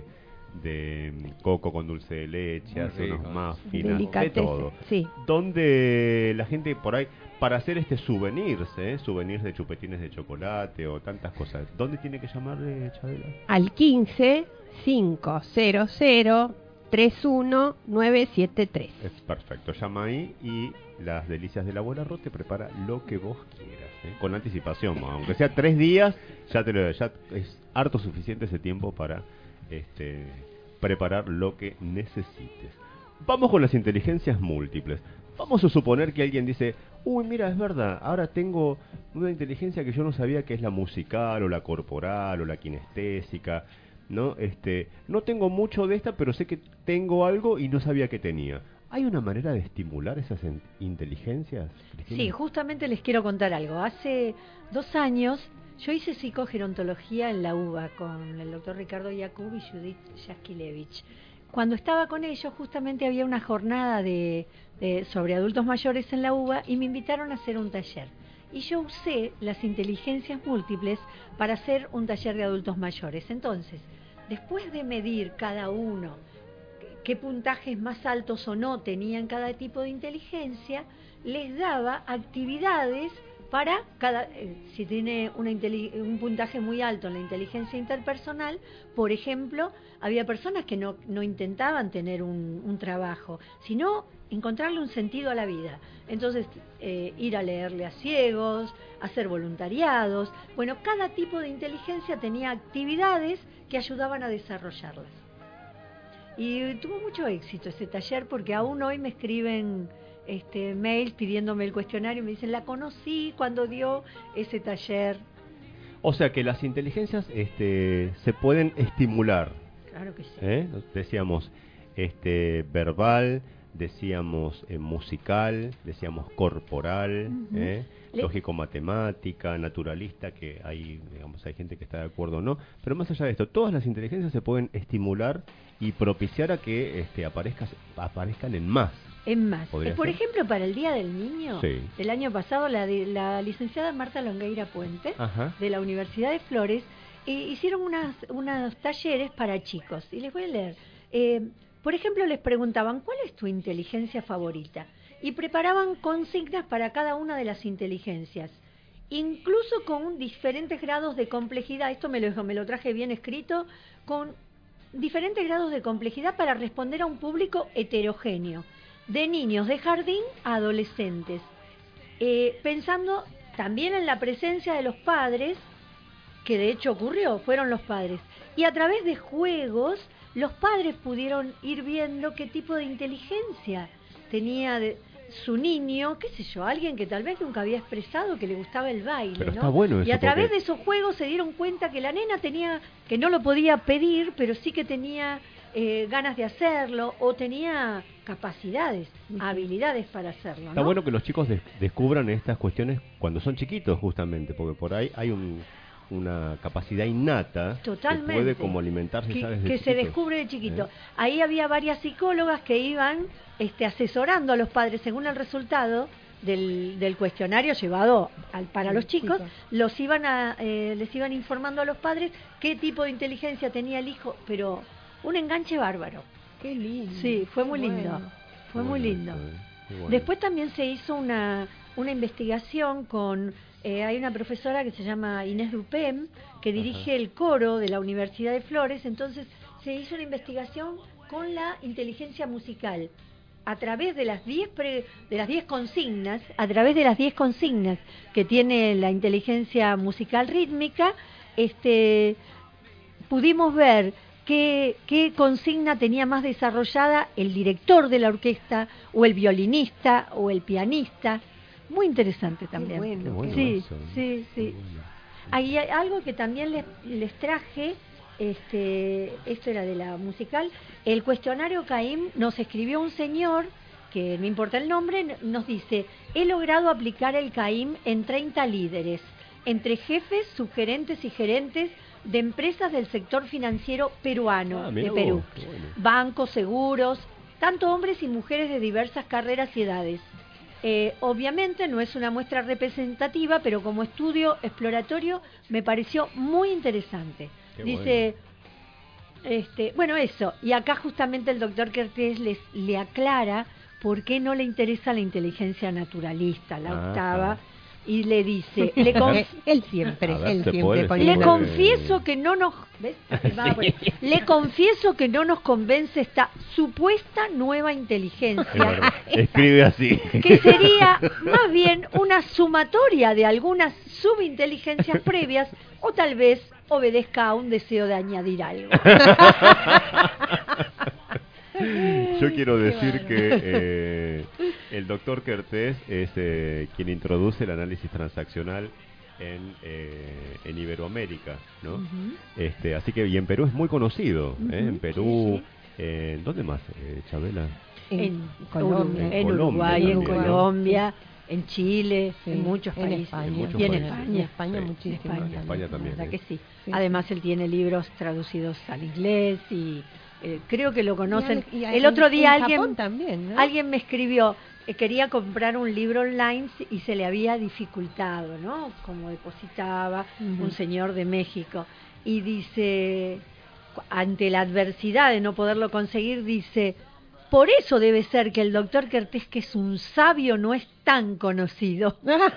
Speaker 4: de coco con dulce de leche,
Speaker 2: Muy
Speaker 4: hace unos
Speaker 2: rico.
Speaker 4: muffins, de
Speaker 5: Delicatessen,
Speaker 4: todo.
Speaker 5: sí.
Speaker 4: Donde la gente por ahí, para hacer este souvenirs, ¿eh? souvenirs de chupetines de chocolate o tantas cosas, ¿dónde tiene que llamarle, Chabela?
Speaker 5: Al quince cinco cero cero tres uno nueve siete tres.
Speaker 4: Es perfecto, llama ahí y las delicias de la abuela Ro te prepara lo que vos quieras, ¿eh? Con anticipación, aunque sea tres días, ya te lo ya es harto suficiente ese tiempo para este preparar lo que necesites. Vamos con las inteligencias múltiples. Vamos a suponer que alguien dice, uy, mira, es verdad, ahora tengo una inteligencia que yo no sabía que es la musical o la corporal o la kinestésica, ¿no? Este, no tengo mucho de esta, pero sé que tengo algo y no sabía que tenía. ¿Hay una manera de estimular esas en- inteligencias, Cristina?
Speaker 6: Sí, justamente les quiero contar algo. Hace dos años yo hice psicogerontología en la UBA con el doctor Ricardo Yakub y Judith Yaskilevich. Cuando estaba con ellos, justamente había una jornada de, de- sobre adultos mayores en la UBA y me invitaron a hacer un taller. Y yo usé las inteligencias múltiples para hacer un taller de adultos mayores. Entonces, después de medir cada uno qué puntajes más altos o no tenían cada tipo de inteligencia, les daba actividades para cada, eh, si tiene una inteli- un puntaje muy alto en la inteligencia interpersonal, por ejemplo, había personas que no, no intentaban tener un, un trabajo, sino encontrarle un sentido a la vida. Entonces, eh, ir a leerle a ciegos, hacer voluntariados. Bueno, cada tipo de inteligencia tenía actividades que ayudaban a desarrollarlas. Y tuvo mucho éxito ese taller porque aún hoy me escriben este, mails pidiéndome el cuestionario y me dicen, la conocí cuando dio ese taller.
Speaker 4: O sea que las inteligencias este, se pueden estimular.
Speaker 6: Claro que sí.
Speaker 4: ¿Eh? Decíamos este, verbal, decíamos eh, musical, decíamos corporal,
Speaker 6: Ujú.
Speaker 4: ¿eh?
Speaker 6: Le-
Speaker 4: lógico-matemática, naturalista, que hay, digamos, hay gente que está de acuerdo o no. Pero más allá de esto, todas las inteligencias se pueden estimular y propiciar a que este, aparezcas, aparezcan en más.
Speaker 6: En más,
Speaker 4: ¿Podría
Speaker 6: Eh, por
Speaker 4: ser?
Speaker 6: ejemplo, para el Día del Niño,
Speaker 4: Sí.
Speaker 6: del año pasado, la, de- la licenciada Marta Longueira Puente,
Speaker 4: Ajá.
Speaker 6: de la Universidad de Flores, eh, hicieron unas, unos talleres para chicos. Y les voy a leer. Eh, por ejemplo, les preguntaban, ¿cuál es tu inteligencia favorita? Y preparaban consignas para cada una de las inteligencias, incluso con diferentes grados de complejidad. Esto me lo, me lo traje bien escrito, con diferentes grados de complejidad para responder a un público heterogéneo, de niños de jardín a adolescentes, eh, pensando también en la presencia de los padres, que de hecho ocurrió, fueron los padres, y a través de juegos los padres pudieron ir viendo qué tipo de inteligencia tenía de, su niño, qué sé yo, alguien que tal vez nunca había expresado que le gustaba el baile,
Speaker 4: Pero
Speaker 6: ¿no?
Speaker 4: está bueno
Speaker 6: Y
Speaker 4: eso,
Speaker 6: a través
Speaker 4: porque-
Speaker 6: de esos juegos se dieron cuenta que la nena tenía, que no lo podía pedir, pero sí que tenía eh, ganas de hacerlo, o tenía capacidades, habilidades para hacerlo, ¿no?
Speaker 4: Está bueno que los chicos des- descubran estas cuestiones cuando son chiquitos, justamente, porque por ahí hay un, una capacidad innata
Speaker 6: Totalmente.
Speaker 4: que puede como alimentarse
Speaker 6: que,
Speaker 4: ya desde
Speaker 6: que se
Speaker 4: chiquitos.
Speaker 6: descubre de chiquito.
Speaker 4: ¿Eh?
Speaker 6: Ahí había varias psicólogas que iban este, asesorando a los padres según el resultado del, del cuestionario llevado al, para los chicos, los iban a, eh, les iban informando a los padres qué tipo de inteligencia tenía el hijo, pero un enganche bárbaro.
Speaker 5: Qué lindo.
Speaker 6: Sí, fue
Speaker 5: qué
Speaker 6: muy lindo.
Speaker 5: bueno.
Speaker 6: Fue muy lindo.
Speaker 4: Qué bueno.
Speaker 6: Después también se hizo una, una investigación con, eh, hay una profesora que se llama Inés Dupem, que dirige el coro de la Universidad de Flores, entonces se hizo una investigación con la inteligencia musical. A través de las diez pre- de las diez consignas, a través de las diez consignas que tiene la inteligencia musical rítmica, este pudimos ver qué, qué consigna tenía más desarrollada el director de la orquesta, o el violinista, o el pianista. Muy interesante también.
Speaker 5: bueno,
Speaker 4: Qué bueno
Speaker 6: sí,
Speaker 4: eso, ¿eh?
Speaker 6: sí, sí. Hay algo que también les, les traje, este, esto era de la musical, el cuestionario CAIM nos escribió un señor, que no importa el nombre, nos dice, he logrado aplicar el CAIM en treinta líderes, entre jefes, subgerentes y gerentes de empresas del sector financiero peruano,
Speaker 4: Ah, mirá
Speaker 6: de Perú,
Speaker 4: vos, qué bueno.
Speaker 6: bancos, seguros, tanto hombres y mujeres de diversas carreras y edades. Eh, obviamente no es una muestra representativa, pero como estudio exploratorio me pareció muy interesante.
Speaker 4: Qué
Speaker 6: Dice, Este, bueno, eso. Y acá justamente el doctor Kertész les le aclara por qué no le interesa la inteligencia naturalista, la
Speaker 4: Ajá.
Speaker 6: octava, y le dice, le conf-
Speaker 5: él siempre,
Speaker 4: A ver,
Speaker 5: él
Speaker 4: ¿se
Speaker 5: siempre
Speaker 4: puede
Speaker 5: pone
Speaker 6: le
Speaker 4: decir?
Speaker 6: confieso que no nos ¿ves? Va por ahí. Le confieso que no nos convence esta supuesta nueva
Speaker 4: Es
Speaker 6: inteligencia,
Speaker 4: verdad. Escribe así.
Speaker 6: que sería más bien una sumatoria de algunas subinteligencias previas, o tal vez obedezca a un deseo de añadir algo.
Speaker 4: Yo quiero decir que eh, el doctor Kertész es eh, quien introduce el análisis transaccional en, eh, en Iberoamérica, ¿no?
Speaker 5: Ujú.
Speaker 4: Este, así que y en Perú es muy conocido, ¿eh?
Speaker 5: Ujú,
Speaker 4: En Perú,
Speaker 6: sí,
Speaker 4: eh, ¿dónde más, eh, Chabela?
Speaker 6: En
Speaker 5: Colombia.
Speaker 6: Uru-
Speaker 4: En
Speaker 6: en
Speaker 4: Colombia
Speaker 6: Uruguay, en
Speaker 4: también, ¿no?
Speaker 6: Colombia, en Chile,
Speaker 5: Sí,
Speaker 6: en muchos
Speaker 5: en
Speaker 6: países.
Speaker 5: España.
Speaker 4: En muchos
Speaker 6: y en
Speaker 4: países.
Speaker 6: España.
Speaker 5: En España
Speaker 4: Sí.
Speaker 5: muchísimo.
Speaker 6: España.
Speaker 4: En España también.
Speaker 6: ¿Verdad
Speaker 4: ¿eh?
Speaker 6: que sí?
Speaker 5: Sí.
Speaker 6: Además él tiene libros traducidos al inglés y eh, creo que lo conocen.
Speaker 5: Y al- y
Speaker 6: El
Speaker 5: en-
Speaker 6: otro día
Speaker 5: en
Speaker 6: alguien
Speaker 5: Japón también, ¿no?
Speaker 6: alguien me escribió que quería comprar un libro online y se le había dificultado, ¿no? Como depositaba
Speaker 5: Ujú.
Speaker 6: un señor de México y dice, ante la adversidad de no poderlo conseguir, dice, por eso debe ser que el doctor Kertész, que es un sabio, no es tan conocido.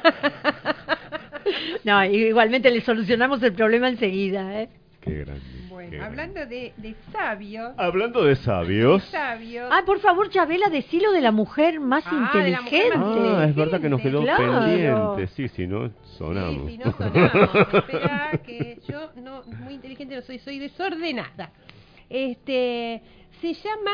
Speaker 6: No, igualmente le solucionamos el problema enseguida, ¿eh?
Speaker 4: Qué grande.
Speaker 5: Bueno,
Speaker 4: qué grande.
Speaker 5: hablando de, de sabios,
Speaker 4: Hablando de sabios.
Speaker 5: sabios,
Speaker 6: Ah, por favor, Chabela, decilo de la mujer más
Speaker 5: Ah, de la mujer
Speaker 6: inteligente.
Speaker 5: más
Speaker 4: Ah, es verdad que nos quedó
Speaker 6: Claro.
Speaker 4: pendiente. Sí, sí, no sonamos.
Speaker 5: sí, sí, no sonamos. Espera, que yo no, muy inteligente no soy, soy desordenada. Este, se llama,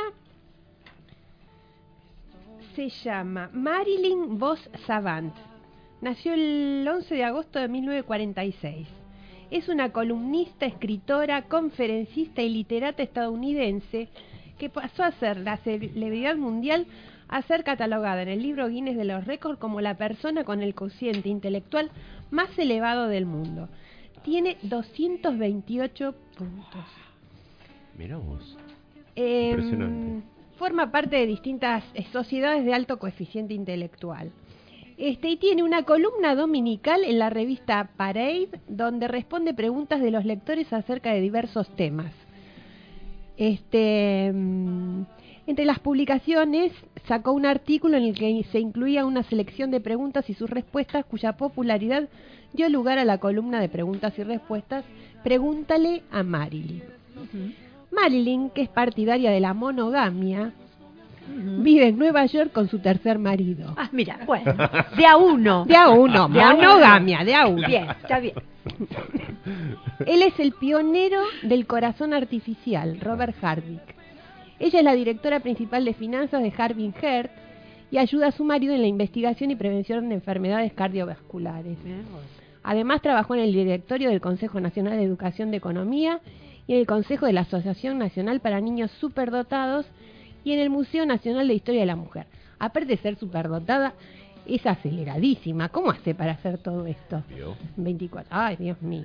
Speaker 5: se llama Marilyn Vos Savant. Nació el once de agosto de mil novecientos cuarenta y seis. Es una columnista, escritora, conferencista y literata estadounidense que pasó a ser la celebridad mundial a ser catalogada en el libro Guinness de los Récords como la persona con el cociente intelectual más elevado del mundo. Tiene doscientos veintiocho puntos.
Speaker 4: Mirá vos.
Speaker 5: Eh,
Speaker 4: Impresionante.
Speaker 5: Forma parte de distintas eh, sociedades de alto coeficiente intelectual. Este, y tiene una columna dominical en la revista Parade, donde responde preguntas de los lectores acerca de diversos temas. Este, mm, entre las publicaciones sacó un artículo en el que se incluía una selección de preguntas y sus respuestas, cuya popularidad dio lugar a la columna de preguntas y respuestas Pregúntale a Marilyn. Marilyn, que es partidaria de la monogamia, vive en Nueva York con su tercer marido.
Speaker 6: Ah, mira, bueno, de a uno.
Speaker 5: De a uno,
Speaker 6: De a
Speaker 5: monogamia,
Speaker 6: uno.
Speaker 5: de a uno.
Speaker 6: Bien, está bien.
Speaker 5: Él es el pionero del corazón artificial, Robert Hardwick. Ella es la directora principal de finanzas de Hardwick Heart y ayuda a su marido en la investigación y prevención de enfermedades cardiovasculares. Además, trabajó en el directorio del Consejo Nacional de Educación de Economía y en el Consejo de la Asociación Nacional para Niños Superdotados y en el Museo Nacional de Historia de la Mujer. Aparte de ser superdotada, es aceleradísima. ¿Cómo hace para hacer todo esto? veinticuatro. Ay, Dios mío.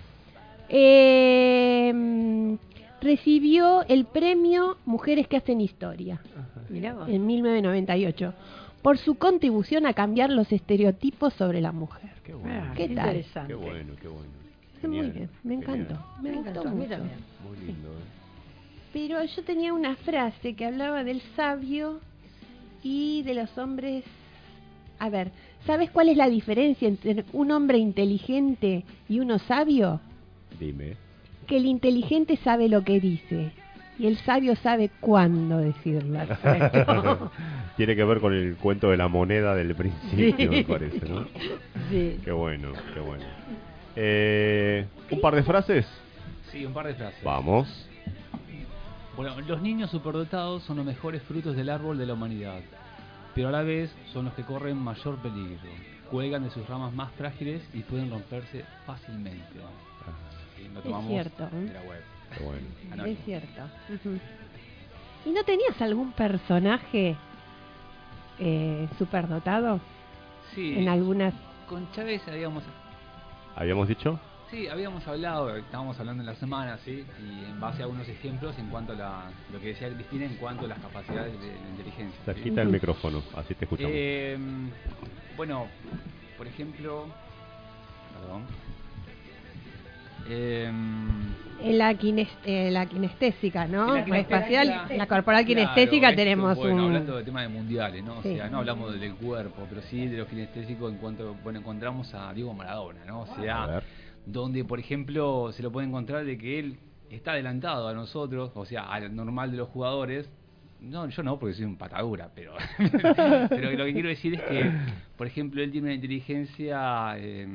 Speaker 5: Eh, recibió el premio Mujeres que hacen historia
Speaker 6: Mirá vos.
Speaker 5: en mil novecientos noventa y ocho por su contribución a cambiar los estereotipos sobre la mujer.
Speaker 4: Qué bueno.
Speaker 6: Ah,
Speaker 5: ¿Qué
Speaker 6: qué
Speaker 5: tal?
Speaker 6: interesante.
Speaker 4: Qué bueno, qué bueno.
Speaker 5: Muy
Speaker 4: Genial,
Speaker 5: bien, me
Speaker 4: genial.
Speaker 5: encantó. Me,
Speaker 6: Me
Speaker 5: gustó
Speaker 6: encantó, a mí
Speaker 5: mucho.
Speaker 6: también.
Speaker 4: Muy lindo, ¿eh?
Speaker 5: Pero yo tenía una frase que hablaba del sabio y de los hombres. A ver, ¿sabes cuál es la diferencia entre un hombre inteligente y uno sabio?
Speaker 4: Dime.
Speaker 5: Que el inteligente sabe lo que dice y el sabio sabe cuándo decirlo.
Speaker 4: Tiene que ver con el cuento de la moneda del principio,
Speaker 6: Sí.
Speaker 4: me parece, ¿no?
Speaker 6: Sí.
Speaker 4: Qué bueno, qué bueno. Eh, ¿Un par de frases?
Speaker 2: Sí, un par de frases.
Speaker 4: Vamos.
Speaker 2: Bueno, los niños superdotados son los mejores frutos del árbol de la humanidad, pero a la vez son los que corren mayor peligro. Cuelgan de sus ramas más frágiles y pueden romperse fácilmente. Sí, lo
Speaker 5: Es
Speaker 2: tomamos
Speaker 5: cierto.
Speaker 2: de la web.
Speaker 4: Qué bueno.
Speaker 2: Anónimo.
Speaker 5: Es cierto. Ujú. ¿Y no tenías algún personaje eh, superdotado?
Speaker 2: Sí,
Speaker 5: En algunas.
Speaker 2: con Chávez habíamos
Speaker 4: ¿Habíamos dicho?
Speaker 2: Sí, habíamos hablado, estábamos hablando en la semana, sí, y en base a algunos ejemplos en cuanto a la, lo que decía Cristina en cuanto a las capacidades de la inteligencia. ¿sí?
Speaker 4: Quita el micrófono, así te escuchamos.
Speaker 2: Eh, bueno, por ejemplo, perdón. Eh,
Speaker 5: En la, kines, eh, la kinestésica, ¿no?
Speaker 2: En la
Speaker 5: La
Speaker 2: kinestésica,
Speaker 5: espacial, la corporal
Speaker 2: claro,
Speaker 5: kinestésica
Speaker 2: esto,
Speaker 5: tenemos
Speaker 2: bueno,
Speaker 5: un...
Speaker 2: hablando de temas de mundiales, ¿no? O
Speaker 5: Sí.
Speaker 2: sea, no hablamos del cuerpo, pero sí de lo kinestésico en cuanto, bueno, encontramos a Diego Maradona, ¿no? O sea, donde, por ejemplo, se lo puede encontrar de que él está adelantado a nosotros, o sea, al normal de los jugadores. No, yo no, porque soy un patadura, pero pero lo que quiero decir es que, por ejemplo, él tiene una inteligencia eh,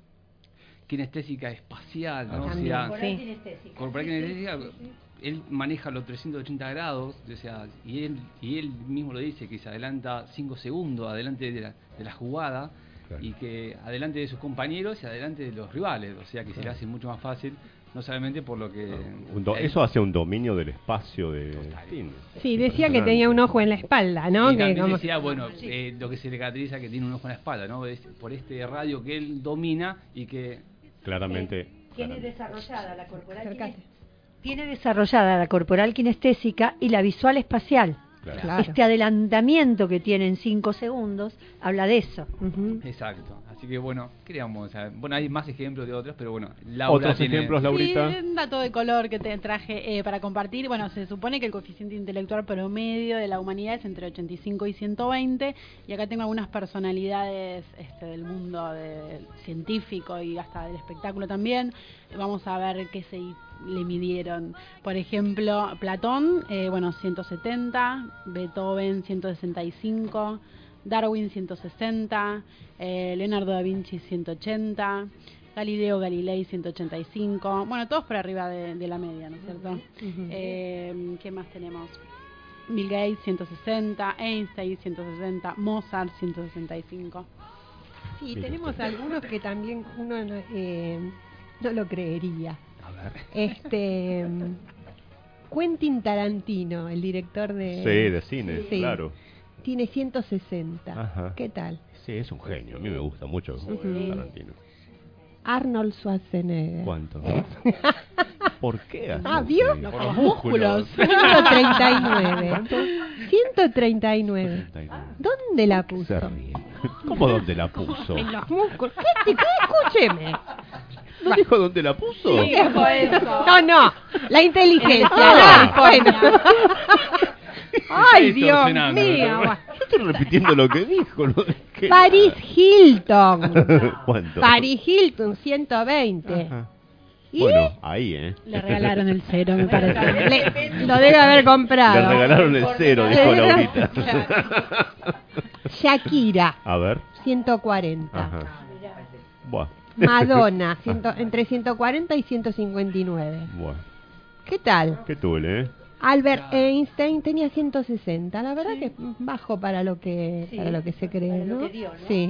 Speaker 2: kinestésica espacial, ¿no?
Speaker 6: Ah,
Speaker 2: o sea,
Speaker 6: corporal kinestésica.
Speaker 2: corporal
Speaker 6: Sí, sí,
Speaker 2: kinestésica,
Speaker 6: sí, sí.
Speaker 2: él maneja los trescientos ochenta grados, o sea, y él y él mismo lo dice, que se adelanta cinco segundos adelante de la, de la jugada, claro, y que adelante de sus compañeros y adelante de los rivales, o sea, que se le hace mucho más fácil, no solamente por lo que...
Speaker 4: Un do- eso hace un dominio del espacio de... Sí,
Speaker 5: Sí, decía que tenía un ojo en la espalda, ¿no?
Speaker 2: Y
Speaker 5: Que
Speaker 2: también
Speaker 5: como-
Speaker 2: decía, bueno, eh, lo que se le caracteriza que tiene un ojo en la espalda, ¿no? Es por este radio que él domina y que...
Speaker 4: Claramente...
Speaker 6: Tiene desarrollada la corporal kinestésica. Tiene desarrollada la corporal kinestésica y la visual espacial.
Speaker 2: Claro. Claro.
Speaker 6: Este adelantamiento que tiene en cinco segundos habla de eso.
Speaker 2: Exacto. Así que bueno, queríamos, o sea, bueno, hay más ejemplos de otros, pero bueno, Laura
Speaker 4: ¿Otros
Speaker 2: tiene...
Speaker 4: ejemplos, Laurita?
Speaker 22: Sí, un dato de color que te traje eh, para compartir. Bueno, se supone que el coeficiente intelectual promedio de la humanidad es entre ochenta y cinco y ciento veinte. Y acá tengo algunas personalidades este, del mundo de- científico y hasta del espectáculo también. Vamos a ver qué se le midieron. Por ejemplo, Platón, eh, bueno, ciento setenta, Beethoven, ciento sesenta y cinco, Darwin, ciento sesenta, eh, Leonardo da Vinci, ciento ochenta, Galileo Galilei, ciento ochenta y cinco. Bueno, todos por arriba de, de la media, ¿no es cierto?
Speaker 5: Ujú.
Speaker 22: Eh, ¿Qué más tenemos? Bill Gates, ciento sesenta, Einstein, ciento sesenta, Mozart, ciento sesenta y cinco.
Speaker 5: Sí, tenemos algunos que también uno no, eh, no lo creería.
Speaker 2: A ver.
Speaker 5: Este mm, Quentin Tarantino, el director de...
Speaker 4: Sí, de cine,
Speaker 5: Sí.
Speaker 4: claro.
Speaker 5: Tiene ciento sesenta.
Speaker 4: Ajá.
Speaker 5: ¿Qué tal?
Speaker 4: Sí, es un genio. A mí me gusta mucho
Speaker 5: Ujú.
Speaker 4: Tarantino.
Speaker 5: Arnold Schwarzenegger.
Speaker 4: ¿Cuánto? ¿Por qué? así?
Speaker 5: Ah, ¿vio?
Speaker 4: Por los músculos.
Speaker 5: ciento treinta y nueve. ciento treinta y nueve. ¿Dónde la puso?
Speaker 4: Se ríe. ¿Cómo dónde la puso?
Speaker 5: En los músculos. ¿Qué? ¿Qué? Escúcheme.
Speaker 4: ¿No dijo dónde la puso?
Speaker 5: Sí, dijo eso. No, no. La inteligencia.
Speaker 4: Ah.
Speaker 5: ¿no? Bueno. Ay,
Speaker 4: Está
Speaker 5: Dios
Speaker 4: distorsionando,
Speaker 5: mío.
Speaker 4: ¿no? Yo estoy repitiendo lo que dijo. ¿no? ¿Qué?
Speaker 5: Paris Hilton.
Speaker 4: ¿Cuánto?
Speaker 5: Paris Hilton, ciento veinte.
Speaker 4: Ajá.
Speaker 5: ¿Y?
Speaker 4: Bueno, ahí, ¿eh?
Speaker 22: Le regalaron el cero, me parece.
Speaker 5: Le- lo debe haber comprado.
Speaker 4: Le regalaron el cero, dijo Laurita.
Speaker 5: Shakira,
Speaker 4: A ver.
Speaker 5: ciento cuarenta.
Speaker 4: Ajá. Buah.
Speaker 5: Madonna, ciento, entre ciento cuarenta y ciento cincuenta y nueve.
Speaker 4: Buah.
Speaker 5: ¿Qué tal?
Speaker 4: Qué tule, ¿eh?
Speaker 5: Albert Einstein tenía ciento sesenta, la verdad que es bajo para lo que
Speaker 6: Sí,
Speaker 5: para lo que se cree,
Speaker 6: para lo
Speaker 5: ¿no?
Speaker 6: que dio, ¿no?
Speaker 5: Sí.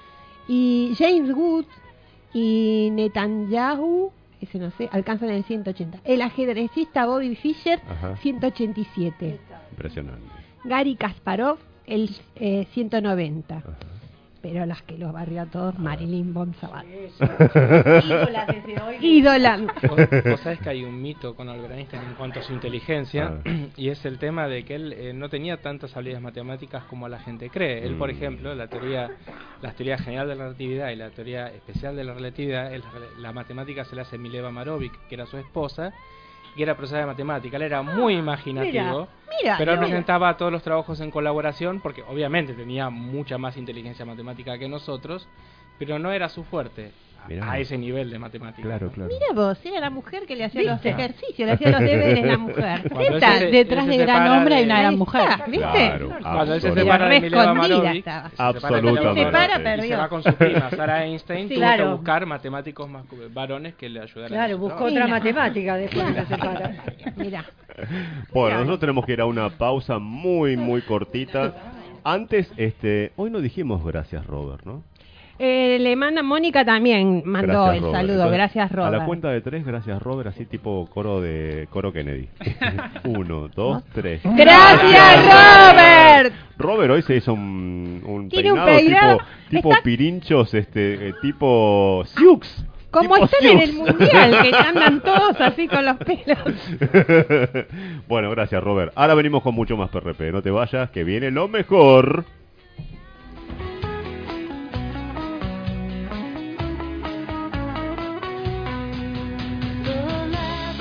Speaker 5: Y James Wood y Netanyahu, ese no sé, alcanzan el ciento ochenta. El ajedrecista Bobby Fischer,
Speaker 4: Ajá.
Speaker 5: ciento ochenta y siete.
Speaker 4: Impresionante.
Speaker 5: Gary Kasparov, el eh, ciento noventa. Pero las que los barrió a todos, Marilyn Bonsabat.
Speaker 6: Ídolas desde hoy.
Speaker 5: Ídola.
Speaker 8: Vos, vos sabés que hay un mito con Albert Einstein en cuanto a su inteligencia,
Speaker 4: Ah.
Speaker 8: y es el tema de que él eh, no tenía tantas habilidades matemáticas como la gente cree. Él, por
Speaker 4: Mm.
Speaker 8: ejemplo, la teoría, la teoría general de la relatividad y la teoría especial de la relatividad, él- la matemática se la hace Mileva Marovic, que era su esposa, que era profesora de matemática. Él era muy imaginativo,
Speaker 5: mira,
Speaker 8: pero él
Speaker 5: mira.
Speaker 8: presentaba todos los trabajos en colaboración, porque obviamente tenía mucha más inteligencia matemática que nosotros, pero no era su fuerte
Speaker 4: Mirá.
Speaker 8: a ese nivel de matemática.
Speaker 4: Claro, claro.
Speaker 5: Mira vos, era la mujer que le hacía los
Speaker 6: ¿Viste?
Speaker 5: ejercicios, le hacía los deberes la mujer.
Speaker 8: Cuando él
Speaker 5: ¿Está?
Speaker 8: se- él
Speaker 22: Detrás
Speaker 8: se
Speaker 22: de gran
Speaker 8: separa
Speaker 22: hombre hay
Speaker 8: de-
Speaker 22: una gran
Speaker 5: Ahí
Speaker 22: mujer.
Speaker 5: está, ¿viste?
Speaker 4: Claro,
Speaker 8: Cuando él se
Speaker 4: absolutamente.
Speaker 8: separa de Mileva
Speaker 5: Re escondida
Speaker 8: Marovic,
Speaker 5: estaba.
Speaker 8: se separa de Mileva
Speaker 4: Absolutamente.
Speaker 5: Se para,
Speaker 8: Marovic y
Speaker 5: perdió.
Speaker 8: se va con su prima Sara Einstein,
Speaker 6: Sí,
Speaker 8: tuvo
Speaker 6: claro.
Speaker 8: que buscar matemáticos más varones que le ayudaran. en
Speaker 6: Claro,
Speaker 8: su
Speaker 6: buscó
Speaker 8: trabajo.
Speaker 6: otra
Speaker 5: Mira.
Speaker 6: matemática después que se separa.
Speaker 5: Mira.
Speaker 4: Bueno, nosotros tenemos que ir a una pausa muy, muy cortita. Antes, este, hoy no dijimos gracias, Robert, ¿no?
Speaker 5: Eh, le manda Mónica también, mandó
Speaker 4: Gracias,
Speaker 5: el
Speaker 4: Robert.
Speaker 5: saludo,
Speaker 4: Entonces,
Speaker 5: gracias Robert.
Speaker 4: A la cuenta de tres, gracias, Robert, así tipo coro de coro Kennedy. Uno, dos, tres.
Speaker 5: ¡Gracias, Robert!
Speaker 4: Robert hoy se hizo un, un
Speaker 5: Tiene un
Speaker 4: peinado
Speaker 5: peinado,
Speaker 4: tipo, tipo
Speaker 5: está-
Speaker 4: pirinchos, este, eh, tipo Siux.
Speaker 5: Como
Speaker 4: tipo
Speaker 5: están en el
Speaker 4: Siux.
Speaker 5: mundial, que andan todos así con los pelos.
Speaker 4: Bueno, gracias, Robert. Ahora venimos con mucho más P R P. No te vayas, que viene lo mejor.
Speaker 7: The last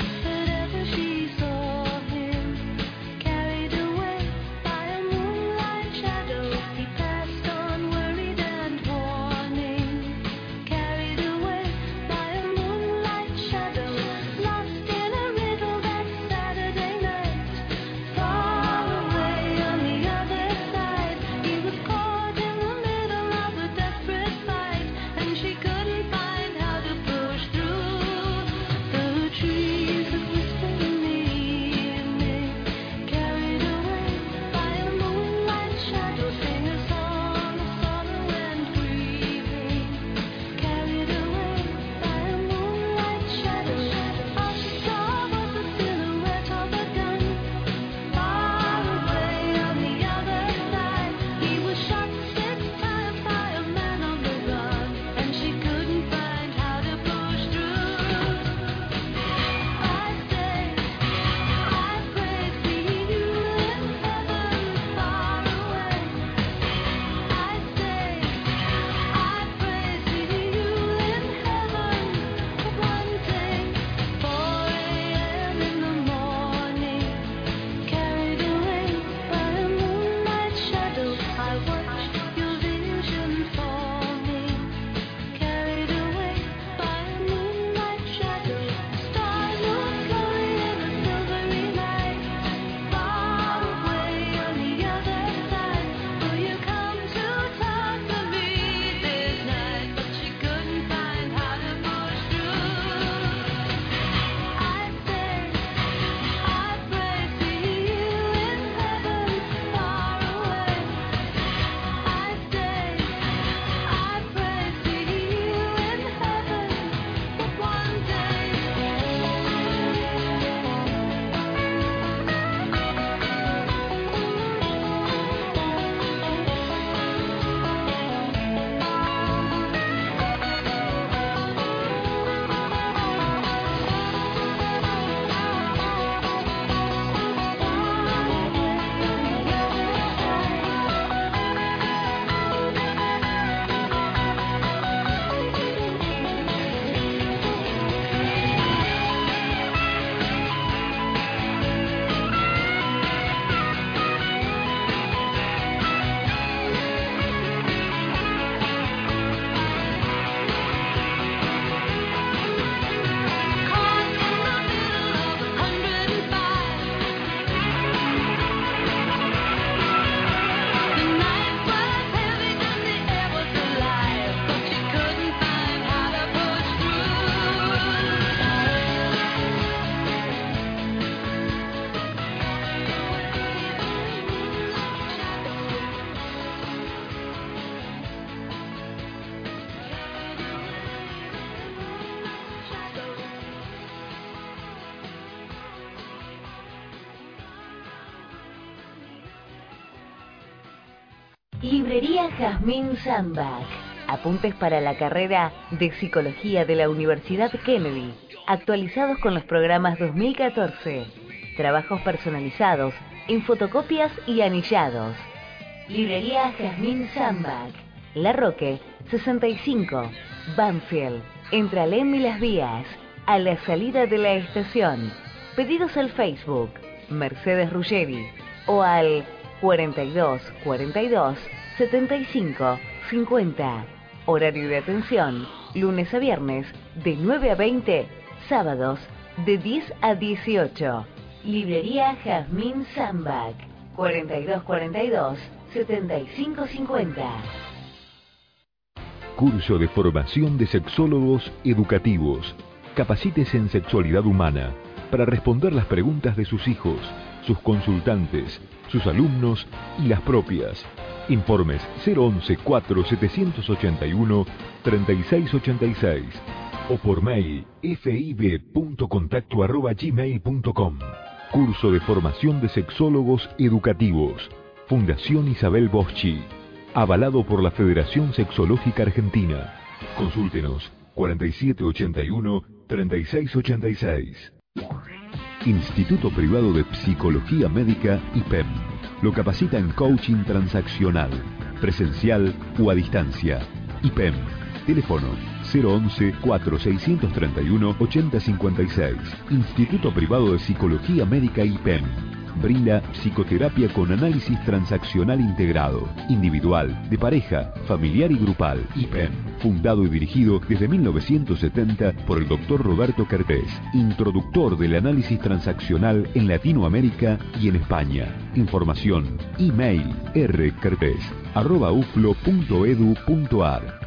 Speaker 7: Librería Jazmín Sandbach. Apuntes para la carrera de Psicología de la Universidad Kennedy, actualizados con los programas dos mil catorce. Trabajos personalizados en fotocopias y anillados. Librería Jazmín Sandbach. La Roque, sesenta y cinco. Banfield, entre Alem y Las Vías, a la salida de la estación. Pedidos al Facebook, Mercedes Ruggeri, o al cuarenta y dos cuarenta y dos setenta y cinco cincuenta. Horario de atención, lunes a viernes, de nueve a veinte, sábados, de diez a dieciocho. Librería Jazmín Sandbach, cuarenta y dos cuarenta y dos setenta y cinco cincuenta.
Speaker 3: Curso de formación de sexólogos educativos. Capacítese en sexualidad humana para responder las preguntas de sus hijos, sus consultantes, sus alumnos y las propias. Informes cero once cuatro setecientos ochenta y uno treinta y seis ochenta y seis o por mail fib.contacto arroba gmail punto com. Curso de formación de sexólogos educativos. Fundación Isabel Boschi. Avalado por la Federación Sexológica Argentina. Consúltenos cuarenta y siete ochenta y uno treinta y seis ochenta y seis. Instituto Privado de Psicología Médica I P E M. Lo capacita en coaching transaccional, presencial o a distancia. I P E M. Teléfono cero once cuatro seiscientos treinta y uno ochenta cincuenta y seis. Instituto Privado de Psicología Médica I P E M. Brinda psicoterapia con análisis transaccional integrado, individual, de pareja, familiar y grupal. I P E M. Fundado y dirigido desde mil novecientos setenta por el doctor Roberto Kertész, introductor del análisis transaccional en Latinoamérica y en España. Información, email rkertész arroba uflo punto edu punto ar,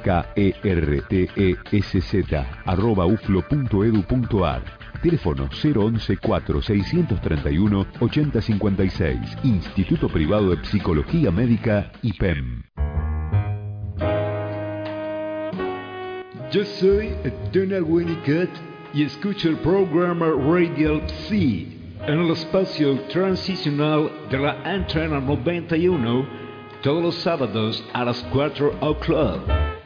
Speaker 3: rkertesz arroba uflo punto edu punto ar. Teléfono cero once cuatro seiscientos treinta y uno ochenta cincuenta y seis. Instituto Privado de Psicología Médica I P E M.
Speaker 11: Yo soy Donald Winnicott y escucho el programa Radial Psi en el espacio transicional de la Antena noventa y uno todos los sábados a las cuatro o'clock.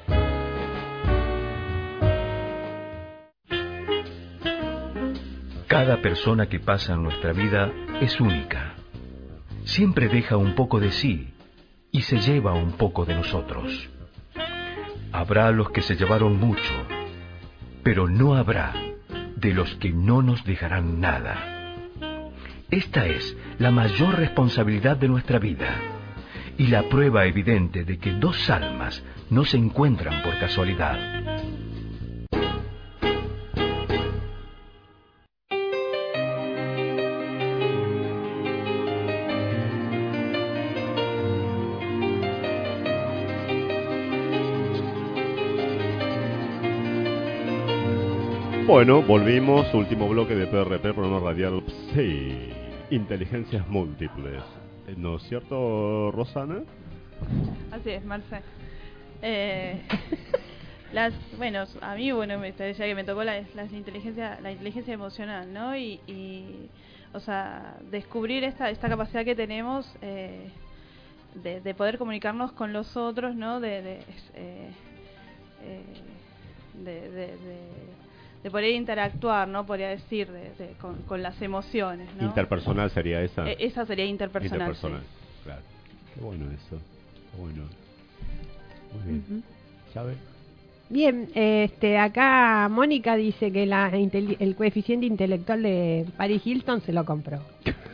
Speaker 13: Cada persona que pasa en nuestra vida es única. Siempre deja un poco de sí y se lleva un poco de nosotros. Habrá los que se llevaron mucho, pero no habrá de los que no nos dejarán nada. Esta es la mayor responsabilidad de nuestra vida y la prueba evidente de que dos almas no se encuentran por casualidad.
Speaker 4: Bueno, volvimos, último bloque de P R P, programa radial Psi, inteligencias múltiples. ¿No es cierto, Rosana?
Speaker 22: Así es, Marce. Eh, las, bueno, a mí, bueno, me decía que me tocó la, las inteligencia, la inteligencia emocional, ¿no? Y, y o sea, descubrir esta, esta capacidad que tenemos eh, de, de poder comunicarnos con los otros, ¿no? De, de, eh, eh, de, de, de de poder interactuar, ¿no? Podría decir, de, de, con, con las emociones, ¿no?
Speaker 4: Interpersonal sería esa.
Speaker 22: Eh, esa sería interpersonal.
Speaker 4: Interpersonal,
Speaker 22: sí.
Speaker 4: Claro. Qué bueno eso. Qué bueno. Muy bien.
Speaker 5: Uh-huh.
Speaker 4: ¿Sabe?
Speaker 5: Bien, este, acá Mónica dice que la inteli- el coeficiente intelectual de Paris Hilton se lo compró.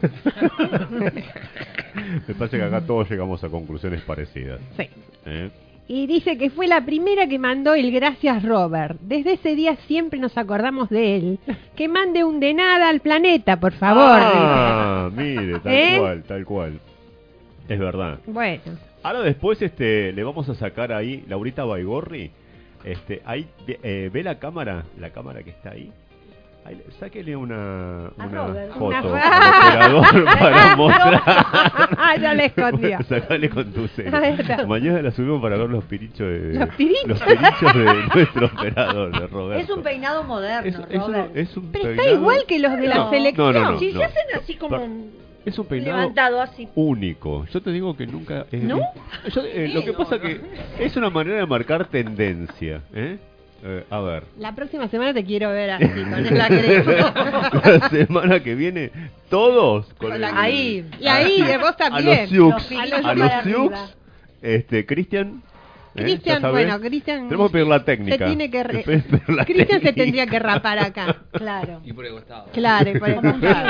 Speaker 4: Me parece que acá todos llegamos a conclusiones parecidas.
Speaker 5: Sí.
Speaker 4: ¿Eh?
Speaker 5: Y dice que fue la primera que mandó el gracias Robert. Desde ese día siempre nos acordamos de él. Que mande un de nada al planeta, por favor.
Speaker 4: Ah, mire, tal
Speaker 5: ¿Eh?
Speaker 4: cual, tal cual. Es verdad.
Speaker 5: Bueno.
Speaker 4: Ahora después este le vamos a sacar ahí, Laurita Baigorri, este, ahí eh, ve la cámara, la cámara que está ahí. Ahí, sáquele una, una foto
Speaker 5: Una
Speaker 4: al operador para mostrar.
Speaker 5: Ya la escondió.
Speaker 4: Sacale con tu cel.
Speaker 5: Ahí está.
Speaker 4: Mañana la subimos para ver los pirichos de
Speaker 6: ¿Los pirichos?
Speaker 4: los pirichos de nuestro operador, de Roberto.
Speaker 6: Es un peinado moderno,
Speaker 4: Es- es un-
Speaker 6: Robert.
Speaker 4: es un
Speaker 5: Pero está
Speaker 4: peinado-
Speaker 5: igual que los de la
Speaker 4: No,
Speaker 5: selección.
Speaker 4: no, no, no,
Speaker 6: Si
Speaker 4: no.
Speaker 6: se hacen así como...
Speaker 4: Pa-
Speaker 6: un-
Speaker 4: Es un peinado
Speaker 6: levantado así.
Speaker 4: único. Yo te digo que nunca... eh,
Speaker 6: ¿No?
Speaker 4: eh, yo, eh,
Speaker 6: Sí,
Speaker 4: lo que
Speaker 6: no,
Speaker 4: pasa
Speaker 6: no.
Speaker 4: que es una manera de marcar tendencia. ¿eh? Eh, a ver.
Speaker 5: La próxima semana te quiero ver así, con la crema.
Speaker 4: La semana que viene, todos con
Speaker 5: Con la-
Speaker 4: el-
Speaker 5: ahí. Y ahí, de vos también.
Speaker 4: A los Sioux.
Speaker 5: Los filitos
Speaker 4: A los
Speaker 5: para
Speaker 4: Sioux.
Speaker 5: arriba.
Speaker 4: Este, Cristian. ¿eh?
Speaker 5: Cristian,
Speaker 4: ¿Ya sabés?
Speaker 5: bueno, Cristian
Speaker 4: Tenemos que pedir la técnica.
Speaker 5: se tiene que re-
Speaker 4: Pe- pedir la
Speaker 5: Cristian se
Speaker 4: técnica.
Speaker 5: tendría que rapar acá.
Speaker 6: Claro.
Speaker 2: Y por el costado.
Speaker 5: Claro, y por el costado.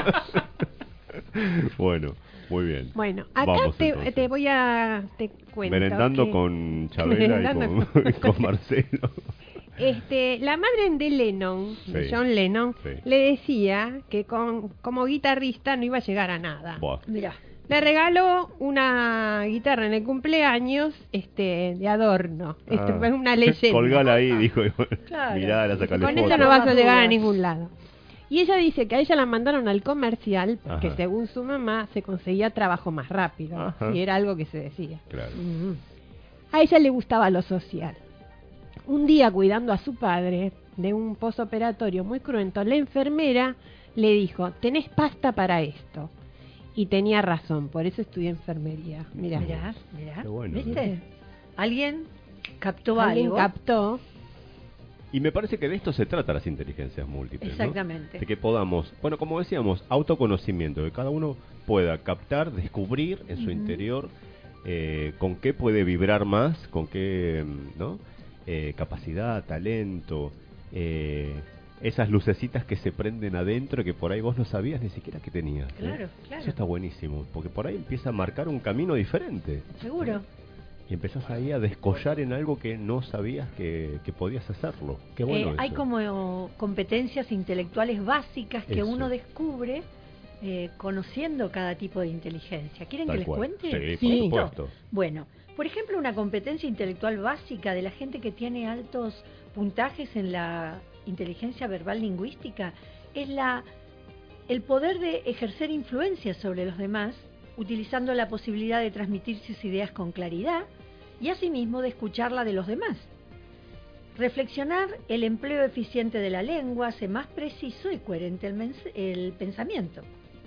Speaker 4: Bueno, muy bien.
Speaker 5: Bueno, acá
Speaker 4: Vamos,
Speaker 5: te,
Speaker 4: entonces.
Speaker 5: te voy a te cuento
Speaker 4: Merendando
Speaker 5: que-
Speaker 4: con Chabela
Speaker 5: Merendando
Speaker 4: y con, y con Marcelo.
Speaker 5: Este, la madre de Lennon, de
Speaker 4: Sí.
Speaker 5: John Lennon,
Speaker 4: Sí.
Speaker 5: le decía que con, como guitarrista no iba a llegar a nada.
Speaker 4: Buah.
Speaker 6: Mira.
Speaker 5: Le regaló una guitarra en el cumpleaños, este, de adorno. Esto
Speaker 4: Ah.
Speaker 5: fue una leyenda.
Speaker 4: Colgala ahí, dijo.
Speaker 5: Claro.
Speaker 4: Mirá, la sacale
Speaker 5: Con
Speaker 4: foto.
Speaker 5: eso no vas a llegar a ningún lado. Y ella dice que a ella la mandaron al comercial porque
Speaker 4: Ajá.
Speaker 5: según su mamá se conseguía trabajo más rápido.
Speaker 4: Ajá.
Speaker 5: Y era algo que se decía.
Speaker 4: Claro.
Speaker 5: A ella le gustaba lo social. Un día, cuidando a su padre de un posoperatorio muy cruento, la enfermera le dijo, tenés pasta para esto. Y tenía razón, por eso estudié enfermería. Mirá.
Speaker 6: Mirá, mirá.
Speaker 4: Qué bueno,
Speaker 6: ¿Viste?
Speaker 4: ¿no?
Speaker 6: Alguien captó
Speaker 5: Alguien
Speaker 6: algo.
Speaker 5: captó.
Speaker 4: Y me parece que de esto se trata las inteligencias múltiples. ¿no?
Speaker 6: Exactamente.
Speaker 4: De que podamos, bueno, como decíamos, autoconocimiento, que cada uno pueda captar, descubrir en su
Speaker 6: Ujú.
Speaker 4: interior eh, con qué puede vibrar más, con qué, mm, ¿no? Eh, capacidad, talento, eh, esas lucecitas que se prenden adentro que por ahí vos no sabías ni siquiera que tenías. ¿eh?
Speaker 6: Claro, claro.
Speaker 4: Eso está buenísimo, porque por ahí empieza a marcar un camino diferente.
Speaker 6: Seguro.
Speaker 4: Y empezás ahí a descollar en algo que no sabías que, que podías hacerlo. Qué bueno
Speaker 6: Eh, hay
Speaker 4: eso.
Speaker 6: como competencias intelectuales básicas que
Speaker 4: Eso.
Speaker 6: uno descubre eh, conociendo cada tipo de inteligencia. ¿Quieren
Speaker 4: Tal
Speaker 6: que les
Speaker 4: cual.
Speaker 6: cuente?
Speaker 4: Sí, por supuesto.
Speaker 6: Bueno, por ejemplo, una competencia intelectual básica de la gente que tiene altos puntajes en la inteligencia verbal lingüística es la el poder de ejercer influencia sobre los demás, utilizando la posibilidad de transmitir sus ideas con claridad y asimismo de escucharla de los demás. Reflexionar el empleo eficiente de la lengua hace más preciso y coherente el, mens- el pensamiento.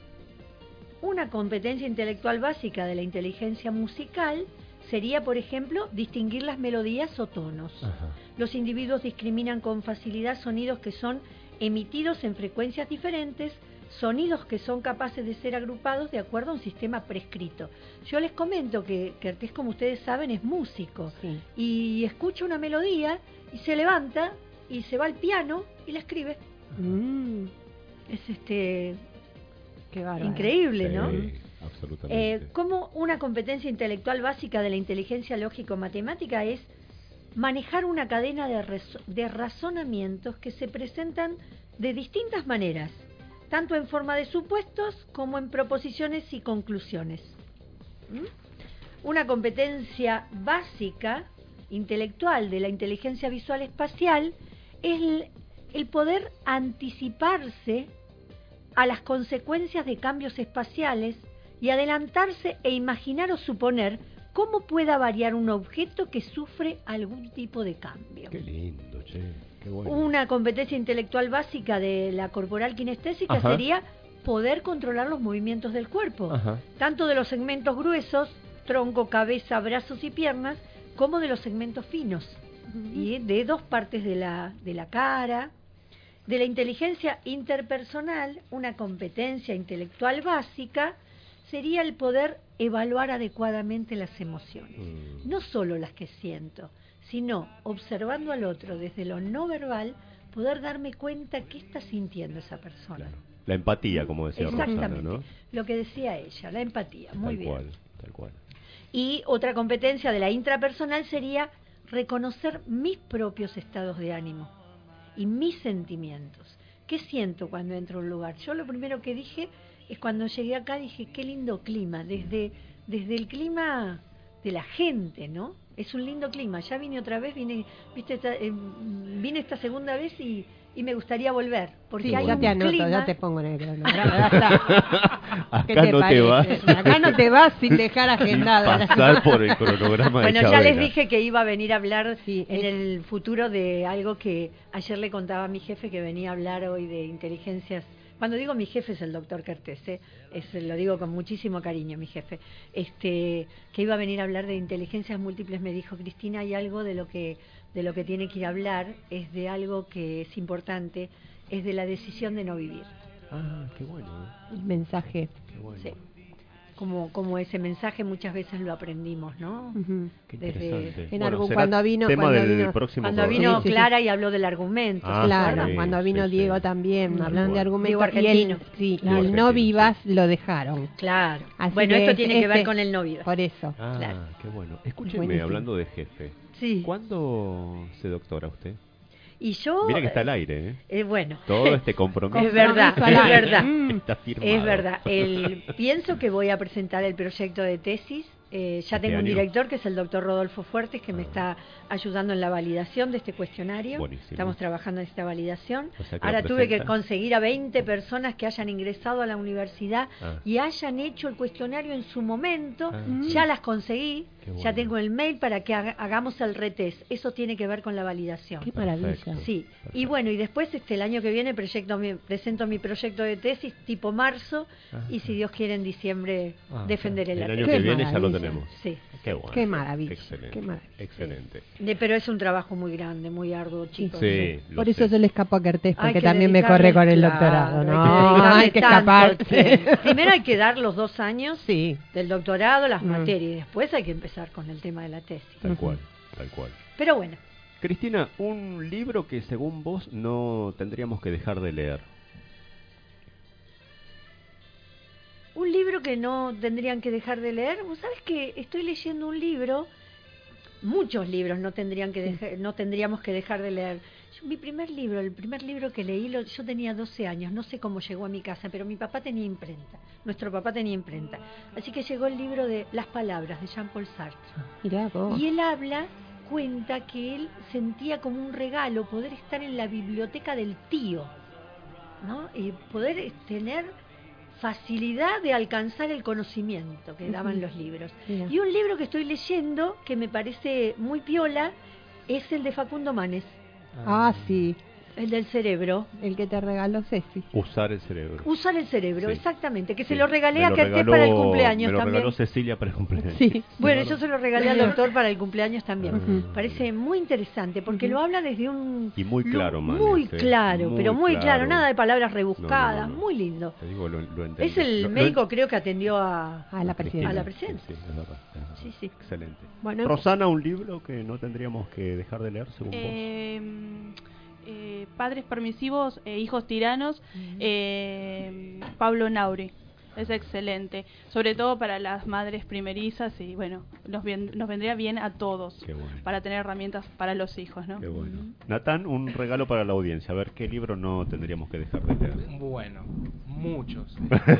Speaker 6: Una competencia intelectual básica de la inteligencia musical sería, por ejemplo, distinguir las melodías o tonos. Los individuos discriminan con facilidad sonidos que son emitidos en frecuencias diferentes, sonidos que son capaces de ser agrupados de acuerdo a un sistema prescrito. Yo les comento que Kertés, como ustedes saben, es músico y escucha una melodía y se levanta y se va al piano y la escribe.
Speaker 5: Mm,
Speaker 6: Es este
Speaker 5: qué bárbaro.
Speaker 6: increíble, ¿no?
Speaker 4: Sí, absolutamente.
Speaker 6: Eh, como una competencia intelectual básica de la inteligencia lógico-matemática es manejar una cadena de, rezo- de razonamientos que se presentan de distintas maneras, tanto en forma de supuestos como en proposiciones y conclusiones. ¿Mm? Una competencia básica intelectual de la inteligencia visual espacial es el, el poder anticiparse a las consecuencias de cambios espaciales y adelantarse e imaginar o suponer cómo pueda variar un objeto que sufre algún tipo de cambio.
Speaker 4: Qué lindo, che. Qué bueno.
Speaker 6: Una competencia intelectual básica de la corporal kinestésica
Speaker 4: Ajá.
Speaker 6: sería poder controlar los movimientos del cuerpo,
Speaker 4: Ajá.
Speaker 6: tanto de los segmentos gruesos, tronco, cabeza, brazos y piernas, como de los segmentos finos, y de dos partes de la, de la cara. De la inteligencia interpersonal, una competencia intelectual básica sería el poder evaluar adecuadamente las emociones, no solo las que siento, sino observando al otro desde lo no verbal, poder darme cuenta qué está sintiendo esa persona.
Speaker 4: La empatía, como decía Rosana,
Speaker 6: Exactamente,
Speaker 4: ¿no?
Speaker 6: lo que decía ella, la empatía, muy
Speaker 4: Tal
Speaker 6: bien.
Speaker 4: cual, tal cual.
Speaker 6: Y otra competencia de la intrapersonal sería reconocer mis propios estados de ánimo y mis sentimientos. ¿Qué siento cuando entro a un lugar? Yo lo primero que dije es cuando llegué acá, dije, qué lindo clima, desde, desde el clima de la gente, ¿no? Es un lindo clima. Ya vine otra vez, vine, viste, esta, eh, vine esta segunda vez y, y me gustaría volver. Porque
Speaker 5: Sí,
Speaker 6: hay
Speaker 5: ya
Speaker 6: un
Speaker 5: te anoto,
Speaker 6: clima...
Speaker 5: ya te pongo en el cronograma. ¿Qué
Speaker 4: Acá
Speaker 5: te
Speaker 4: no te
Speaker 5: parece?
Speaker 4: vas.
Speaker 5: Acá no te vas sin dejar agendado.
Speaker 4: Pasar por el cronograma de
Speaker 6: Bueno, ya
Speaker 4: Chabela.
Speaker 6: les dije que iba a venir a hablar en el futuro de algo que ayer le contaba a mi jefe, que venía a hablar hoy de inteligencias Cuando digo mi jefe es el doctor Kertész, ¿eh? es, lo digo con muchísimo cariño, mi jefe, este, que iba a venir a hablar de inteligencias múltiples, me dijo, Cristina, hay algo de lo que de lo que tiene que ir a hablar, es de algo que es importante, es de la decisión de no vivir.
Speaker 4: Ah, qué bueno.
Speaker 5: El mensaje.
Speaker 4: Qué bueno.
Speaker 6: Sí. Como, como ese mensaje muchas veces lo aprendimos, ¿no?
Speaker 5: Uh-huh.
Speaker 4: Qué
Speaker 6: Desde,
Speaker 4: interesante.
Speaker 5: en
Speaker 4: Bueno,
Speaker 5: algún,
Speaker 4: será
Speaker 5: cuando vino,
Speaker 4: tema
Speaker 5: cuando
Speaker 4: del
Speaker 5: vino,
Speaker 4: próximo
Speaker 6: cuando
Speaker 4: programa.
Speaker 6: vino
Speaker 5: Sí, sí, sí.
Speaker 6: Clara y habló del argumento.
Speaker 4: Ah,
Speaker 5: claro,
Speaker 4: sí,
Speaker 5: cuando vino
Speaker 4: sí,
Speaker 5: Diego
Speaker 4: sí.
Speaker 5: también,
Speaker 6: Mm.
Speaker 5: hablando de
Speaker 6: Diego
Speaker 5: argumentos, y
Speaker 6: argentino.
Speaker 5: el, sí,
Speaker 6: Claro.
Speaker 5: y el no vivas lo dejaron.
Speaker 6: Claro.
Speaker 5: Así
Speaker 6: Bueno,
Speaker 5: que
Speaker 6: esto tiene que ver
Speaker 5: este-
Speaker 6: con el no vivas.
Speaker 5: Por eso.
Speaker 4: Ah,
Speaker 6: Claro.
Speaker 4: qué bueno.
Speaker 5: Es
Speaker 4: Escúcheme,
Speaker 5: buenísimo.
Speaker 4: hablando de jefe.
Speaker 6: Sí.
Speaker 4: ¿Cuándo se doctora usted?
Speaker 6: Y yo...
Speaker 4: Mira que está al aire, ¿eh?
Speaker 6: eh, bueno.
Speaker 4: Todo este compromiso.
Speaker 6: Es verdad, es verdad.
Speaker 4: Está firmado.
Speaker 6: Es verdad. El, pienso que voy a presentar el proyecto de tesis. Eh, ya
Speaker 4: ¿Este
Speaker 6: tengo un
Speaker 4: año?
Speaker 6: director que es el doctor Rodolfo Fuertes, que me está ayudando en la validación de este cuestionario.
Speaker 4: Buenísimo.
Speaker 6: Estamos trabajando en esta validación.
Speaker 4: O sea que
Speaker 6: Ahora
Speaker 4: lo
Speaker 6: tuve que
Speaker 4: presenta.
Speaker 6: conseguir a veinte personas que hayan ingresado a la universidad
Speaker 4: Ah.
Speaker 6: y hayan hecho el cuestionario en su momento.
Speaker 4: Ah,
Speaker 6: Ya
Speaker 4: sí.
Speaker 6: las conseguí.
Speaker 4: Qué bueno.
Speaker 6: Ya tengo el mail para que haga- hagamos el retest. Eso tiene que ver con la validación.
Speaker 5: Qué maravilla.
Speaker 4: Perfecto.
Speaker 6: Sí, y bueno, y después este el año que viene proyecto mi, presento mi proyecto de tesis tipo marzo
Speaker 4: Ah,
Speaker 6: y si Dios quiere en diciembre
Speaker 4: Ah,
Speaker 6: defenderé
Speaker 4: el
Speaker 6: la
Speaker 4: año
Speaker 6: tesis.
Speaker 4: que
Speaker 5: Qué
Speaker 4: viene ya lo
Speaker 5: maravilla.
Speaker 4: tenemos.
Speaker 6: Sí,
Speaker 4: Qué bueno.
Speaker 5: Qué maravilla,
Speaker 4: Excelente.
Speaker 5: qué maravilla.
Speaker 4: Excelente.
Speaker 6: de- pero es un trabajo muy grande, muy arduo, chicos.
Speaker 4: Sí, lo
Speaker 5: Por eso
Speaker 4: sé.
Speaker 5: se le escapó a Kertész,
Speaker 6: Hay
Speaker 5: porque
Speaker 6: que
Speaker 5: también me
Speaker 6: dedicarle,
Speaker 5: corre con el
Speaker 6: claro,
Speaker 5: doctorado.
Speaker 6: hay que
Speaker 5: No,
Speaker 6: dedicarle
Speaker 5: hay que
Speaker 6: tanto
Speaker 5: escaparse.
Speaker 6: tiempo. Primero hay que dar los dos años
Speaker 5: Sí.
Speaker 6: del doctorado, las
Speaker 5: Mm.
Speaker 6: materias, y después hay que empezar con el tema de la tesis.
Speaker 4: Tal cual, tal cual.
Speaker 6: Pero bueno,
Speaker 4: Cristina, un libro que según vos no tendríamos que dejar de leer.
Speaker 6: un libro que no tendrían que dejar de leer. Vos sabés que estoy leyendo un libro, muchos libros no tendrían que dejar, no tendríamos que dejar de leer. Yo, mi primer libro, el primer libro que leí, lo, yo tenía doce años, no sé cómo llegó a mi casa, pero mi papá tenía imprenta, nuestro papá tenía imprenta. Así que llegó el libro de Las Palabras, de Jean-Paul Sartre.
Speaker 5: Mirá vos.
Speaker 6: Y él habla, cuenta que él sentía como un regalo poder estar en la biblioteca del tío, ¿no? Y poder eh, tener facilidad de alcanzar el conocimiento que daban
Speaker 5: Ujú.
Speaker 6: los libros.
Speaker 5: Mira.
Speaker 6: Y un libro que estoy leyendo, que me parece muy piola, es el de Facundo Manes,
Speaker 5: Ah, sí.
Speaker 6: el del cerebro.
Speaker 5: El que te regaló Ceci.
Speaker 4: Usar el cerebro.
Speaker 6: Usar el cerebro,
Speaker 4: Sí.
Speaker 6: exactamente, que
Speaker 4: Sí.
Speaker 6: se lo regalé
Speaker 4: Me
Speaker 6: a
Speaker 4: lo
Speaker 6: Kertész
Speaker 4: regaló-
Speaker 6: para el cumpleaños
Speaker 4: me lo
Speaker 6: también.
Speaker 4: regaló Cecilia para el cumpleaños.
Speaker 5: Sí.
Speaker 6: Bueno, yo se lo regalé al doctor para el cumpleaños también.
Speaker 5: Ujú.
Speaker 6: Parece muy interesante porque
Speaker 5: Ujú.
Speaker 6: lo habla desde un...
Speaker 4: Y muy
Speaker 6: lu-
Speaker 4: claro, Manes,
Speaker 6: Muy
Speaker 4: eh.
Speaker 6: claro,
Speaker 4: Muy
Speaker 6: pero muy claro.
Speaker 4: claro.
Speaker 6: nada de palabras rebuscadas,
Speaker 4: No, no, no.
Speaker 6: muy lindo.
Speaker 4: Te digo, lo, lo entendí.
Speaker 6: Es el
Speaker 4: Lo- lo-
Speaker 6: médico, creo que atendió a...
Speaker 5: A la
Speaker 4: Cristina.
Speaker 6: a la
Speaker 4: Sí,
Speaker 6: presidencia.
Speaker 4: sí, es verdad, es verdad.
Speaker 6: Sí, sí.
Speaker 4: Excelente.
Speaker 5: Bueno,
Speaker 4: Rosana, un libro que no tendríamos que dejar de leer, según vos.
Speaker 14: Eh, eh, Padres permisivos, e hijos tiranos, eh, Pablo Nauri. Es excelente, sobre todo para las madres primerizas y bueno, nos, bien- nos vendría bien a todos
Speaker 4: Qué bueno.
Speaker 14: para tener herramientas para los hijos, ¿no?
Speaker 4: Qué bueno. Natán, un regalo para la audiencia. A ver, ¿qué libro no tendríamos que dejar de leer?
Speaker 8: Bueno, muchos.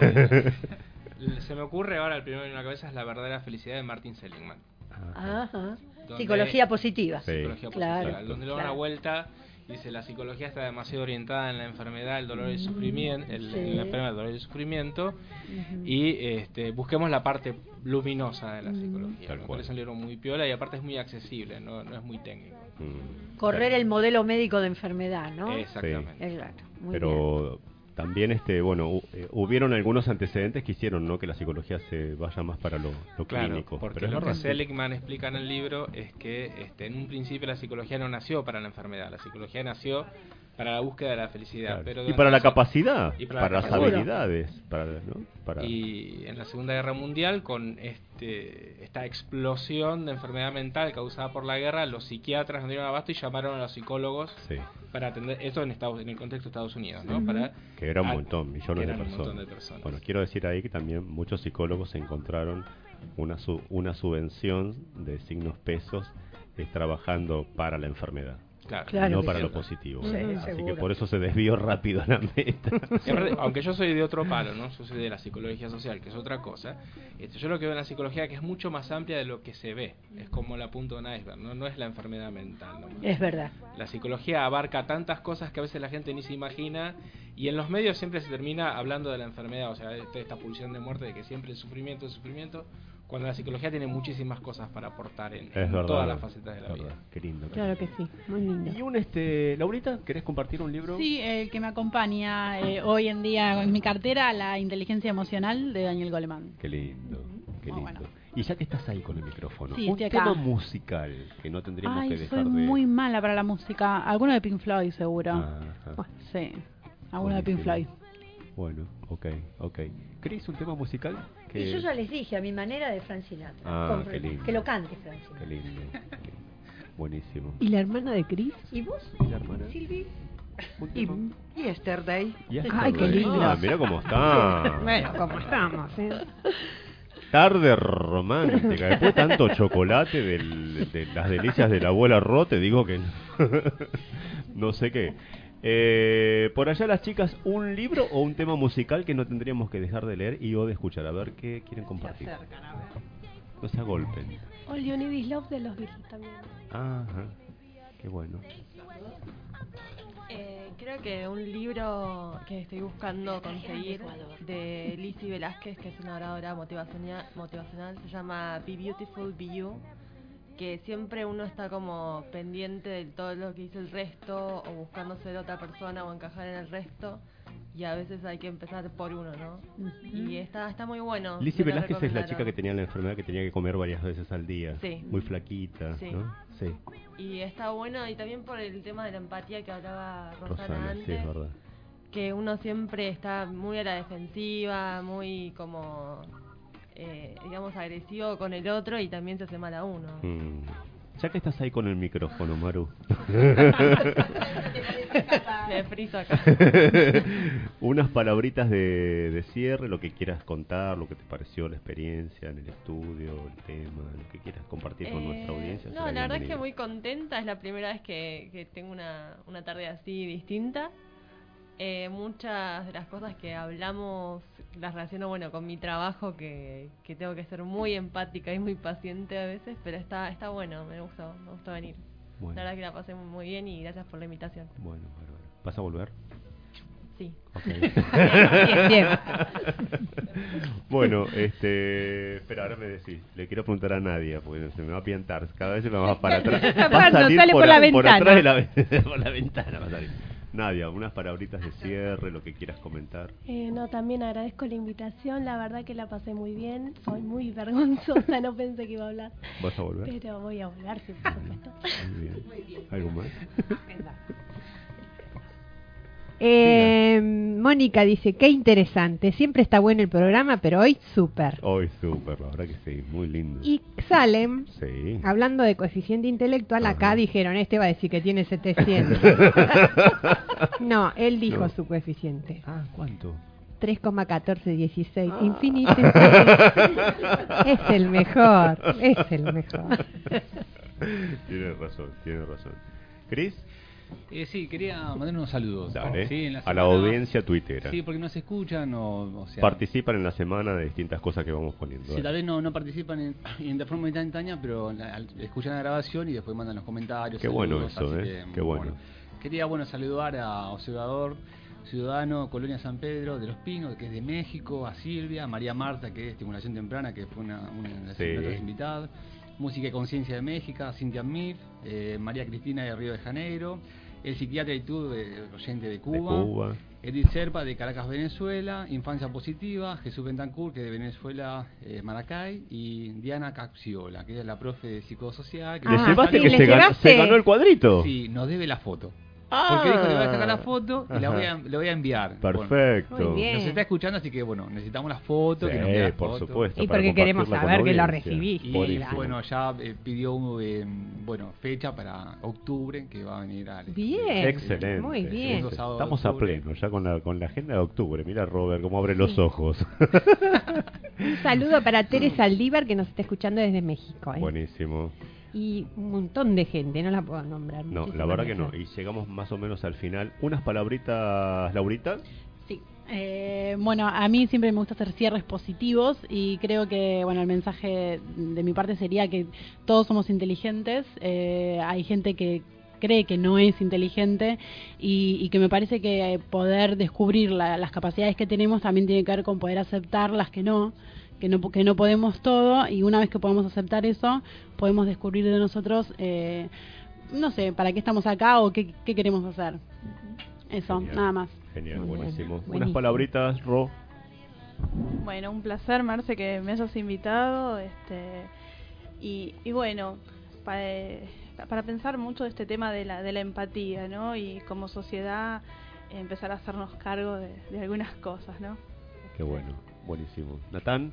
Speaker 8: Se me ocurre ahora, el primero en la cabeza es La verdadera felicidad de Martin Seligman.
Speaker 6: Ajá.
Speaker 8: Donde-
Speaker 6: Psicología positiva.
Speaker 4: Sí.
Speaker 8: Psicología
Speaker 6: Claro,
Speaker 8: positiva, donde le da una
Speaker 6: claro.
Speaker 8: vuelta y dice la psicología está demasiado orientada en la enfermedad, el dolor y el sufrimiento, el,
Speaker 6: Sí.
Speaker 8: en la enfermedad, el dolor y el sufrimiento,
Speaker 6: Ujú.
Speaker 8: y este, busquemos la parte luminosa de la psicología.
Speaker 4: Tal
Speaker 8: Me
Speaker 4: cual.
Speaker 8: parece un libro muy piola y aparte es muy accesible, no, no es muy técnico.
Speaker 4: Mm.
Speaker 6: Correr el modelo médico de enfermedad, ¿no?
Speaker 8: Exactamente.
Speaker 6: Exacto. Muy bien.
Speaker 4: Pero también, este, bueno, hu- eh, hubieron algunos antecedentes que hicieron, ¿no? Que la psicología se vaya más para lo, lo
Speaker 8: Claro,
Speaker 4: clínico.
Speaker 8: porque
Speaker 4: Pero es
Speaker 8: lo que
Speaker 4: verdad.
Speaker 8: Seligman explica en el libro es que este, en un principio la psicología no nació para la enfermedad, la psicología nació para la búsqueda de la felicidad.
Speaker 4: Claro.
Speaker 8: Pero
Speaker 4: Y
Speaker 8: durante
Speaker 4: para la
Speaker 8: se-
Speaker 4: capacidad,
Speaker 8: y
Speaker 4: para,
Speaker 8: la
Speaker 4: las
Speaker 8: capacidad.
Speaker 4: habilidades, para, ¿no? Para...
Speaker 8: Y en la Segunda Guerra Mundial, con este esta explosión de enfermedad mental causada por la guerra, los psiquiatras no dieron abasto y llamaron a los psicólogos
Speaker 4: Sí.
Speaker 8: para atender esto en Estados en el contexto de Estados Unidos, ¿no?
Speaker 6: Ujú.
Speaker 8: Para
Speaker 4: Que era un
Speaker 8: a-
Speaker 4: montón, millones
Speaker 8: que
Speaker 4: de
Speaker 8: eran un
Speaker 4: personas.
Speaker 8: montón de personas.
Speaker 4: Bueno, quiero decir ahí que también muchos psicólogos encontraron una su- una subvención de signos pesos eh, trabajando para la enfermedad.
Speaker 8: Claro.
Speaker 6: Claro
Speaker 4: no
Speaker 6: que
Speaker 4: para
Speaker 6: sí.
Speaker 4: lo positivo.
Speaker 6: Sí,
Speaker 4: Así que
Speaker 6: seguro.
Speaker 4: por eso se desvió rápido la meta.
Speaker 8: En verdad, aunque yo soy de otro palo, ¿no? Yo soy de la psicología social, que es otra cosa. Este, yo lo que veo en la psicología que es mucho más amplia de lo que se ve. Es como la punta de un iceberg, ¿no? No es la enfermedad mental. ¿no?
Speaker 6: Es verdad.
Speaker 8: La psicología abarca tantas cosas que a veces la gente ni se imagina y en los medios siempre se termina hablando de la enfermedad, o sea, de esta pulsión de muerte de que siempre el sufrimiento, el sufrimiento, Cuando la psicología tiene muchísimas cosas para aportar en,
Speaker 4: Es
Speaker 8: en
Speaker 4: verdad,
Speaker 8: todas las facetas de la
Speaker 4: es
Speaker 8: vida.
Speaker 4: verdad. Qué lindo. qué
Speaker 5: Claro
Speaker 4: lindo.
Speaker 5: que sí, muy lindo.
Speaker 4: Y un este, Laurita, ¿querés compartir un libro?
Speaker 22: Sí, el que me acompaña eh, hoy en día en mi cartera, La inteligencia emocional de Daniel Goleman.
Speaker 4: Qué lindo, qué
Speaker 22: Muy
Speaker 4: lindo.
Speaker 22: bueno.
Speaker 4: Y ya que estás ahí con el micrófono,
Speaker 22: Sí,
Speaker 4: un
Speaker 22: estoy
Speaker 4: tema
Speaker 22: acá.
Speaker 4: musical que no tendríamos
Speaker 22: Ay,
Speaker 4: que dejar
Speaker 22: soy
Speaker 4: de...
Speaker 22: muy mala para la música. Alguno de Pink Floyd, seguro.
Speaker 4: Ajá.
Speaker 22: Sí, alguno de Pink Floyd.
Speaker 4: Bueno, ok, ok. ¿Querés un tema musical? Que...
Speaker 6: Y yo ya les dije, a mi manera, de Frank Sinatra.
Speaker 4: Ah,
Speaker 6: Con-
Speaker 4: qué lindo.
Speaker 6: que lo cante Frank Sinatra.
Speaker 4: Qué lindo, qué lindo. Buenísimo.
Speaker 5: ¿Y la hermana de Chris?
Speaker 6: ¿Y vos?
Speaker 4: ¿Y la hermana?
Speaker 6: Silvi.
Speaker 5: Y, y Yesterday.
Speaker 4: Y
Speaker 5: Ay, qué
Speaker 4: Yesterday.
Speaker 5: lindo.
Speaker 4: Ah, mira cómo está.
Speaker 5: Bueno, ¿cómo estamos? Eh?
Speaker 4: Tarde romántica. Después tanto chocolate del, de las delicias de la abuela Ro, te digo que no, no sé qué. Eh, por allá las chicas, un libro o un tema musical que no tendríamos que dejar de leer y o de escuchar. A ver qué quieren compartir. No se agolpen.
Speaker 16: All You Need Is Love de los Beatles también.
Speaker 4: Ajá, qué bueno.
Speaker 17: Eh, creo que un libro que estoy buscando conseguir de Lizzie Velázquez, que es una oradora motivacional, motivacional, se llama Be Beautiful, Be You, que siempre uno está como pendiente de todo lo que dice el resto o buscando ser otra persona o encajar en el resto, y a veces hay que empezar por uno, ¿no? Y está está muy bueno.
Speaker 4: Lizzie
Speaker 17: me lo
Speaker 4: Velázquez es la
Speaker 17: recomendaron.
Speaker 4: chica que tenía la enfermedad que tenía que comer varias veces al día.
Speaker 17: Sí.
Speaker 4: Muy flaquita,
Speaker 17: Sí.
Speaker 4: ¿no? Sí.
Speaker 17: Y está bueno, y también por el tema de la empatía que hablaba Rosana,
Speaker 4: Rosana,
Speaker 17: antes.
Speaker 4: sí, es verdad.
Speaker 17: Que uno siempre está muy a la defensiva, muy como, eh, digamos, agresivo con el otro, y también se hace mal a uno.
Speaker 4: Mm. Ya que estás ahí con el micrófono, Maru.
Speaker 17: Me friso acá.
Speaker 4: Unas palabritas de, de cierre, lo que quieras contar, lo que te pareció la experiencia en el estudio, el tema, lo que quieras compartir con
Speaker 17: Eh,
Speaker 4: nuestra audiencia.
Speaker 17: No,
Speaker 4: será
Speaker 17: la verdad es que
Speaker 4: bienvenido.
Speaker 17: muy contenta, es la primera vez que, que tengo una, una tarde así distinta. Eh, muchas de las cosas que hablamos las relaciono, bueno, con mi trabajo, que, que tengo que ser muy empática y muy paciente a veces, pero está está bueno, me gustó, me gustó venir.
Speaker 4: Bueno.
Speaker 17: La verdad que la pasé muy bien y gracias por la invitación.
Speaker 4: Bueno, bárbaro. ¿Vas a volver?
Speaker 17: Sí.
Speaker 4: Ok.
Speaker 17: Bien, bien.
Speaker 4: Bueno, este... Espera, ahora me decís. Le quiero preguntar a Nadia, porque se me va a piantar. Cada vez se me va para atrás. Va a salir
Speaker 5: sale por la
Speaker 4: a-
Speaker 5: ventana.
Speaker 4: atrás de la, por la ventana va a salir. Nadia, unas palabritas de cierre, lo que quieras comentar.
Speaker 16: Eh, no, también agradezco la invitación, la verdad que la pasé muy bien, soy muy vergonzosa, no pensé que iba a hablar.
Speaker 4: ¿Vas a volver?
Speaker 16: Pero voy a volver, sí, por supuesto.
Speaker 4: Muy bien. ¿Algo más?
Speaker 5: Eh, Mónica dice, qué interesante, siempre está bueno el programa, pero hoy súper.
Speaker 4: Hoy súper, la verdad que sí, muy lindo.
Speaker 5: Y Salem,
Speaker 4: Sí.
Speaker 5: hablando de coeficiente intelectual, acá dijeron, este va a decir que tiene setecientos. No, él dijo
Speaker 4: No.
Speaker 5: su coeficiente.
Speaker 4: Ah, ¿cuánto?
Speaker 5: tres coma catorce dieciséis,
Speaker 4: Ah.
Speaker 5: infinito. infinito. Es el mejor, es el mejor.
Speaker 4: Tiene razón, tiene razón. ¿Cris?
Speaker 2: Eh, sí, quería mandar unos saludos.
Speaker 4: Dale,
Speaker 2: Sí, en
Speaker 4: a la
Speaker 2: semana-
Speaker 4: audiencia tuitera.
Speaker 2: Sí, porque nos escuchan o, o sea...
Speaker 4: Participan en la semana de distintas cosas que vamos poniendo.
Speaker 2: Sí,
Speaker 4: dale.
Speaker 2: tal vez no, no participan en, en de forma instantánea, pero la- al- escuchan la grabación y después mandan los comentarios.
Speaker 4: Qué bueno
Speaker 2: saludos,
Speaker 4: eso,
Speaker 2: así
Speaker 4: ¿eh?
Speaker 2: que,
Speaker 4: Qué bueno.
Speaker 2: Quería, bueno, saludar a Observador Ciudadano Colonia San Pedro de los Pinos, que es de México, a Silvia, a María Marta, que es Estimulación Temprana, que fue una, una de las
Speaker 4: Sí.
Speaker 2: nuestras invitadas, Música y Conciencia de México, Cintia Mif, eh, María Cristina de Río de Janeiro, el psiquiatra y tú, de, oyente de Cuba,
Speaker 4: De Cuba.
Speaker 2: Edith Serpa de Caracas, Venezuela, Infancia Positiva, Jesús Bentancur, que es de Venezuela, eh, Maracay, y Diana Cacciola, que es la profe de psicosocial. Que
Speaker 4: ¿Le
Speaker 2: nos-
Speaker 4: llevaste
Speaker 2: nos-
Speaker 4: que se ganó, se ganó el cuadrito?
Speaker 2: Sí, nos debe la foto.
Speaker 4: Ah.
Speaker 2: Porque dijo que le voy a sacar la foto y la
Speaker 4: Ajá.
Speaker 2: voy a, le voy a enviar.
Speaker 4: Perfecto.
Speaker 2: Bueno,
Speaker 4: Muy bien.
Speaker 2: nos está escuchando, así que bueno, necesitamos la foto.
Speaker 4: Sí,
Speaker 2: que nos dé la
Speaker 4: por
Speaker 2: foto.
Speaker 4: supuesto, Y para porque queremos compartirla con saber la que lo audiencia. recibiste.
Speaker 2: Y
Speaker 4: Buenísimo.
Speaker 2: bueno, ya eh, pidió eh, bueno, fecha para octubre, que va a venir al...
Speaker 5: Bien,
Speaker 4: Excelente.
Speaker 5: muy bien.
Speaker 2: Segundo sábado de
Speaker 4: Estamos a
Speaker 2: octubre.
Speaker 4: pleno, ya con la, con la agenda de octubre. Mira, Robert, cómo abre los ojos.
Speaker 5: Un saludo para Teresa Aldívar, que nos está escuchando desde México. ¿eh?
Speaker 4: Buenísimo.
Speaker 5: Y un montón de gente, no la puedo nombrar.
Speaker 4: No, la
Speaker 5: muchísimas
Speaker 4: verdad que
Speaker 5: gracias.
Speaker 4: no. Y llegamos más o menos al final. Unas palabritas, Laurita.
Speaker 22: Sí. Eh, bueno, a mí siempre me gusta hacer cierres positivos y creo que, bueno, el mensaje de mi parte sería que todos somos inteligentes. Eh, hay gente que cree que no es inteligente y, y que me parece que poder descubrir la- las capacidades que tenemos también tiene que ver con poder aceptar las que no, que no, que no podemos todo, y una vez que podamos aceptar eso, podemos descubrir de nosotros, eh, no sé, para qué estamos acá o qué, qué queremos hacer. Eso,
Speaker 4: Genial.
Speaker 22: nada más.
Speaker 4: Genial,
Speaker 22: Muy
Speaker 4: buenísimo.
Speaker 22: bueno,
Speaker 4: Unas
Speaker 22: buenísimo.
Speaker 4: palabritas, Ro.
Speaker 14: Bueno, un placer, Marce, que me hayas invitado. Este, y, y bueno, pa- eh, para pensar mucho de este tema de la, de la empatía, ¿no? Y como sociedad eh, empezar a hacernos cargo de, de algunas cosas, ¿no?
Speaker 4: Qué bueno, buenísimo. Natán.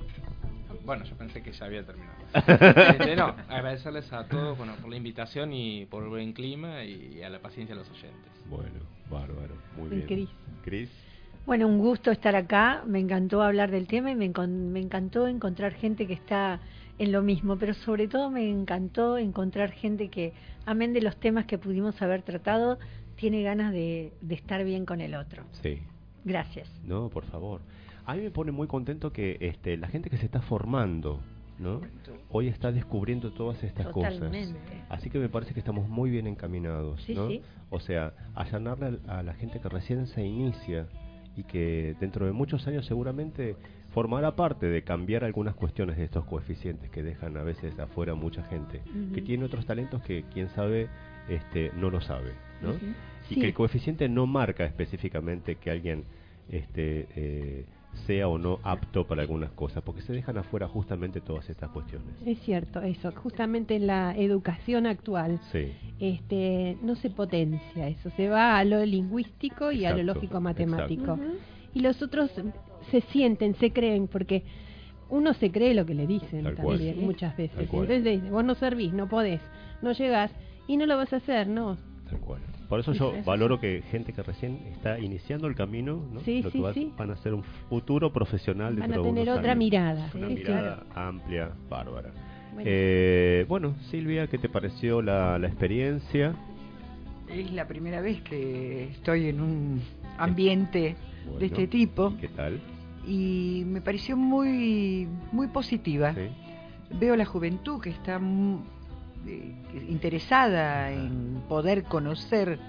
Speaker 8: Bueno, yo pensé que ya había terminado. Este, no, agradecerles a todos, bueno, por la invitación y por el buen clima y a la paciencia de los oyentes.
Speaker 4: Bueno, bárbaro, muy
Speaker 6: Y
Speaker 4: bien.
Speaker 6: Cris.
Speaker 4: Cris.
Speaker 6: Bueno, un gusto estar acá, me encantó hablar del tema y me, encon- me encantó encontrar gente que está en lo mismo, pero sobre todo me encantó encontrar gente que, amén de los temas que pudimos haber tratado, tiene ganas de, de estar bien con el otro.
Speaker 4: Sí.
Speaker 6: Gracias.
Speaker 4: No, por favor. A mí me pone muy contento que este, la gente que se está formando, ¿no? Hoy está descubriendo todas estas
Speaker 6: Totalmente.
Speaker 4: cosas. Así que me parece que estamos muy bien encaminados,
Speaker 6: Sí,
Speaker 4: ¿no?
Speaker 6: sí.
Speaker 4: O sea, allanarle a la gente que recién se inicia y que dentro de muchos años seguramente formará parte de cambiar algunas cuestiones de estos coeficientes que dejan a veces afuera mucha gente,
Speaker 6: Ujú.
Speaker 4: que tiene otros talentos que quién sabe este no lo sabe, ¿no?
Speaker 6: Ujú.
Speaker 4: Y
Speaker 6: Sí.
Speaker 4: que el coeficiente no marca específicamente que alguien este eh, sea o no apto para algunas cosas, porque se dejan afuera justamente todas estas cuestiones.
Speaker 5: Es cierto, eso. Justamente en la educación actual
Speaker 4: Sí.
Speaker 5: este, no se potencia eso, se va a lo lingüístico y a lo
Speaker 4: Exacto,
Speaker 5: lógico-matemático.
Speaker 4: exacto.
Speaker 5: Y los otros se sienten, se creen, porque uno se cree lo que le dicen
Speaker 4: Tal cual.
Speaker 5: también,
Speaker 4: Sí.
Speaker 5: muchas veces.
Speaker 4: Tal cual.
Speaker 5: Entonces dice, vos no servís, no podés, no llegás y no lo vas a hacer, ¿no?
Speaker 4: Tal cual. Por eso yo
Speaker 5: Eso, eso
Speaker 4: valoro que gente que recién está iniciando el camino, ¿no?
Speaker 5: Sí,
Speaker 4: Lo que
Speaker 5: sí,
Speaker 4: va-
Speaker 5: sí.
Speaker 4: van a ser un futuro profesional
Speaker 5: Van
Speaker 4: dentro
Speaker 5: a
Speaker 4: de
Speaker 5: tener
Speaker 4: unos
Speaker 5: otra
Speaker 4: años.
Speaker 5: mirada,
Speaker 4: Una
Speaker 5: sí,
Speaker 4: mirada amplia, bárbara.
Speaker 12: Bueno.
Speaker 4: Eh, bueno, Silvia, ¿qué te pareció la, la experiencia?
Speaker 12: Es la primera vez que estoy en un ambiente
Speaker 4: Bueno,
Speaker 12: de este tipo
Speaker 4: ¿Qué tal?
Speaker 12: y me pareció muy muy positiva. Veo la juventud que está mu- eh, interesada en poder conocer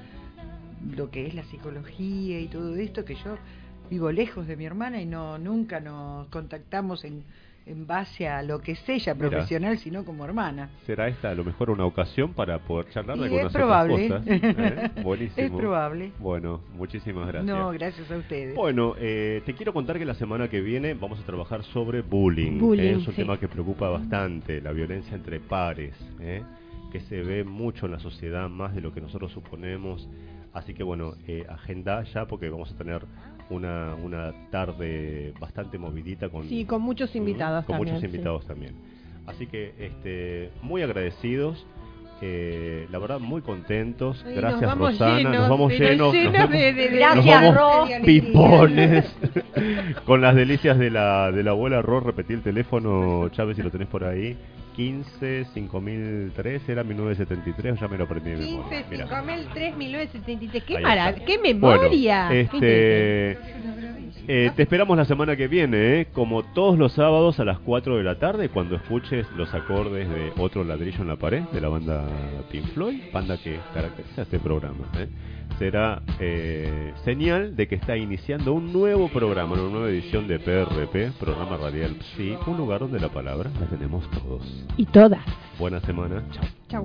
Speaker 12: lo que es la psicología y todo esto, que yo vivo lejos de mi hermana y no nunca nos contactamos en, en base a lo que es ella
Speaker 4: Mira.
Speaker 12: profesional, sino como hermana.
Speaker 4: ¿Será esta a lo mejor una ocasión para poder charlar de
Speaker 12: Y
Speaker 4: algunas
Speaker 12: es probable.
Speaker 4: otras cosas? ¿Eh? Buenísimo.
Speaker 12: Es probable.
Speaker 4: Bueno, muchísimas gracias.
Speaker 12: No, gracias a ustedes.
Speaker 4: Bueno, eh, te quiero contar que la semana que viene vamos a trabajar sobre bullying.
Speaker 12: Bullying,
Speaker 4: ¿eh? Es un
Speaker 12: sí.
Speaker 4: tema que preocupa bastante, la violencia entre pares, ¿eh? que se ve mucho en la sociedad, más de lo que nosotros suponemos. Así que bueno, eh, agenda ya porque vamos a tener una, una tarde bastante movidita con,
Speaker 5: Sí, con muchos invitados
Speaker 4: con
Speaker 5: también,
Speaker 4: muchos
Speaker 5: sí.
Speaker 4: invitados también. Así que este, muy agradecidos. Eh, la verdad muy contentos.
Speaker 5: Ay,
Speaker 4: Gracias,
Speaker 5: nos vamos
Speaker 4: Rosana,
Speaker 5: llenos,
Speaker 4: nos vamos
Speaker 5: pero
Speaker 4: llenos,
Speaker 5: llenos
Speaker 4: nos vamos,
Speaker 5: de- de- de-
Speaker 4: nos
Speaker 5: Gracias,
Speaker 4: vamos
Speaker 5: Ro.
Speaker 4: pipones con las delicias de la de la abuela Ro. Repetí el teléfono, Chávez, si lo tenés por ahí. quince cinco mil tres, era mil novecientos setenta y tres, ya me lo aprendí de memoria.
Speaker 5: quince,
Speaker 4: Mira.
Speaker 5: cinco mil tres, mil novecientos setenta y tres. ¡Qué
Speaker 4: Ahí
Speaker 5: maravilla!
Speaker 4: está.
Speaker 5: ¡Qué memoria!
Speaker 4: Bueno, este, eh, te esperamos la semana que viene, ¿eh? Como todos los sábados a las cuatro de la tarde, cuando escuches los acordes de Otro ladrillo en la pared, de la banda Pink Floyd, banda que caracteriza este programa. ¿eh? Será eh, señal de que está iniciando un nuevo programa, una nueva edición de P R P, programa radial Psi, un lugar donde la palabra la tenemos todos.
Speaker 5: Y todas.
Speaker 4: Buena semana, chao.
Speaker 5: Chau.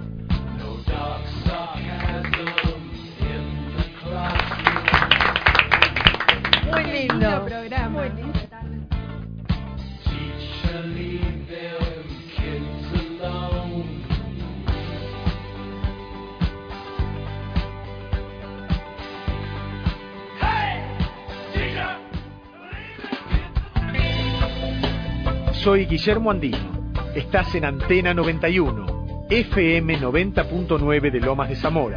Speaker 6: Muy lindo.
Speaker 5: programa.
Speaker 18: Soy Guillermo Andino. Estás en Antena noventa y uno, F M noventa punto nueve de Lomas de Zamora.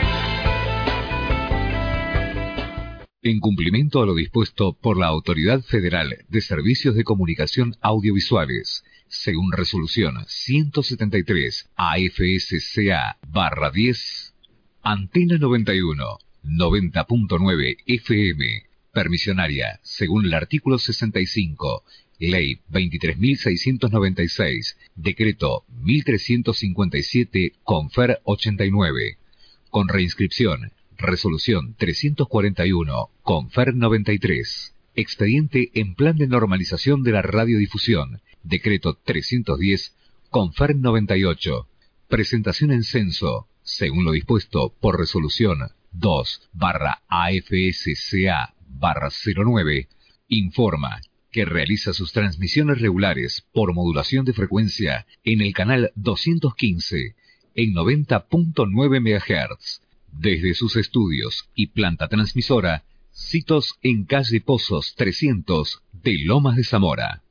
Speaker 3: En cumplimiento a lo dispuesto por la Autoridad Federal de Servicios de Comunicación Audiovisuales, según resolución ciento setenta y tres A F S C A barra diez, Antena noventa y uno, noventa punto nueve F M, permisionaria, según el artículo sesenta y cinco, Ley veintitrés mil seiscientos noventa y seis, Decreto mil trescientos cincuenta y siete, Confer ochenta y nueve, con reinscripción, Resolución trescientos cuarenta y uno, Confer noventa y tres. Expediente en plan de normalización de la radiodifusión. Decreto trescientos diez, Confer noventa y ocho. Presentación en censo, según lo dispuesto por resolución dos barra A F S C A barra cero nueve, informa que realiza sus transmisiones regulares por modulación de frecuencia en el canal doscientos quince en noventa punto nueve megahertz, desde sus estudios y planta transmisora, sitos en calle Pozos trescientos de Lomas de Zamora.